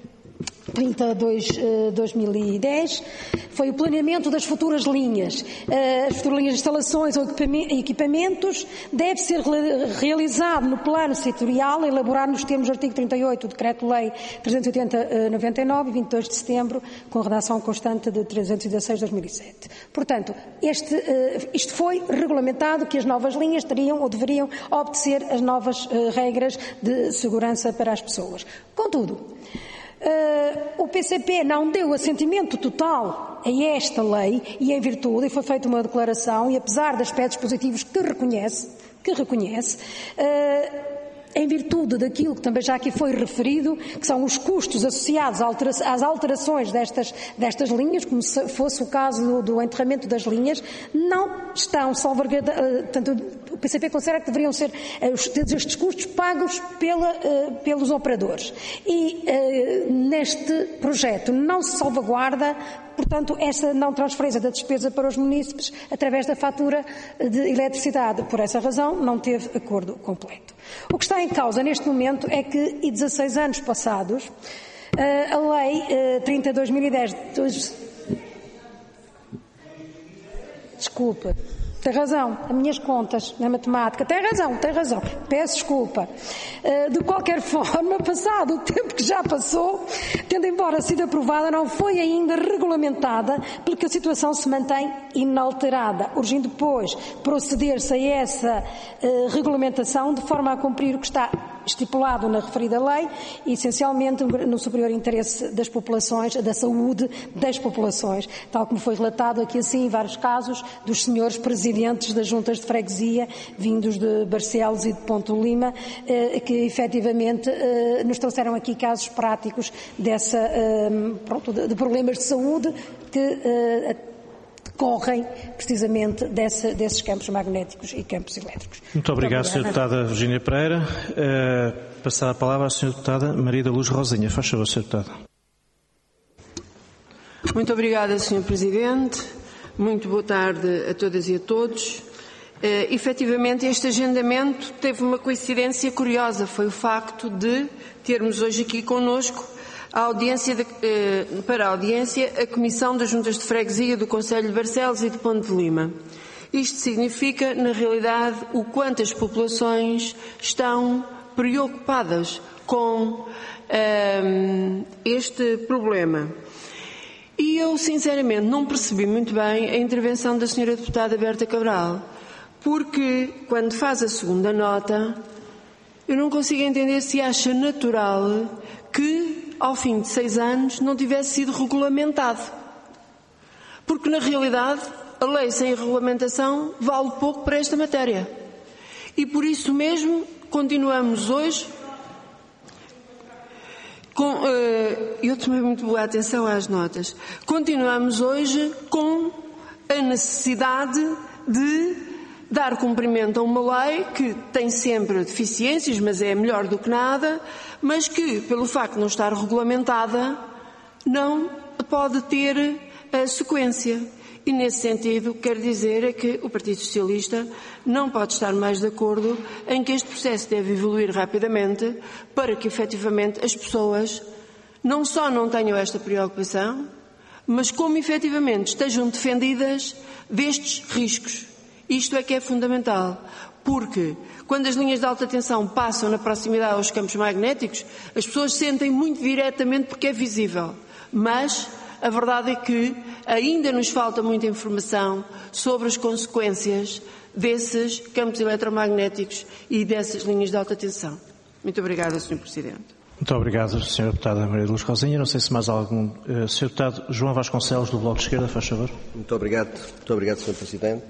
de dois mil e dez, foi o planeamento das futuras linhas. As futuras linhas de instalações ou equipamentos deve ser realizado no plano setorial, elaborado nos termos do artigo trinta e oito do Decreto-Lei trezentos e oitenta barra noventa e nove, vinte e dois de setembro, com redação constante de trezentos e dezasseis barra dois mil e sete. Portanto, este, isto foi regulamentado que as novas linhas teriam ou deveriam obedecer as novas regras de segurança para as pessoas. Contudo, Uh, o P C P não deu assentimento total a esta lei e, em virtude, e foi feita uma declaração, e apesar de aspectos positivos que reconhece, que reconhece, uh, em virtude daquilo que também já aqui foi referido, que são os custos associados às alterações destas, destas linhas, como se fosse o caso do, do enterramento das linhas, não estão salvaguardados. Portanto, o P C P considera que deveriam ser estes custos pagos pela, pelos operadores. E neste projeto não se salvaguarda, portanto, esta não transferência da despesa para os munícipes através da fatura de eletricidade. Por essa razão, não teve acordo completo. O que está em causa neste momento é que, e dezasseis anos passados, a Lei trinta de dois mil e dez... Desculpa. Tem razão, as minhas contas na matemática, tem razão, tem razão, peço desculpa. De qualquer forma, passado o tempo que já passou, tendo embora sido aprovada, não foi ainda regulamentada, pelo que a situação se mantém inalterada, urgindo, pois, proceder-se a essa uh, regulamentação de forma a cumprir o que está estipulado na referida lei, e essencialmente no superior interesse das populações, da saúde das populações, tal como foi relatado aqui assim em vários casos dos senhores presidentes das juntas de freguesia, vindos de Barcelos e de Ponte Lima, que efetivamente nos trouxeram aqui casos práticos dessa, pronto, de problemas de saúde que decorrem precisamente dessa, desses campos magnéticos e campos elétricos. Muito obrigado, senhora Deputada Virgínia Pereira. Uh, passar a palavra à senhora Deputada Maria da Luz Rosinha. Faz favor, senhora Deputada. Muito obrigada, senhor Presidente. Muito boa tarde a todas e a todos. Uh, efetivamente, este agendamento teve uma coincidência curiosa. Foi o facto de termos hoje aqui connosco a audiência de, uh, para a audiência a Comissão das Juntas de Freguesia do Concelho de Barcelos e de Ponte de Lima. Isto significa, na realidade, o quanto as populações estão preocupadas com uh, este problema. E eu, sinceramente, não percebi muito bem a intervenção da senhora deputada Berta Cabral, porque, quando faz a segunda nota, eu não consigo entender se acha natural que, ao fim de seis anos, não tivesse sido regulamentado. Porque, na realidade, a lei sem regulamentação vale pouco para esta matéria. E, por isso mesmo, continuamos hoje... Com, uh, eu tomei muito boa atenção às notas. Continuamos hoje com a necessidade de dar cumprimento a uma lei que tem sempre deficiências, mas é melhor do que nada, mas que, pelo facto de não estar regulamentada, não pode ter a sequência. E, nesse sentido, quero dizer é que o Partido Socialista não pode estar mais de acordo em que este processo deve evoluir rapidamente para que, efetivamente, as pessoas não só não tenham esta preocupação, mas como, efetivamente, estejam defendidas destes riscos. Isto é que é fundamental, porque quando as linhas de alta tensão passam na proximidade aos campos magnéticos, as pessoas sentem muito diretamente porque é visível, mas a verdade é que ainda nos falta muita informação sobre as consequências desses campos eletromagnéticos e dessas linhas de alta tensão. Muito obrigada, senhor Presidente. Muito obrigado, senhora Deputada Maria de Luz Rosinha. Não sei se mais algum... Uh, senhor Deputado João Vasconcelos, do Bloco de Esquerda, faz favor. Muito obrigado, muito obrigado, senhor Presidente.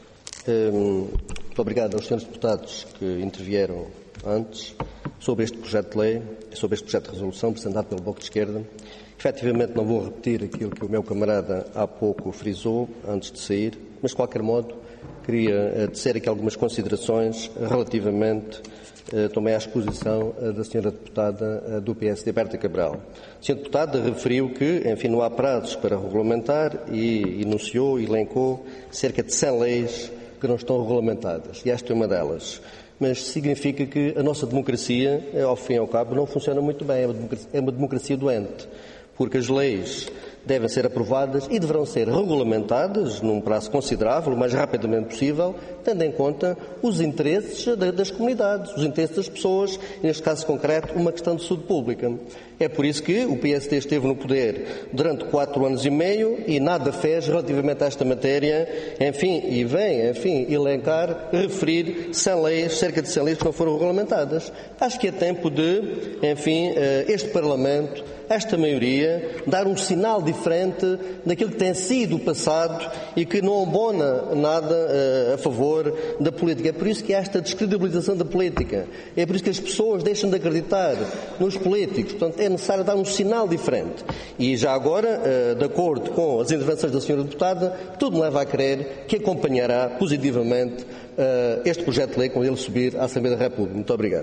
Um, muito obrigado aos senhores deputados que intervieram antes sobre este projeto de lei, sobre este projeto de resolução apresentado pelo Bloco de Esquerda. Efetivamente não vou repetir aquilo que o meu camarada há pouco frisou, antes de sair, mas de qualquer modo queria tecer aqui algumas considerações relativamente uh, também à exposição uh, da senhora deputada uh, do P S D, Berta Cabral. A senhora deputada referiu que, enfim, não há prazos para regulamentar e enunciou e elencou cerca de cem leis que não estão regulamentadas, e esta é uma delas. Mas significa que a nossa democracia, ao fim e ao cabo, não funciona muito bem, é uma democracia, é uma democracia doente, porque as leis devem ser aprovadas e deverão ser regulamentadas num prazo considerável, o mais rapidamente possível, tendo em conta os interesses das comunidades, os interesses das pessoas, neste caso concreto, uma questão de saúde pública. É por isso que o P S D esteve no poder durante quatro anos e meio e nada fez relativamente a esta matéria, enfim, e vem, enfim, elencar, referir cem leis, cerca de cem leis que não foram regulamentadas. Acho que é tempo de, enfim, este Parlamento, esta maioria, dar um sinal diferente daquilo que tem sido o passado e que não abona nada uh, a favor da política. É por isso que há esta descredibilização da política. É por isso que as pessoas deixam de acreditar nos políticos. Portanto, é necessário dar um sinal diferente. E já agora, uh, de acordo com as intervenções da senhora deputada, tudo me leva a crer que acompanhará positivamente uh, este projeto de lei quando ele subir à Assembleia da República. Muito obrigado.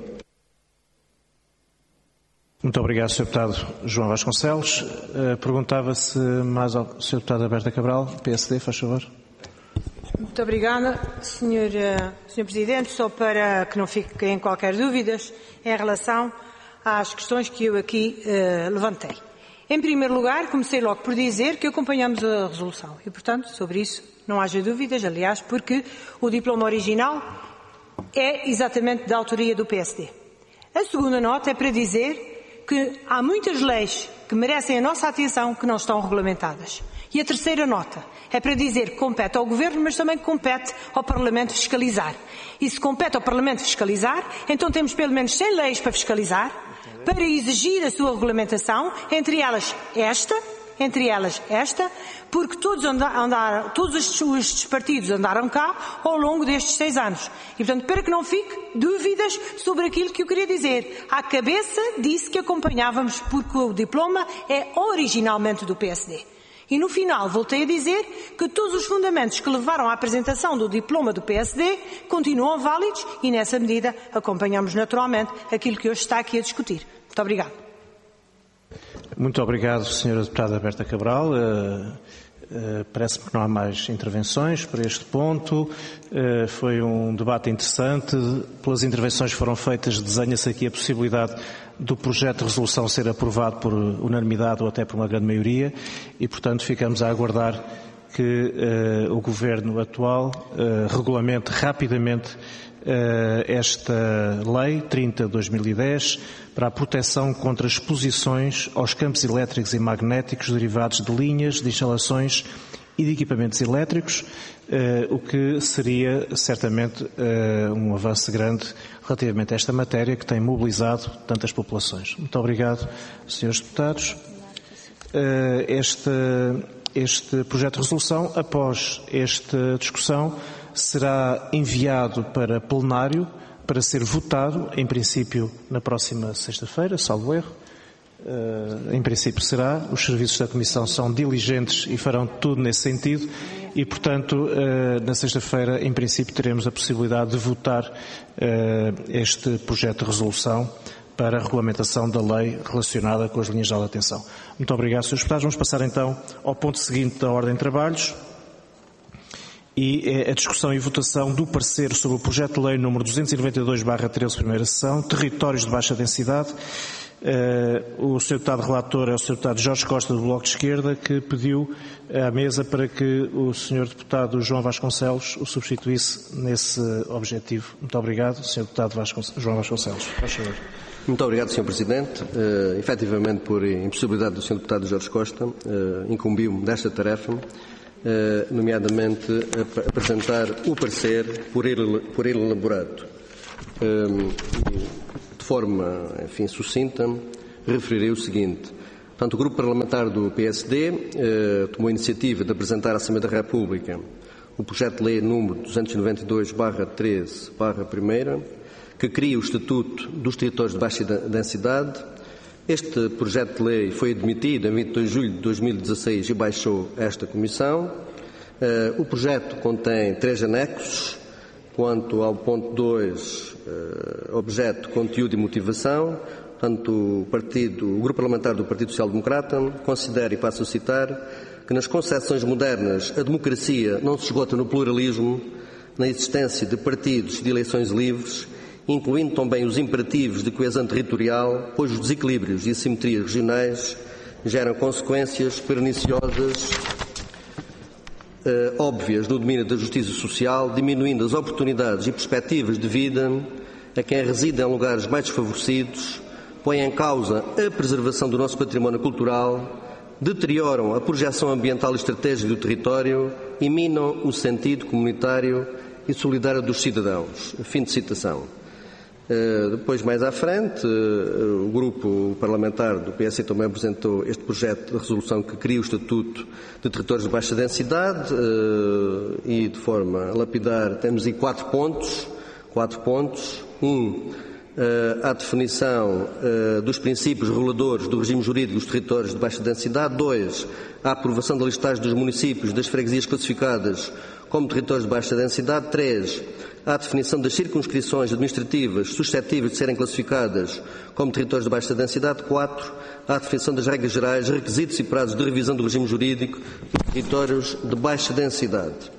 Muito obrigado, senhor Deputado João Vasconcelos. Uh, Perguntava-se mais ao senhor Deputado Berta Cabral, P S D, faz favor. Muito obrigada, senhor, senhor Presidente. Só para que não fiquem qualquer dúvidas em relação às questões que eu aqui uh, levantei. Em primeiro lugar, comecei logo por dizer que acompanhamos a resolução e, portanto, sobre isso não haja dúvidas, aliás, porque o diploma original é exatamente da autoria do P S D. A segunda nota é para dizer que há muitas leis que merecem a nossa atenção que não estão regulamentadas. E a terceira nota é para dizer que compete ao Governo, mas também compete ao Parlamento fiscalizar. E se compete ao Parlamento fiscalizar, então temos pelo menos cem leis para fiscalizar, para exigir a sua regulamentação, entre elas esta, entre elas esta, porque todos, andaram, todos estes partidos andaram cá ao longo destes seis anos. E, portanto, para que não fique dúvidas sobre aquilo que eu queria dizer. À cabeça disse que acompanhávamos porque o diploma é originalmente do P S D. E no final voltei a dizer que todos os fundamentos que levaram à apresentação do diploma do P S D continuam válidos e, nessa medida, acompanhamos naturalmente aquilo que hoje está aqui a discutir. Muito obrigada. Muito obrigado, senhora Deputada Berta Cabral. Uh, uh, Parece-me que não há mais intervenções para este ponto. Uh, foi um debate interessante. Pelas intervenções que foram feitas, desenha-se aqui a possibilidade do projeto de resolução ser aprovado por unanimidade ou até por uma grande maioria e, portanto, ficamos a aguardar que uh, o Governo atual uh, regulamente rapidamente uh, esta Lei trinta de dois mil e dez para a proteção contra exposições aos campos elétricos e magnéticos derivados de linhas, de instalações e de equipamentos elétricos, uh, o que seria certamente uh, um avanço grande relativamente a esta matéria que tem mobilizado tantas populações. Muito obrigado, senhores deputados. Uh, este, este projeto de resolução, após esta discussão, será enviado para plenário para ser votado, em princípio, na próxima sexta-feira, salvo erro. Uh, em princípio será. Os serviços da Comissão são diligentes e farão tudo nesse sentido e, portanto, uh, na sexta-feira, em princípio, teremos a possibilidade de votar uh, este projeto de resolução para a regulamentação da lei relacionada com as linhas de alta tensão. Muito obrigado, senhores deputados. Vamos passar então ao ponto seguinte da ordem de trabalhos e é a discussão e votação do parecer sobre o projeto de lei número duzentos e noventa e dois barra treze, primeira sessão, territórios de baixa densidade. Uh, o senhor Deputado relator é o senhor Deputado Jorge Costa, do Bloco de Esquerda, que pediu à mesa para que o senhor Deputado João Vasconcelos o substituísse nesse objetivo. Muito obrigado, senhor Deputado Vasconcelos, João Vasconcelos. Faz favor. Muito obrigado, senhor Presidente. Uh, efetivamente, por impossibilidade do senhor Deputado Jorge Costa, uh, incumbiu-me desta tarefa, uh, nomeadamente a, a apresentar o parecer por ele, por ele elaborado. Uh, de forma, enfim, sucinta, referirei o seguinte. Portanto, o Grupo Parlamentar do P S D uh, tomou a iniciativa de apresentar à Assembleia da República o projeto de lei número duzentos e noventa e dois barra treze barra primeira, que cria o Estatuto dos Territórios de Baixa Densidade. Este projeto de lei foi admitido em vinte e dois de julho de dois mil e dezasseis e baixou esta Comissão. Uh, o projeto contém três anexos. Quanto ao ponto dois, uh, objeto, conteúdo e motivação, portanto, o, partido, o Grupo Parlamentar do Partido Social Democrata considera, e passo a citar, que nas concepções modernas a democracia não se esgota no pluralismo, na existência de partidos de eleições livres, incluindo também os imperativos de coesão territorial, pois os desequilíbrios e assimetrias regionais geram consequências perniciosas uh, óbvias no domínio da justiça social, diminuindo as oportunidades e perspectivas de vida a quem reside em lugares mais desfavorecidos, põem em causa a preservação do nosso património cultural, deterioram a projeção ambiental e estratégica do território e minam o sentido comunitário e solidário dos cidadãos. Fim de citação. Uh, depois, mais à frente, uh, o grupo parlamentar do P S também apresentou este projeto de resolução que cria o Estatuto de Territórios de Baixa Densidade uh, e, de forma lapidar, temos aí quatro pontos. Quatro pontos. Um, uh, a definição uh, dos princípios reguladores do regime jurídico dos territórios de baixa densidade. Dois, a aprovação da listagem dos municípios das freguesias classificadas como territórios de baixa densidade. Três, a definição das circunscrições administrativas suscetíveis de serem classificadas como territórios de baixa densidade. Quatro, a definição das regras gerais, requisitos e prazos de revisão do regime jurídico dos territórios de baixa densidade.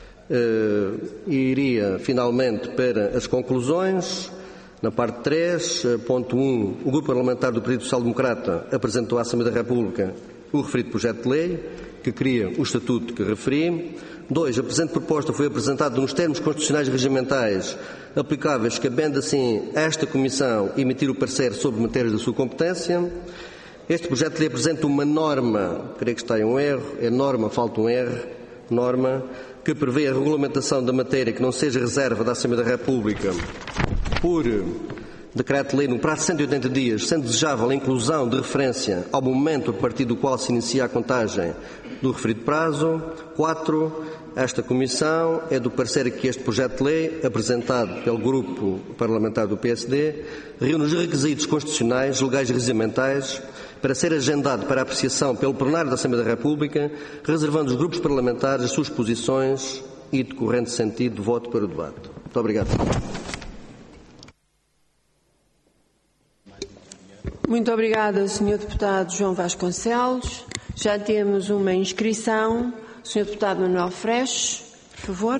Uh, e iria, finalmente, para as conclusões. Na parte três, ponto um, o Grupo Parlamentar do Partido Social Democrata apresentou à Assembleia da República o referido projeto de lei, que cria o estatuto que referi. Dois, a presente proposta foi apresentada nos termos constitucionais e regimentais aplicáveis, cabendo assim a esta Comissão emitir o parecer sobre matérias da sua competência. Este projeto de lei apresenta uma norma, creio que está em um erro, é norma, falta um R, norma, que prevê a regulamentação da matéria que não seja reserva da Assembleia da República por decreto-lei no prazo de cento e oitenta dias, sendo desejável a inclusão de referência ao momento a partir do qual se inicia a contagem do referido prazo. Quatro, esta Comissão é do parecer que este projeto de lei, apresentado pelo Grupo Parlamentar do P S D, reúne os requisitos constitucionais, legais e regimentais para ser agendado para apreciação pelo plenário da Assembleia da República, reservando os grupos parlamentares as suas posições e decorrente sentido de voto para o debate. Muito obrigado. Muito obrigada, senhor Deputado João Vasconcelos. Já temos uma inscrição. senhor Deputado Manuel Freixo, por favor.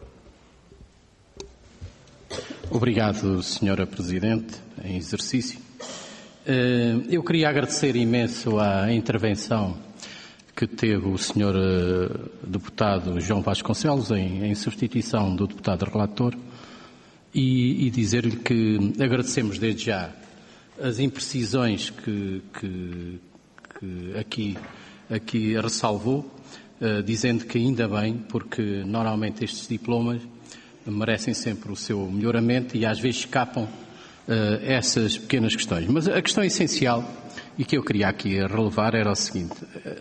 Obrigado, senhora Presidente, em exercício. Eu queria agradecer imenso a intervenção que teve o senhor Deputado João Vasconcelos em, em substituição do Deputado Relator e, e dizer-lhe que agradecemos desde já as imprecisões que, que, que aqui, aqui ressalvou, uh, dizendo que ainda bem, porque normalmente estes diplomas merecem sempre o seu melhoramento e às vezes escapam uh, essas pequenas questões. Mas a questão essencial e que eu queria aqui relevar era o seguinte: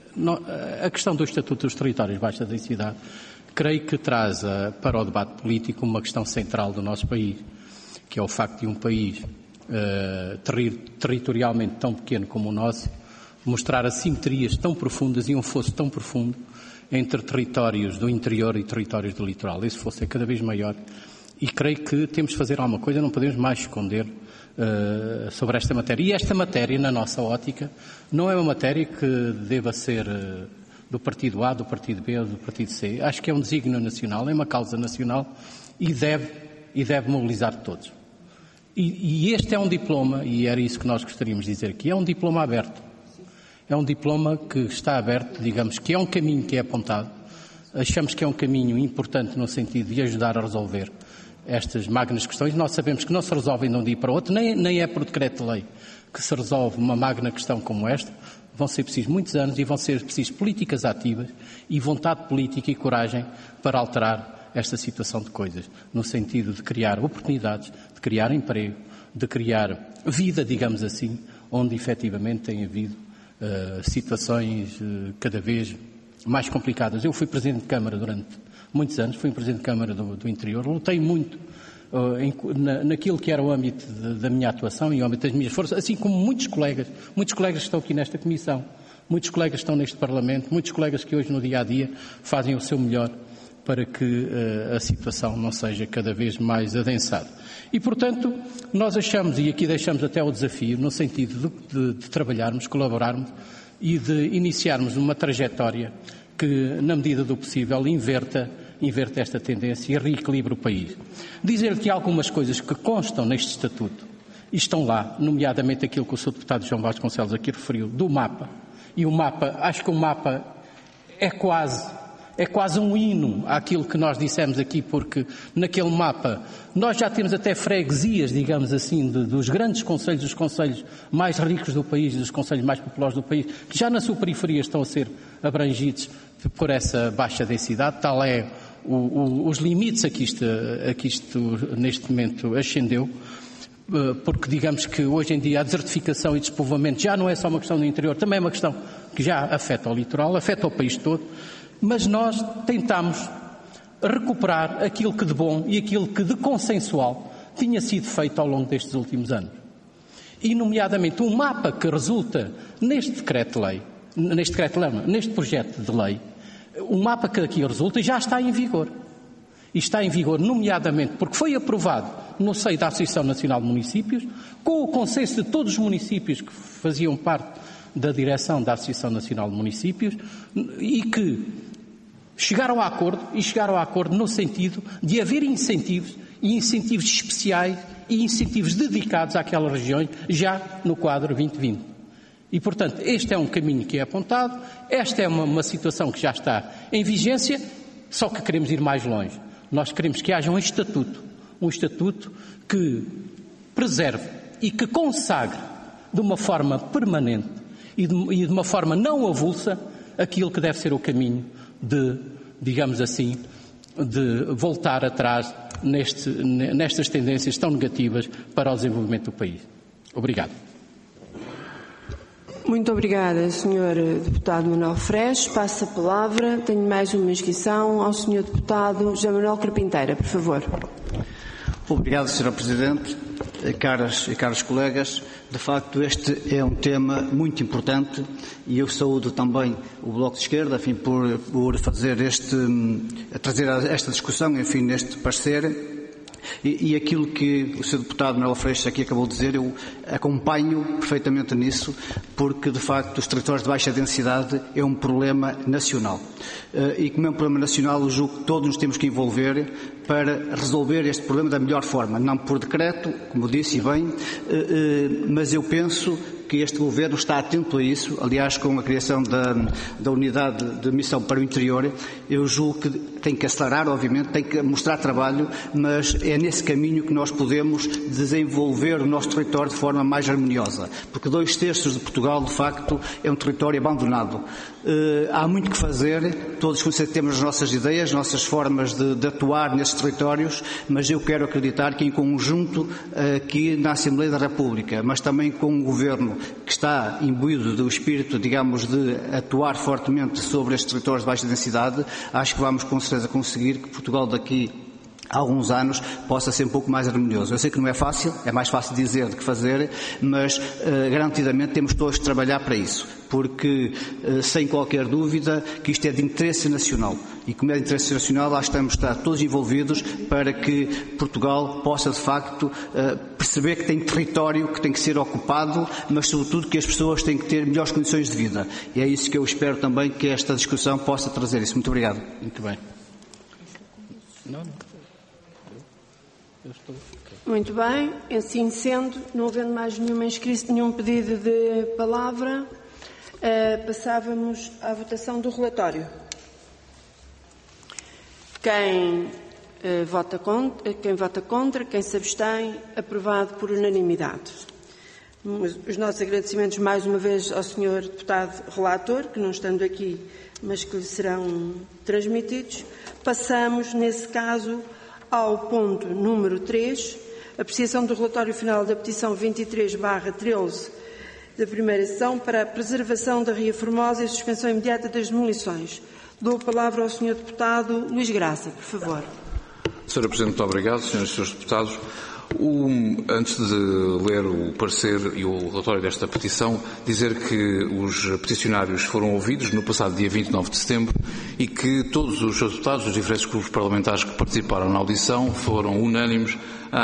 a questão do Estatuto dos Territórios de Baixa Densidade creio que traz uh, para o debate político uma questão central do nosso país, que é o facto de um país uh, terri territorialmente tão pequeno como o nosso mostrar assimetrias tão profundas e um fosso tão profundo entre territórios do interior e territórios do litoral. Esse fosso é cada vez maior e creio que temos de fazer alguma coisa, não podemos mais esconder uh, sobre esta matéria. E esta matéria, na nossa ótica, não é uma matéria que deva ser uh, do partido A, do partido B ou do partido C. Acho que é um desígnio nacional, é uma causa nacional e deve, e deve mobilizar todos. E, e este é um diploma, e era isso que nós gostaríamos de dizer aqui, é um diploma aberto. É um diploma que está aberto, digamos, que é um caminho que é apontado. Achamos que é um caminho importante no sentido de ajudar a resolver estas magnas questões. Nós sabemos que não se resolvem de um dia para o outro, nem, nem é por decreto de lei que se resolve uma magna questão como esta. Vão ser precisos muitos anos e vão ser precisos políticas ativas e vontade política e coragem para alterar esta situação de coisas, no sentido de criar oportunidades, de criar emprego, de criar vida, digamos assim, onde efetivamente tem havido Uh, situações uh, cada vez mais complicadas. Eu fui Presidente de Câmara durante muitos anos, fui Presidente de Câmara do, do interior, lutei muito uh, em, na, naquilo que era o âmbito de, da minha atuação e o âmbito das minhas forças, assim como muitos colegas, muitos colegas que estão aqui nesta Comissão, muitos colegas que estão neste Parlamento, muitos colegas que hoje no dia-a-dia fazem o seu melhor para que uh, a situação não seja cada vez mais adensada. E, portanto, nós achamos, e aqui deixamos até o desafio, no sentido de, de, de trabalharmos, colaborarmos e de iniciarmos uma trajetória que, na medida do possível, inverta, inverta esta tendência e reequilibre o país. Dizer-lhe que há algumas coisas que constam neste Estatuto e estão lá, nomeadamente aquilo que o senhor Deputado João Vasconcelos aqui referiu, do mapa. E o mapa, acho que o mapa é quase... É quase um hino àquilo que nós dissemos aqui, porque naquele mapa nós já temos até freguesias, digamos assim, de, dos grandes concelhos, dos concelhos mais ricos do país, dos concelhos mais populosos do país, que já na sua periferia estão a ser abrangidos por essa baixa densidade. Tal é o, o, os limites a que isto, a que isto neste momento ascendeu, porque digamos que hoje em dia a desertificação e despovoamento já não é só uma questão do interior, também é uma questão que já afeta o litoral, afeta o país todo. Mas nós tentamos recuperar aquilo que de bom e aquilo que de consensual tinha sido feito ao longo destes últimos anos. E, nomeadamente, um mapa que resulta neste decreto-lei, neste decreto-lei, neste projeto de lei, o mapa que aqui resulta já está em vigor. E está em vigor, nomeadamente, porque foi aprovado no seio da Associação Nacional de Municípios, com o consenso de todos os municípios que faziam parte da direção da Associação Nacional de Municípios e que chegaram a acordo, e chegaram a acordo no sentido de haver incentivos, e incentivos especiais e incentivos dedicados àquelas regiões, já no quadro vinte vinte. E, portanto, este é um caminho que é apontado, esta é uma, uma situação que já está em vigência, só que queremos ir mais longe. Nós queremos que haja um estatuto, um estatuto que preserve e que consagre de uma forma permanente e de, e de uma forma não avulsa aquilo que deve ser o caminho de, digamos assim, de voltar atrás neste, nestas tendências tão negativas para o desenvolvimento do país. Obrigado. Muito obrigada, senhor Deputado Manuel Freixo. Passo a palavra. Tenho mais uma inscrição ao senhor Deputado José Manuel Carpinteira, por favor. Obrigado, senhora Presidente. Caras e caros colegas, de facto este é um tema muito importante e eu saúdo também o Bloco de Esquerda, enfim, por, por fazer este, trazer esta discussão, enfim, neste parecer, E, e aquilo que o senhor Deputado Manuel Freixo aqui acabou de dizer, eu acompanho perfeitamente nisso, porque de facto os territórios de baixa densidade é um problema nacional. E como é um problema nacional, eu julgo que todos nos temos que envolver para resolver este problema da melhor forma, não por decreto, como disse e bem, mas eu penso que este Governo está atento a isso. Aliás, com a criação da, da unidade de missão para o interior, eu julgo que tem que acelerar, obviamente, tem que mostrar trabalho, mas é nesse caminho que nós podemos desenvolver o nosso território de forma mais harmoniosa, porque dois terços de Portugal, de facto, é um território abandonado. Uh, há muito que fazer, todos temos as nossas ideias, as nossas formas de, de atuar nesses territórios, mas eu quero acreditar que em conjunto aqui na Assembleia da República, mas também com o Governo que está imbuído do espírito, digamos, de atuar fortemente sobre estes territórios de baixa densidade, acho que vamos com certeza conseguir que Portugal daqui há alguns anos possa ser um pouco mais harmonioso. Eu sei que não é fácil, é mais fácil dizer do que fazer, mas uh, garantidamente temos todos de trabalhar para isso, porque uh, sem qualquer dúvida que isto é de interesse nacional. E como é de interesse nacional, lá estamos estar todos envolvidos para que Portugal possa de facto uh, perceber que tem território que tem que ser ocupado, mas sobretudo que as pessoas têm que ter melhores condições de vida. E é isso que eu espero também que esta discussão possa trazer isso. Muito obrigado. Muito bem. Não, não. Muito bem, assim sendo, não havendo mais nenhuma inscrição, nenhum pedido de palavra, uh, passávamos à votação do relatório. Quem, uh, vota contra, quem vota contra, quem se abstém, aprovado por unanimidade. Os nossos agradecimentos mais uma vez ao senhor Deputado Relator, que não estando aqui, mas que lhe serão transmitidos. Passamos, nesse caso, ao ponto número três, apreciação do relatório final da petição vinte e três barra treze da primeira sessão para a preservação da Ria Formosa e a suspensão imediata das demolições. Dou a palavra ao senhor Deputado Luís Graça, por favor. senhora Presidente, muito obrigado. Senhoras e senhores Deputados, o, antes de ler o parecer e o relatório desta petição, dizer que os peticionários foram ouvidos no passado dia vinte e nove de setembro e que todos os seus deputados dos diferentes grupos parlamentares que participaram na audição foram unânimes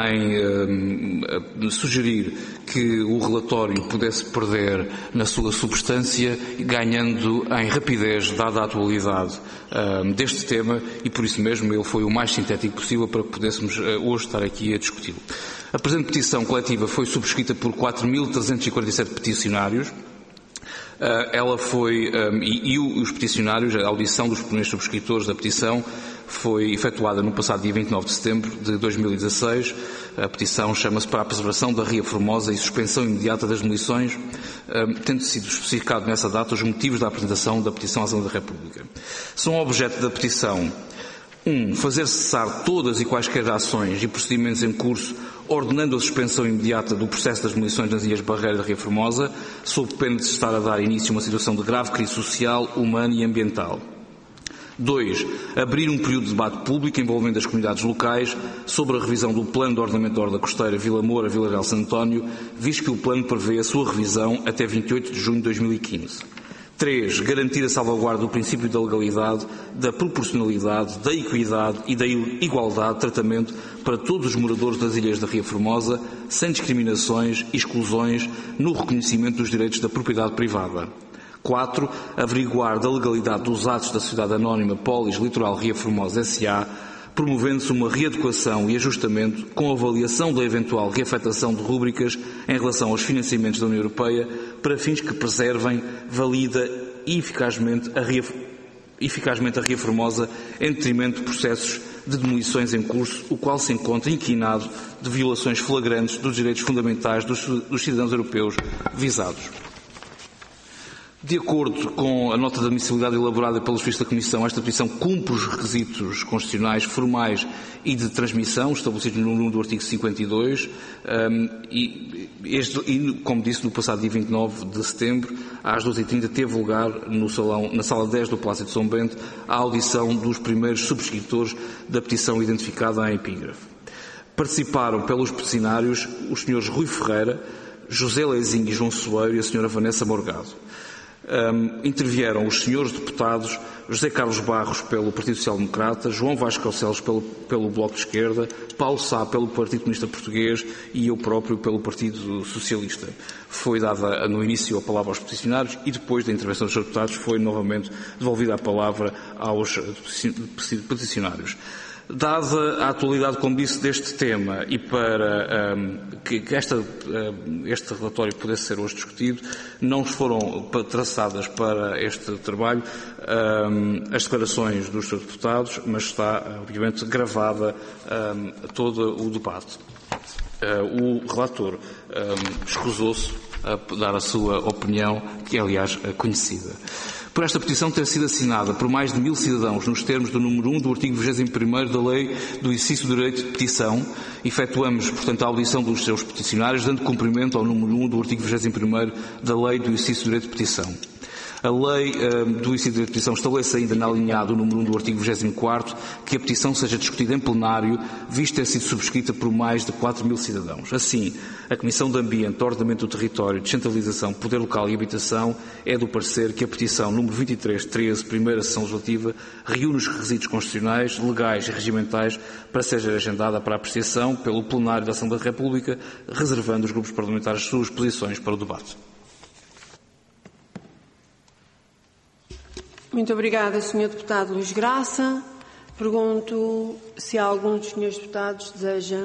em uh, sugerir que o relatório pudesse perder na sua substância, ganhando em rapidez, dada a atualidade uh, deste tema, e por isso mesmo ele foi o mais sintético possível para que pudéssemos uh, hoje estar aqui a discuti-lo. A presente petição coletiva foi subscrita por quatro mil trezentos e quarenta e sete peticionários. Uh, ela foi, um, e, e os peticionários, a audição dos primeiros subscritores da petição foi efetuada no passado dia vinte e nove de setembro de dois mil e dezasseis. A petição chama-se para a preservação da Ria Formosa e suspensão imediata das demolições, um, tendo sido especificado nessa data os motivos da apresentação da petição à Assembleia da República. São objeto da petição um. Fazer cessar todas e quaisquer ações e procedimentos em curso, ordenando a suspensão imediata do processo das demolições nas Ilhas Barreiras da Ria Formosa, sob pena de se estar a dar início a uma situação de grave crise social, humana e ambiental. dois. Abrir um período de debate público envolvendo as comunidades locais sobre a revisão do Plano de Ordenamento da Orla Costeira Vila Moura, Vila Real Santo António, visto que o plano prevê a sua revisão até vinte e oito de junho de dois mil e quinze. três. Garantir a salvaguarda do princípio da legalidade, da proporcionalidade, da equidade e da igualdade de tratamento para todos os moradores das Ilhas da Ria Formosa, sem discriminações e exclusões no reconhecimento dos direitos da propriedade privada. quatro. Averiguar da legalidade dos atos da Sociedade Anónima Polis Litoral Ria Formosa S A, promovendo-se uma readequação e ajustamento com avaliação da eventual reafetação de rúbricas em relação aos financiamentos da União Europeia para fins que preservem, valida e eficazmente a Ria, eficazmente a Ria Formosa em detrimento de processos de demolições em curso, o qual se encontra inquinado de violações flagrantes dos direitos fundamentais dos, dos cidadãos europeus visados. De acordo com a nota de admissibilidade elaborada pelo Juiz da Comissão, esta petição cumpre os requisitos constitucionais formais e de transmissão estabelecidos no número do artigo cinquenta e dois um, e, este, e, como disse, no passado dia vinte e nove de setembro, às doze e trinta, teve lugar no salão, na sala dez do Palácio de São Bento a audição dos primeiros subscritores da petição identificada em epígrafe. Participaram pelos peticionários os senhores Rui Ferreira, José Lezinho e João Soeiro e a senhora Vanessa Morgado. Um, intervieram os senhores deputados José Carlos Barros pelo Partido Social Democrata, João Vasconcelos pelo, pelo Bloco de Esquerda, Paulo Sá pelo Partido Comunista Português e eu próprio pelo Partido Socialista. Foi dada no início a palavra aos peticionários e depois da intervenção dos senhores deputados foi novamente devolvida a palavra aos peticionários. Dada a atualidade, como disse, deste tema e para um, que, que esta, um, este relatório pudesse ser hoje discutido, não foram traçadas para este trabalho um, as declarações dos seus deputados, mas está, obviamente, gravada um, todo o debate. Uh, o relator um, escusou-se a dar a sua opinião, que é, aliás, conhecida. Por esta petição ter sido assinada por mais de mil cidadãos nos termos do número um do artigo vigésimo primeiro da Lei do Exercício do Direito de Petição, efetuamos, portanto, a audição dos seus peticionários, dando cumprimento ao número um do artigo vigésimo primeiro da Lei do Exercício do Direito de Petição. A Lei uh, do Exercício do Direito de Petição estabelece ainda na alinhada do número um do artigo vigésimo quarto que a petição seja discutida em plenário, visto ter sido subscrita por mais de quatro mil cidadãos. Assim, a Comissão de Ambiente, Ordenamento do Território, Descentralização, Poder Local e Habitação é do parecer que a petição número vinte e três treze, primeira sessão legislativa, reúne os requisitos constitucionais, legais e regimentais para ser agendada para apreciação pelo plenário da Assembleia da República, reservando os grupos parlamentares suas posições para o debate. Muito obrigada, senhor Deputado Luís Graça. Pergunto se há algum dos senhores deputados deseja.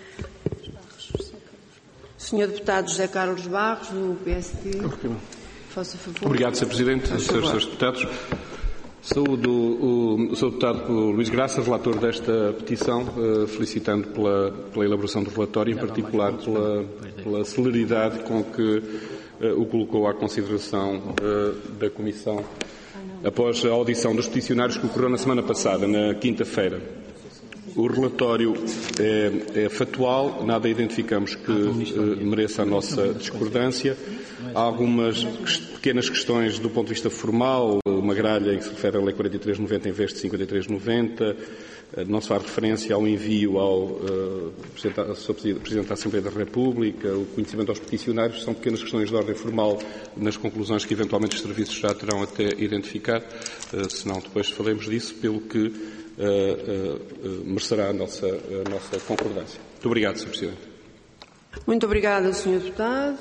senhor Deputado José Carlos Barros, do P S D. Faça favor. Obrigado, senhor Presidente. Senhores e senhores deputados. Saúdo o, o senhor Deputado Luís Graça, relator desta petição, felicitando pela, pela elaboração do relatório, em particular pela, pela celeridade com que o colocou à consideração da Comissão após a audição dos peticionários que ocorreu na semana passada, na quinta-feira. O relatório é, é factual, nada identificamos que eh, mereça a nossa discordância. Há algumas pequenas questões do ponto de vista formal, uma gralha em que se refere à Lei quarenta e três noventa em vez de cinquenta e três noventa, não se faz referência ao envio ao uh, Presidente da Assembleia da República, o conhecimento aos peticionários, são pequenas questões de ordem formal nas conclusões que eventualmente os serviços já terão até identificar, uh, senão depois falemos disso, pelo que uh, uh, uh, merecerá a nossa, a nossa concordância. Muito obrigado, senhor Presidente. Muito obrigada, senhor Deputado.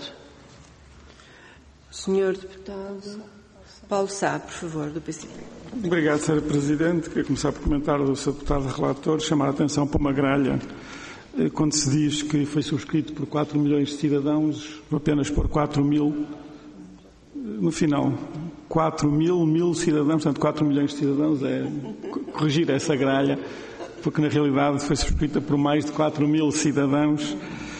senhor Deputado Paulo Sá, por favor, do P C P. Obrigado, senhor Presidente. Queria começar por comentar do senhor Deputado Relator, chamar a atenção para uma gralha, quando se diz que foi subscrito por quatro milhões de cidadãos, apenas por quatro mil, no final, quatro mil, mil cidadãos, portanto quatro milhões de cidadãos, é corrigir essa gralha, porque na realidade foi subscrita por mais de quatro mil cidadãos.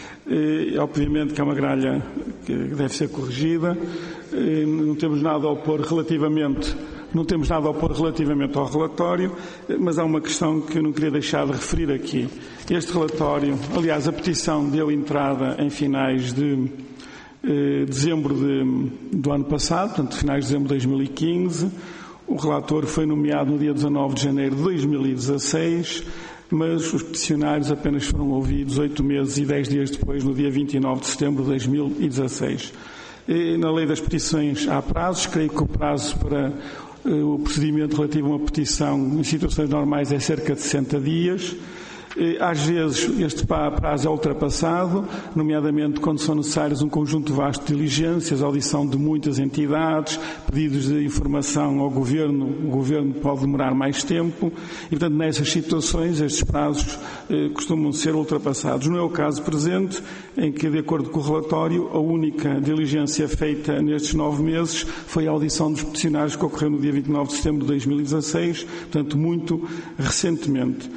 E, obviamente que é uma gralha que deve ser corrigida. E, não temos nada a opor relativamente, não temos nada a opor relativamente ao relatório, mas há uma questão que eu não queria deixar de referir aqui. Este relatório, aliás, a petição deu entrada em finais de eh, dezembro de, do ano passado, portanto, finais de dezembro de dois mil e quinze. O relator foi nomeado no dia dezanove de janeiro de dois mil e dezasseis. Mas os peticionários apenas foram ouvidos oito meses e dez dias depois, no dia vinte e nove de setembro de dois mil e dezasseis. E na lei das petições há prazos, creio que o prazo para uh, o procedimento relativo a uma petição em situações normais é cerca de sessenta dias. Às vezes este prazo é ultrapassado, nomeadamente quando são necessários um conjunto vasto de diligências, audição de muitas entidades, pedidos de informação ao Governo, o Governo pode demorar mais tempo e, portanto, nessas situações estes prazos eh, costumam ser ultrapassados. Não é o caso presente, em que, de acordo com o relatório, a única diligência feita nestes nove meses foi a audição dos peticionários que ocorreu no dia vinte e nove de setembro de dois mil e dezasseis, portanto, muito recentemente.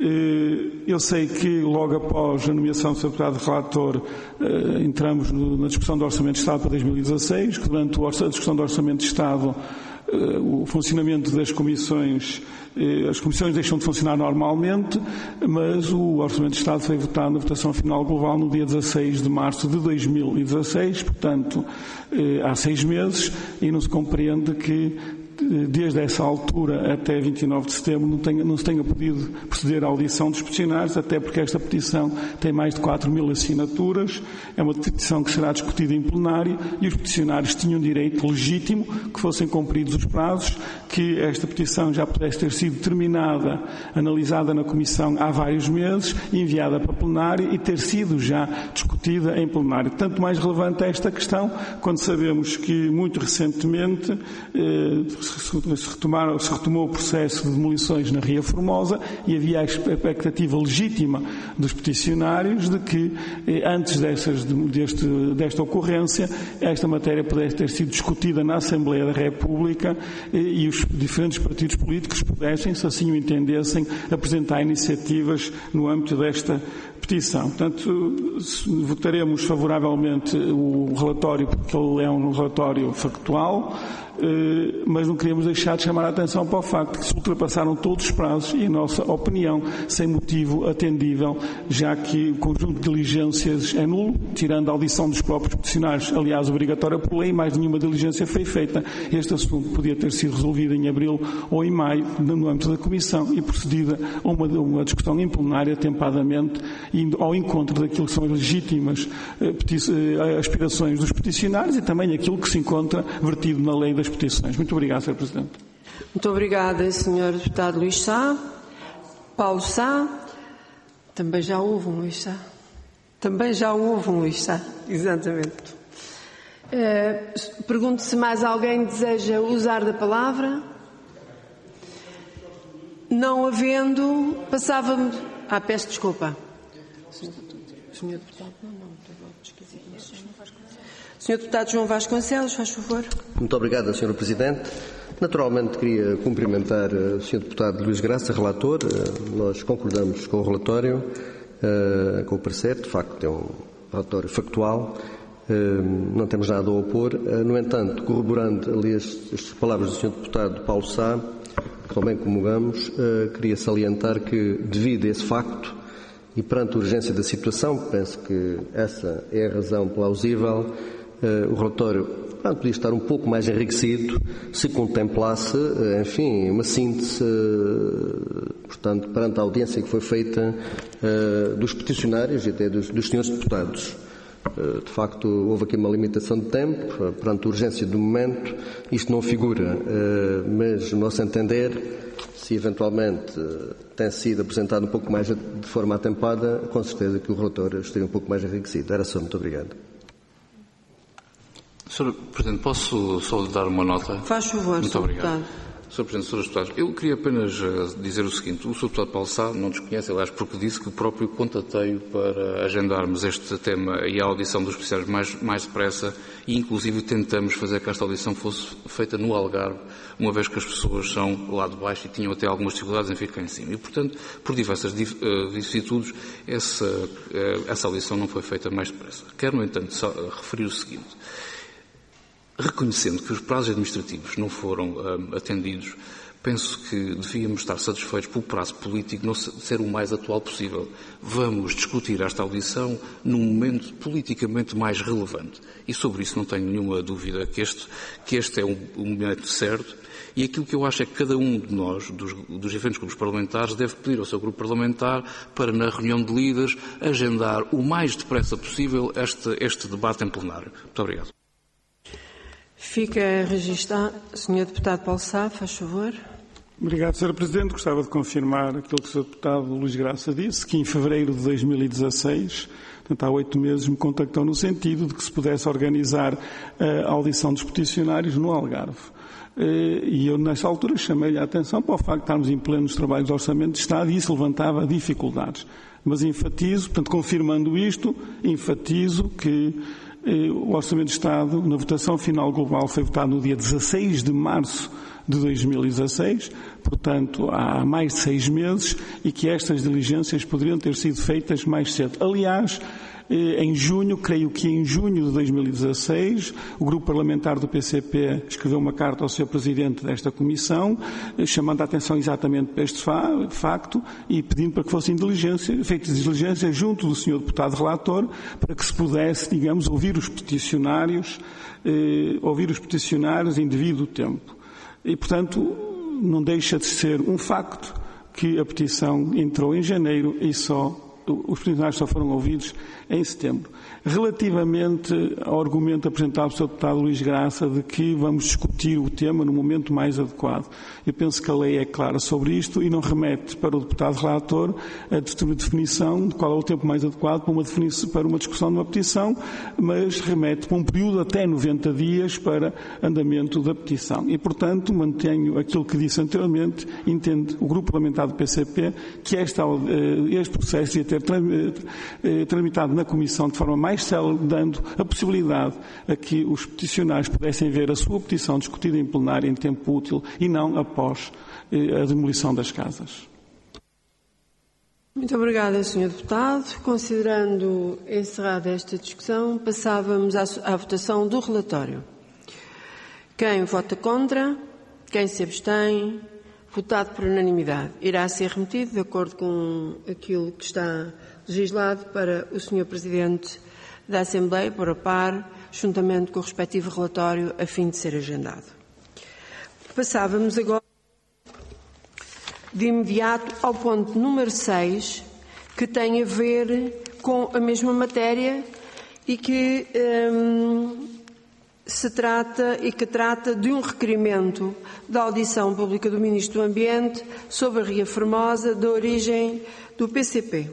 Eu sei que logo após a nomeação do senhor Deputado Relator entramos na discussão do Orçamento de Estado para dois mil e dezasseis, que durante a discussão do Orçamento de Estado o funcionamento das comissões, as comissões deixam de funcionar normalmente, mas o Orçamento de Estado foi votado na votação final global no dia dezasseis de março de dois mil e dezasseis, portanto há seis meses, e não se compreende que desde essa altura até vinte e nove de setembro não, tenha, não se tenha podido proceder à audição dos peticionários, até porque esta petição tem mais de quatro mil assinaturas, é uma petição que será discutida em plenário e os peticionários tinham direito legítimo que fossem cumpridos os prazos, que esta petição já pudesse ter sido terminada, analisada na Comissão há vários meses, enviada para plenário e ter sido já discutida em plenário. Tanto mais relevante é esta questão, quando sabemos que muito recentemente eh, se, retomaram, se retomou o processo de demolições na Ria Formosa e havia a expectativa legítima dos peticionários de que eh, antes dessas, deste, desta ocorrência esta matéria pudesse ter sido discutida na Assembleia da República eh, e os diferentes partidos políticos pudessem, se assim o entendessem, apresentar iniciativas no âmbito desta petição. Portanto, votaremos favoravelmente o relatório, porque ele é um relatório factual, mas não queríamos deixar de chamar a atenção para o facto de que se ultrapassaram todos os prazos e, em nossa opinião, sem motivo atendível, já que o conjunto de diligências é nulo, tirando a audição dos próprios peticionários, aliás, obrigatória por lei, mais nenhuma diligência foi feita. Este assunto podia ter sido resolvido em abril ou em maio, no âmbito da Comissão, e procedida a uma, uma discussão em plenária, atempadamente, indo ao encontro daquilo que são as legítimas eh, aspirações dos peticionários e também aquilo que se encontra vertido na lei das petições. Muito obrigado, senhor Presidente. Muito obrigada, senhor Deputado Luís Sá. Paulo Sá. Também já houve um Luís Sá. Também já houve um Luís Sá. Exatamente. Uh, pergunto se mais alguém deseja usar da palavra. Não havendo, passava-me... Ah, peço desculpa. Senhor Deputado, não, não, Senhor Deputado João Vasconcelos, faz favor. Muito obrigado, senhora Presidente. Naturalmente queria cumprimentar o senhor Deputado Luís Graça, relator. Nós concordamos com o relatório, com o parecer, de facto é um relatório factual, não temos nada a opor. No entanto, corroborando ali as, as palavras do senhor Deputado Paulo Sá, que também comungamos, queria salientar que, devido a esse facto, e perante a urgência da situação, penso que essa é a razão plausível, o relatório pronto, podia estar um pouco mais enriquecido se contemplasse, enfim, uma síntese, portanto, perante a audiência que foi feita dos peticionários e até dos, dos senhores deputados. De facto, houve aqui uma limitação de tempo, perante a urgência do momento, isto não figura, mas, no nosso entender, se eventualmente tem sido apresentado um pouco mais de forma atempada, com certeza que o relatório estaria um pouco mais enriquecido. Era só, muito obrigado. senhor Presidente, posso só dar uma nota? Faz favor, muito senhor obrigado. Deputado. senhor Presidente, senhores Deputados, eu queria apenas dizer o seguinte: o senhor Deputado Paulo Sá não desconhece, aliás, porque disse que o próprio contatei-o para agendarmos este tema e a audição dos peticionários mais, mais depressa e, inclusive, tentamos fazer que esta audição fosse feita no Algarve, uma vez que as pessoas são lá de baixo e tinham até algumas dificuldades em ficar em cima. E, portanto, por diversas vicissitudes, essa, essa audição não foi feita mais depressa. Quero, no entanto, só referir o seguinte. Reconhecendo que os prazos administrativos não foram um, atendidos, penso que devíamos estar satisfeitos pelo prazo político não ser o mais atual possível. Vamos discutir esta audição num momento politicamente mais relevante. E sobre isso não tenho nenhuma dúvida que este, que este é um, um momento certo. E aquilo que eu acho é que cada um de nós, dos, dos diferentes grupos parlamentares, deve pedir ao seu grupo parlamentar para, na reunião de líderes, agendar o mais depressa possível este, este debate em plenário. Muito obrigado. Fica registado. senhor Deputado Paulo Sá, faz favor. Obrigado, senhora Presidente. Gostava de confirmar aquilo que o senhor Deputado Luís Graça disse, que em fevereiro de dois mil e dezasseis, portanto há oito meses, me contactou no sentido de que se pudesse organizar a audição dos peticionários no Algarve. E eu, nessa altura, chamei-lhe a atenção para o facto de estarmos em plenos trabalhos de Orçamento de Estado e isso levantava dificuldades. Mas enfatizo, portanto, confirmando isto, enfatizo que o Orçamento de Estado, na votação final global, foi votado no dia dezasseis de março de dois mil e dezasseis, portanto, há mais de seis meses, e que estas diligências poderiam ter sido feitas mais cedo. Aliás, em junho, creio que em junho de dois mil e dezasseis, o grupo parlamentar do P C P escreveu uma carta ao senhor Presidente desta Comissão, chamando a atenção exatamente para este facto e pedindo para que fossem diligências, feitas diligências junto do senhor Deputado Relator, para que se pudesse, digamos, ouvir os peticionários, eh, ouvir os peticionários em devido tempo. E, portanto, não deixa de ser um facto que a petição entrou em janeiro e só os peticionários só foram ouvidos em setembro. Relativamente ao argumento apresentado pelo senhor deputado Luís Graça de que vamos discutir o tema no momento mais adequado, eu penso que a lei é clara sobre isto e não remete para o deputado relator a definição de qual é o tempo mais adequado para uma, definição, para uma discussão de uma petição, mas remete para um período até noventa dias para andamento da petição. E, portanto, mantenho aquilo que disse anteriormente, entende o Grupo Parlamentar do P C P que esta, este processo ia ter tramitado na Comissão de forma mais célere, dando a possibilidade a que os peticionários pudessem ver a sua petição discutida em plenário em tempo útil e não após a demolição das casas. Muito obrigada, senhor Deputado. Considerando encerrada esta discussão, passávamos à, à votação do relatório. Quem vota contra? Quem se abstém? Votado por unanimidade. Irá ser remetido, de acordo com aquilo que está legislado, para o senhor Presidente da Assembleia, por a par, juntamente com o respectivo relatório, a fim de ser agendado. Passávamos agora de imediato ao ponto número seis, que tem a ver com a mesma matéria e que hum, se trata e que trata de um requerimento da audição pública do Ministro do Ambiente sobre a Ria Formosa, da origem do P C P.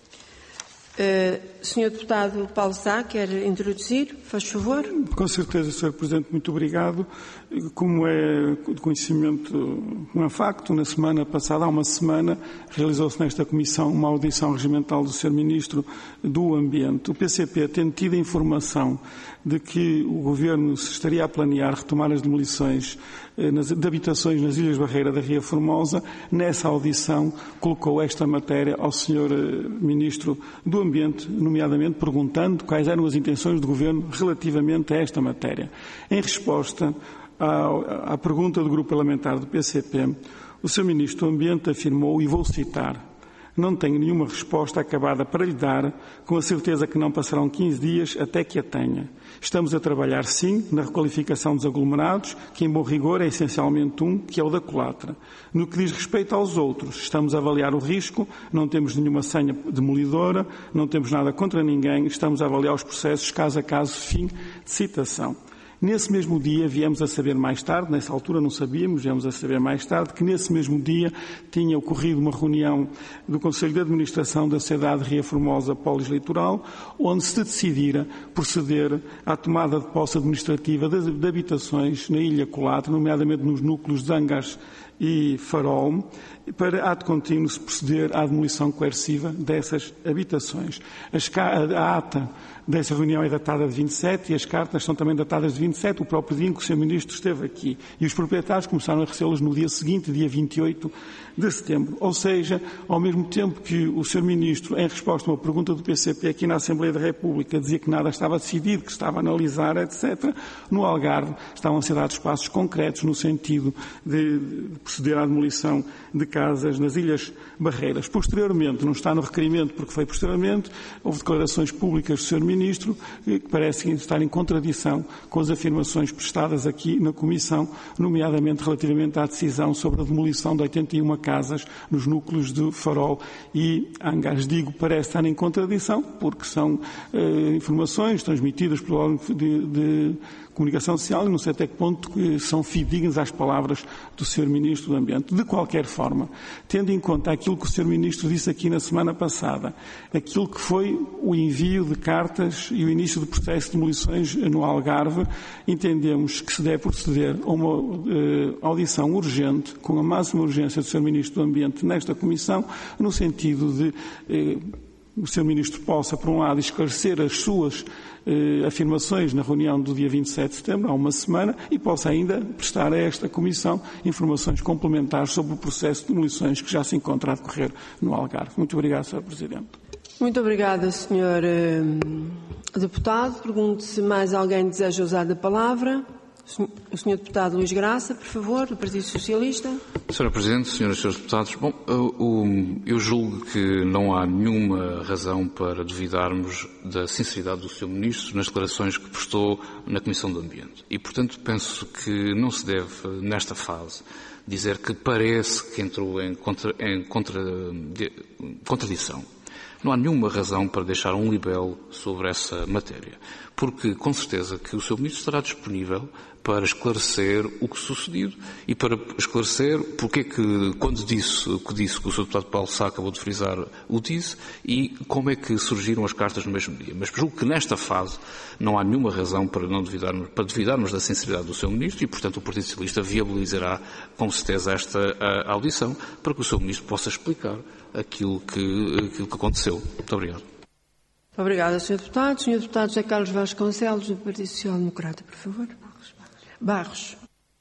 Uh, senhor Deputado Paulo Sá, quer introduzir? Faz favor. Com certeza, senhor Presidente, muito obrigado. Como é de conhecimento, um facto, na semana passada, há uma semana, realizou-se nesta Comissão uma audição regimental do senhor Ministro do Ambiente. O P C P, tendo tido a informação de que o Governo se estaria a planear retomar as demolições de habitações nas Ilhas Barreira da Ria Formosa, nessa audição colocou esta matéria ao senhor Ministro do Ambiente, nomeadamente perguntando quais eram as intenções do Governo relativamente a esta matéria. Em resposta à, à pergunta do Grupo Parlamentar do P C P, o senhor Ministro do Ambiente afirmou, e vou citar: não tenho nenhuma resposta acabada para lhe dar, com a certeza que não passarão quinze dias até que a tenha. Estamos a trabalhar, sim, na requalificação dos aglomerados, que em bom rigor é essencialmente um, que é o da culatra. No que diz respeito aos outros, estamos a avaliar o risco, não temos nenhuma senha demolidora, não temos nada contra ninguém, estamos a avaliar os processos caso a caso, fim de citação. Nesse mesmo dia, viemos a saber mais tarde, nessa altura não sabíamos, viemos a saber mais tarde, que nesse mesmo dia tinha ocorrido uma reunião do Conselho de Administração da Sociedade Ria Formosa Pós-Litoral, onde se decidira proceder à tomada de posse administrativa de, de habitações na Ilha Culatra, nomeadamente nos núcleos de Angas e Farol, para, ato contínuo, se proceder à demolição coerciva dessas habitações. As, a ata dessa reunião é datada de vinte e sete e as cartas são também datadas de vinte e sete, o próprio dia em que o senhor Ministro esteve aqui. E os proprietários começaram a recebê-las no dia seguinte, dia vinte e oito de setembro. Ou seja, ao mesmo tempo que o senhor Ministro, em resposta a uma pergunta do P C P aqui na Assembleia da República, dizia que nada estava decidido, que estava a analisar, etcétera, no Algarve estavam a ser dados passos concretos no sentido de, de proceder à demolição de casas nas Ilhas Barreiras. Posteriormente, não está no requerimento porque foi posteriormente, houve declarações públicas do senhor Ministro que parecem estar em contradição com as afirmações prestadas aqui na Comissão, nomeadamente relativamente à decisão sobre a demolição de oitenta e uma casas nos núcleos de Farol e Angas. Digo, parece estar em contradição porque são eh, informações transmitidas pelo órgão de, de comunicação social e não sei até que ponto são fidedignas às palavras do senhor Ministro do Ambiente. De qualquer forma, tendo em conta aquilo que o senhor Ministro disse aqui na semana passada, aquilo que foi o envio de cartas e o início do processo de demolições no Algarve, entendemos que se deve proceder a uma eh, audição urgente, com a máxima urgência do senhor Ministro do Ambiente nesta Comissão, no sentido de eh, o senhor Ministro possa, por um lado, esclarecer as suas eh, afirmações na reunião do dia vinte e sete de setembro, há uma semana, e possa ainda prestar a esta Comissão informações complementares sobre o processo de demolições que já se encontra a decorrer no Algarve. Muito obrigado, senhor Presidente. Muito obrigada, senhor eh, Deputado. Pergunto se mais alguém deseja usar a palavra. O senhor Deputado Luís Graça, por favor, do Partido Socialista. senhora Presidente, senhoras e senhores deputados, bom, eu julgo que não há nenhuma razão para duvidarmos da sinceridade do senhor Ministro nas declarações que prestou na Comissão do Ambiente. E, portanto, penso que não se deve, nesta fase, dizer que parece que entrou em, contra, em contra, de, contradição. Não há nenhuma razão para deixar um libelo sobre essa matéria, porque com certeza que o senhor Ministro estará disponível para esclarecer o que sucedido e para esclarecer porque é que, quando disse o que disse, que o senhor Deputado Paulo Sá acabou de frisar, o disse, e como é que surgiram as cartas no mesmo dia. Mas julgo que nesta fase não há nenhuma razão para não duvidarmos, para duvidarmos da sinceridade do senhor Ministro e, portanto, o Partido Socialista viabilizará com certeza esta a, a audição para que o senhor Ministro possa explicar aquilo que, aquilo que aconteceu. Muito obrigado. Obrigada, senhor Deputado. senhor Deputado José Carlos Vasconcelos, do Partido Social Democrata, por favor. Barros.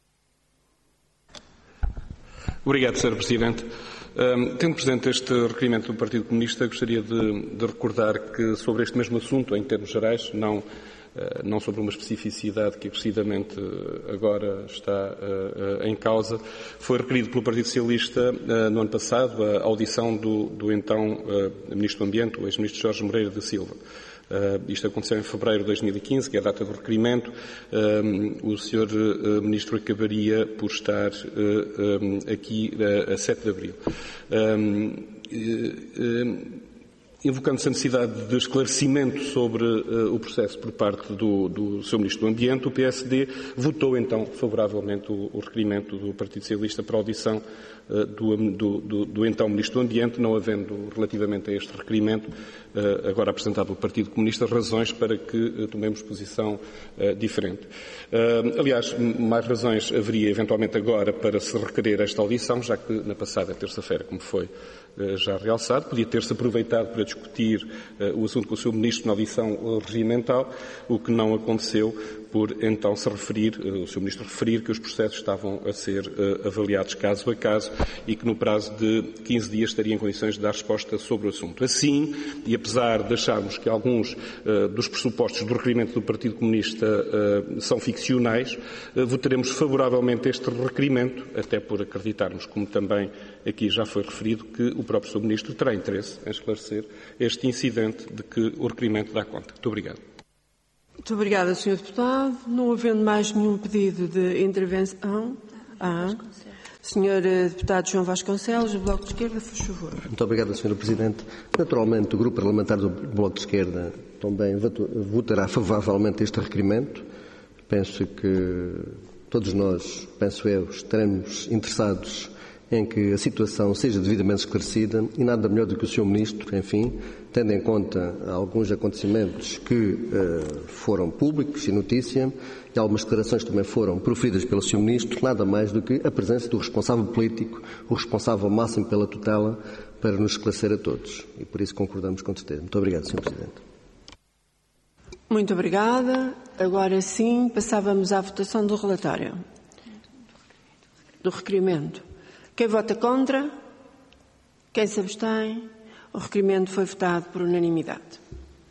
Obrigado, senhora Presidente. Um, tendo presente este requerimento do Partido Comunista, gostaria de, de recordar que sobre este mesmo assunto, em termos gerais, não, uh, não sobre uma especificidade que acrescidamente agora está uh, uh, em causa, foi requerido pelo Partido Socialista uh, no ano passado a audição do, do então uh, Ministro do Ambiente, o ex-Ministro Jorge Moreira da Silva. Uh, isto aconteceu em fevereiro de dois mil e quinze, que é a data do requerimento. Uh, o senhor uh, Ministro acabaria por estar uh, um, aqui uh, a sete de abril. Um, uh, uh, Invocando-se a necessidade de esclarecimento sobre uh, o processo por parte do, do seu Ministro do Ambiente, o P S D votou então favoravelmente o, o requerimento do Partido Socialista para a audição uh, do, do, do, do então Ministro do Ambiente, não havendo relativamente a este requerimento, uh, agora apresentado pelo Partido Comunista, razões para que uh, tomemos posição uh, diferente. Uh, aliás, mais razões haveria eventualmente agora para se requerer esta audição, já que na passada terça-feira, como foi uh, já realçado, podia ter-se aproveitado para discutir uh, o assunto com o seu Ministro na audição uh, regimental, o que não aconteceu, por então se referir, uh, o seu Ministro referir que os processos estavam a ser uh, avaliados caso a caso e que no prazo de quinze dias estaria em condições de dar resposta sobre o assunto. Assim, e apesar de acharmos que alguns uh, dos pressupostos do requerimento do Partido Comunista uh, são ficcionais, uh, votaremos favoravelmente este requerimento, até por acreditarmos, como também aqui já foi referido, que o próprio senhor Ministro terá interesse em esclarecer este incidente de que o requerimento dá conta. Muito obrigado. Muito obrigada, senhor Deputado. Não havendo mais nenhum pedido de intervenção. Ah, senhor Deputado João Vasconcelos, do Bloco de Esquerda, faz favor. Muito obrigado, senhora Presidente. Naturalmente, o Grupo Parlamentar do Bloco de Esquerda também votará favoravelmente este requerimento. Penso que todos nós, penso eu, estaremos interessados em que a situação seja devidamente esclarecida e nada melhor do que o senhor Ministro, enfim, tendo em conta alguns acontecimentos que uh, foram públicos e notícia e algumas declarações que também foram proferidas pelo senhor Ministro, nada mais do que a presença do responsável político, o responsável máximo pela tutela, para nos esclarecer a todos. E por isso concordamos com certeza. Muito obrigado, senhor Presidente. Muito obrigada. Agora sim, passávamos à votação do relatório. Do requerimento. Quem vota contra? Quem se abstém? O requerimento foi votado por unanimidade.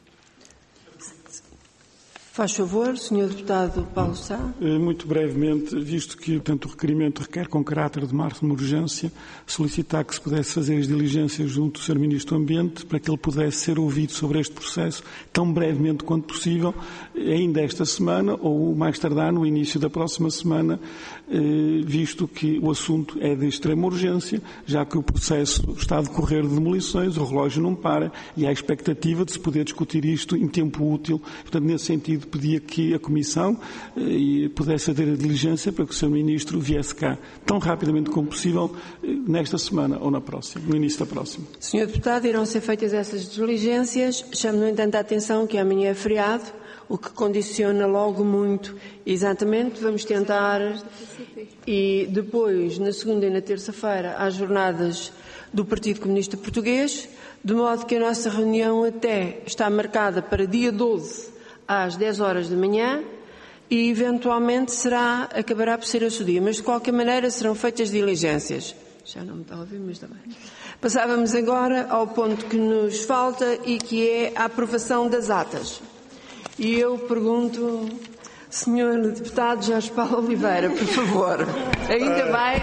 Faz favor, senhor Deputado Paulo Sá. Muito brevemente, visto que portanto, o requerimento requer com caráter de máxima urgência, solicitar que se pudesse fazer as diligências junto do senhor Ministro do Ambiente para que ele pudesse ser ouvido sobre este processo tão brevemente quanto possível, ainda esta semana ou mais tardar no início da próxima semana, visto que o assunto é de extrema urgência, já que o processo está a decorrer de demolições, o relógio não para e há a expectativa de se poder discutir isto em tempo útil. Portanto, nesse sentido, pedia que a Comissão eh, pudesse fazer a diligência para que o senhor Ministro viesse cá tão rapidamente como possível eh, nesta semana ou na próxima, no início da próxima. senhor Deputado, irão ser feitas essas diligências. Chamo, no entanto, a atenção que amanhã é feriado, o que condiciona logo muito. Exatamente, vamos tentar. E depois, na segunda e na terça-feira, há jornadas do Partido Comunista Português, de modo que a nossa reunião até está marcada para dia doze, às dez horas da manhã, e eventualmente será, acabará por ser esse o dia, mas de qualquer maneira serão feitas diligências. Já não me está a ouvir, mas também. Passávamos agora ao ponto que nos falta e que é a aprovação das atas. E eu pergunto, senhor Deputado Jorge Paulo Oliveira, por favor. Ainda bem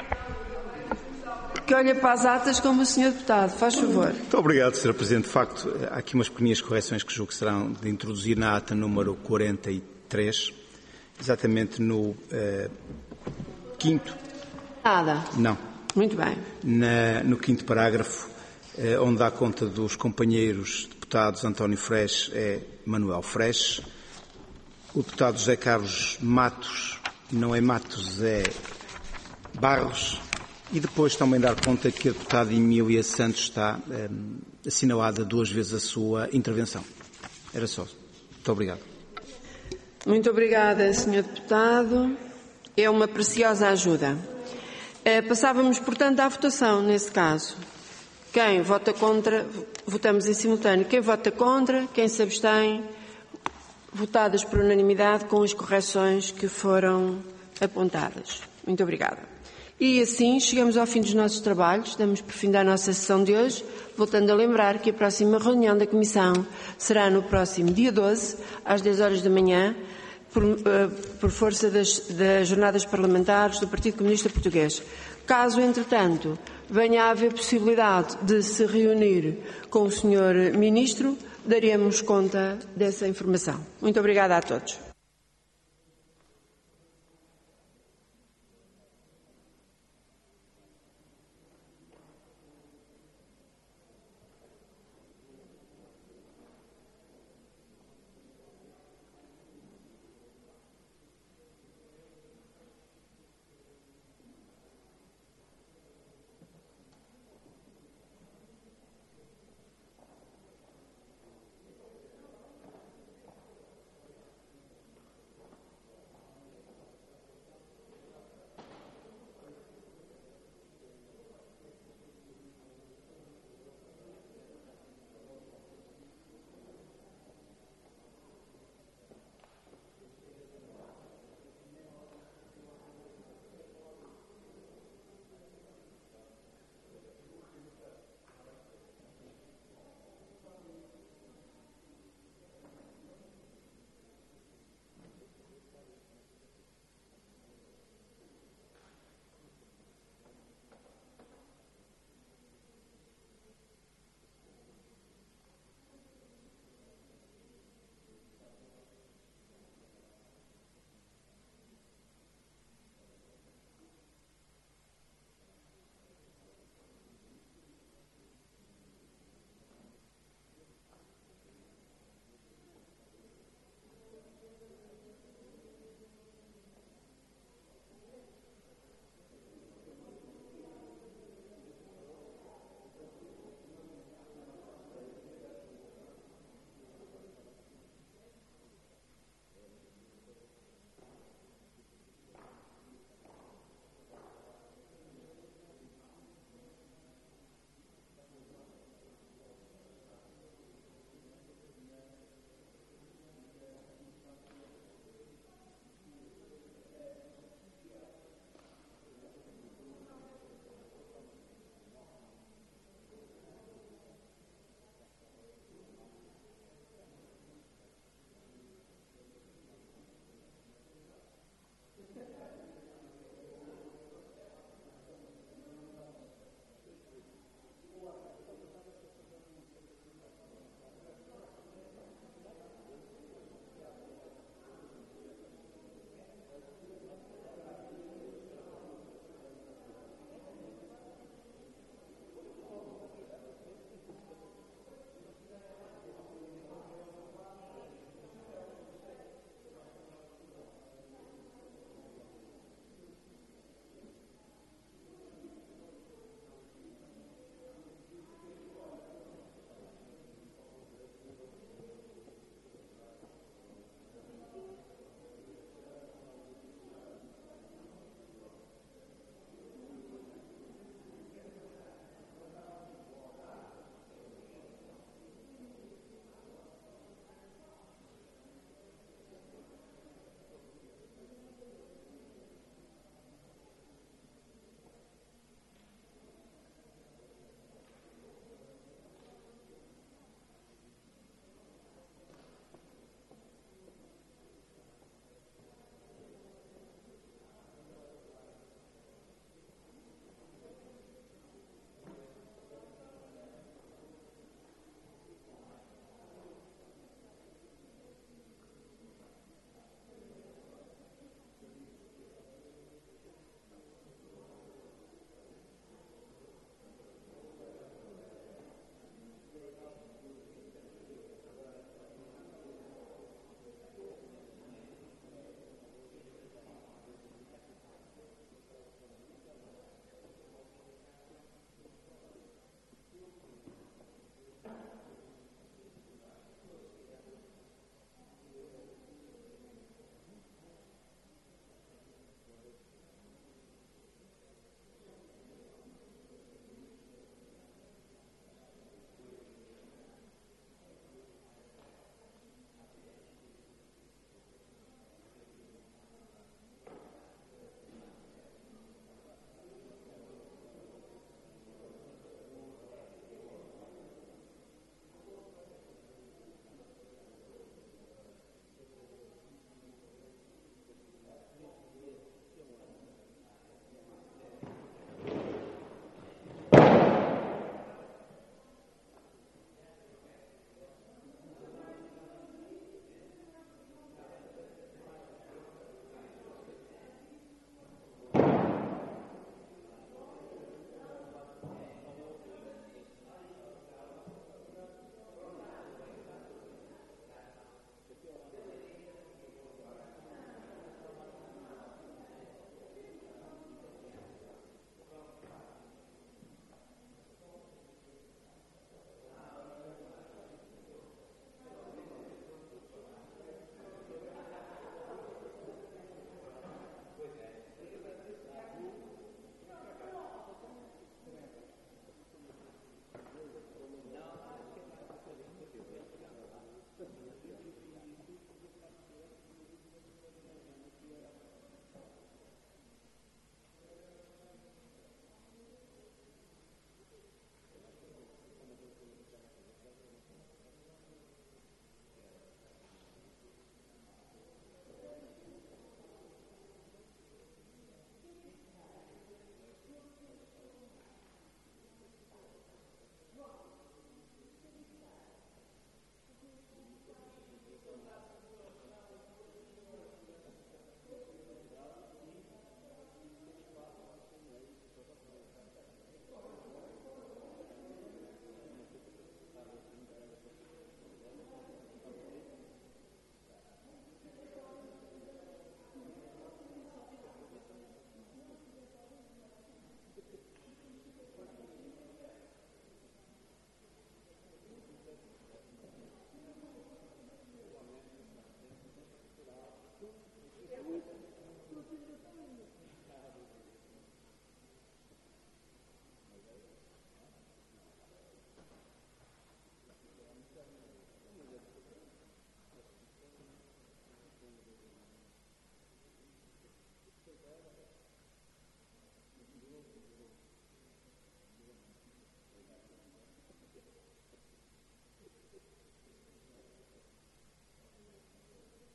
que olha para as atas como o senhor Deputado. Faz favor. Muito obrigado, senhor Presidente. De facto, há aqui umas pequenas correções que julgo que serão de introduzir na ata número quarenta e três, exatamente no uh, quinto. Nada. Não. Muito bem. Na, no quinto parágrafo, uh, onde dá conta dos companheiros deputados António Freixo é Manuel Freixo. O deputado José Carlos Matos, não é Matos, é Barros. E depois também dar conta que a deputada Emília Santos está um, assinalada duas vezes a sua intervenção. Era só. Muito obrigado. Muito obrigada, senhor Deputado. É uma preciosa ajuda. Eh, passávamos, portanto, à votação, nesse caso. Quem vota contra, votamos em simultâneo. Quem vota contra, quem se abstém, votadas por unanimidade com as correções que foram apontadas. Muito obrigada. E assim chegamos ao fim dos nossos trabalhos, damos por fim da nossa sessão de hoje, voltando a lembrar que a próxima reunião da Comissão será no próximo dia doze, às dez horas da manhã, por, uh, por força das, das jornadas parlamentares do Partido Comunista Português. Caso, entretanto, venha a haver possibilidade de se reunir com o senhor Ministro, daremos conta dessa informação. Muito obrigada a todos.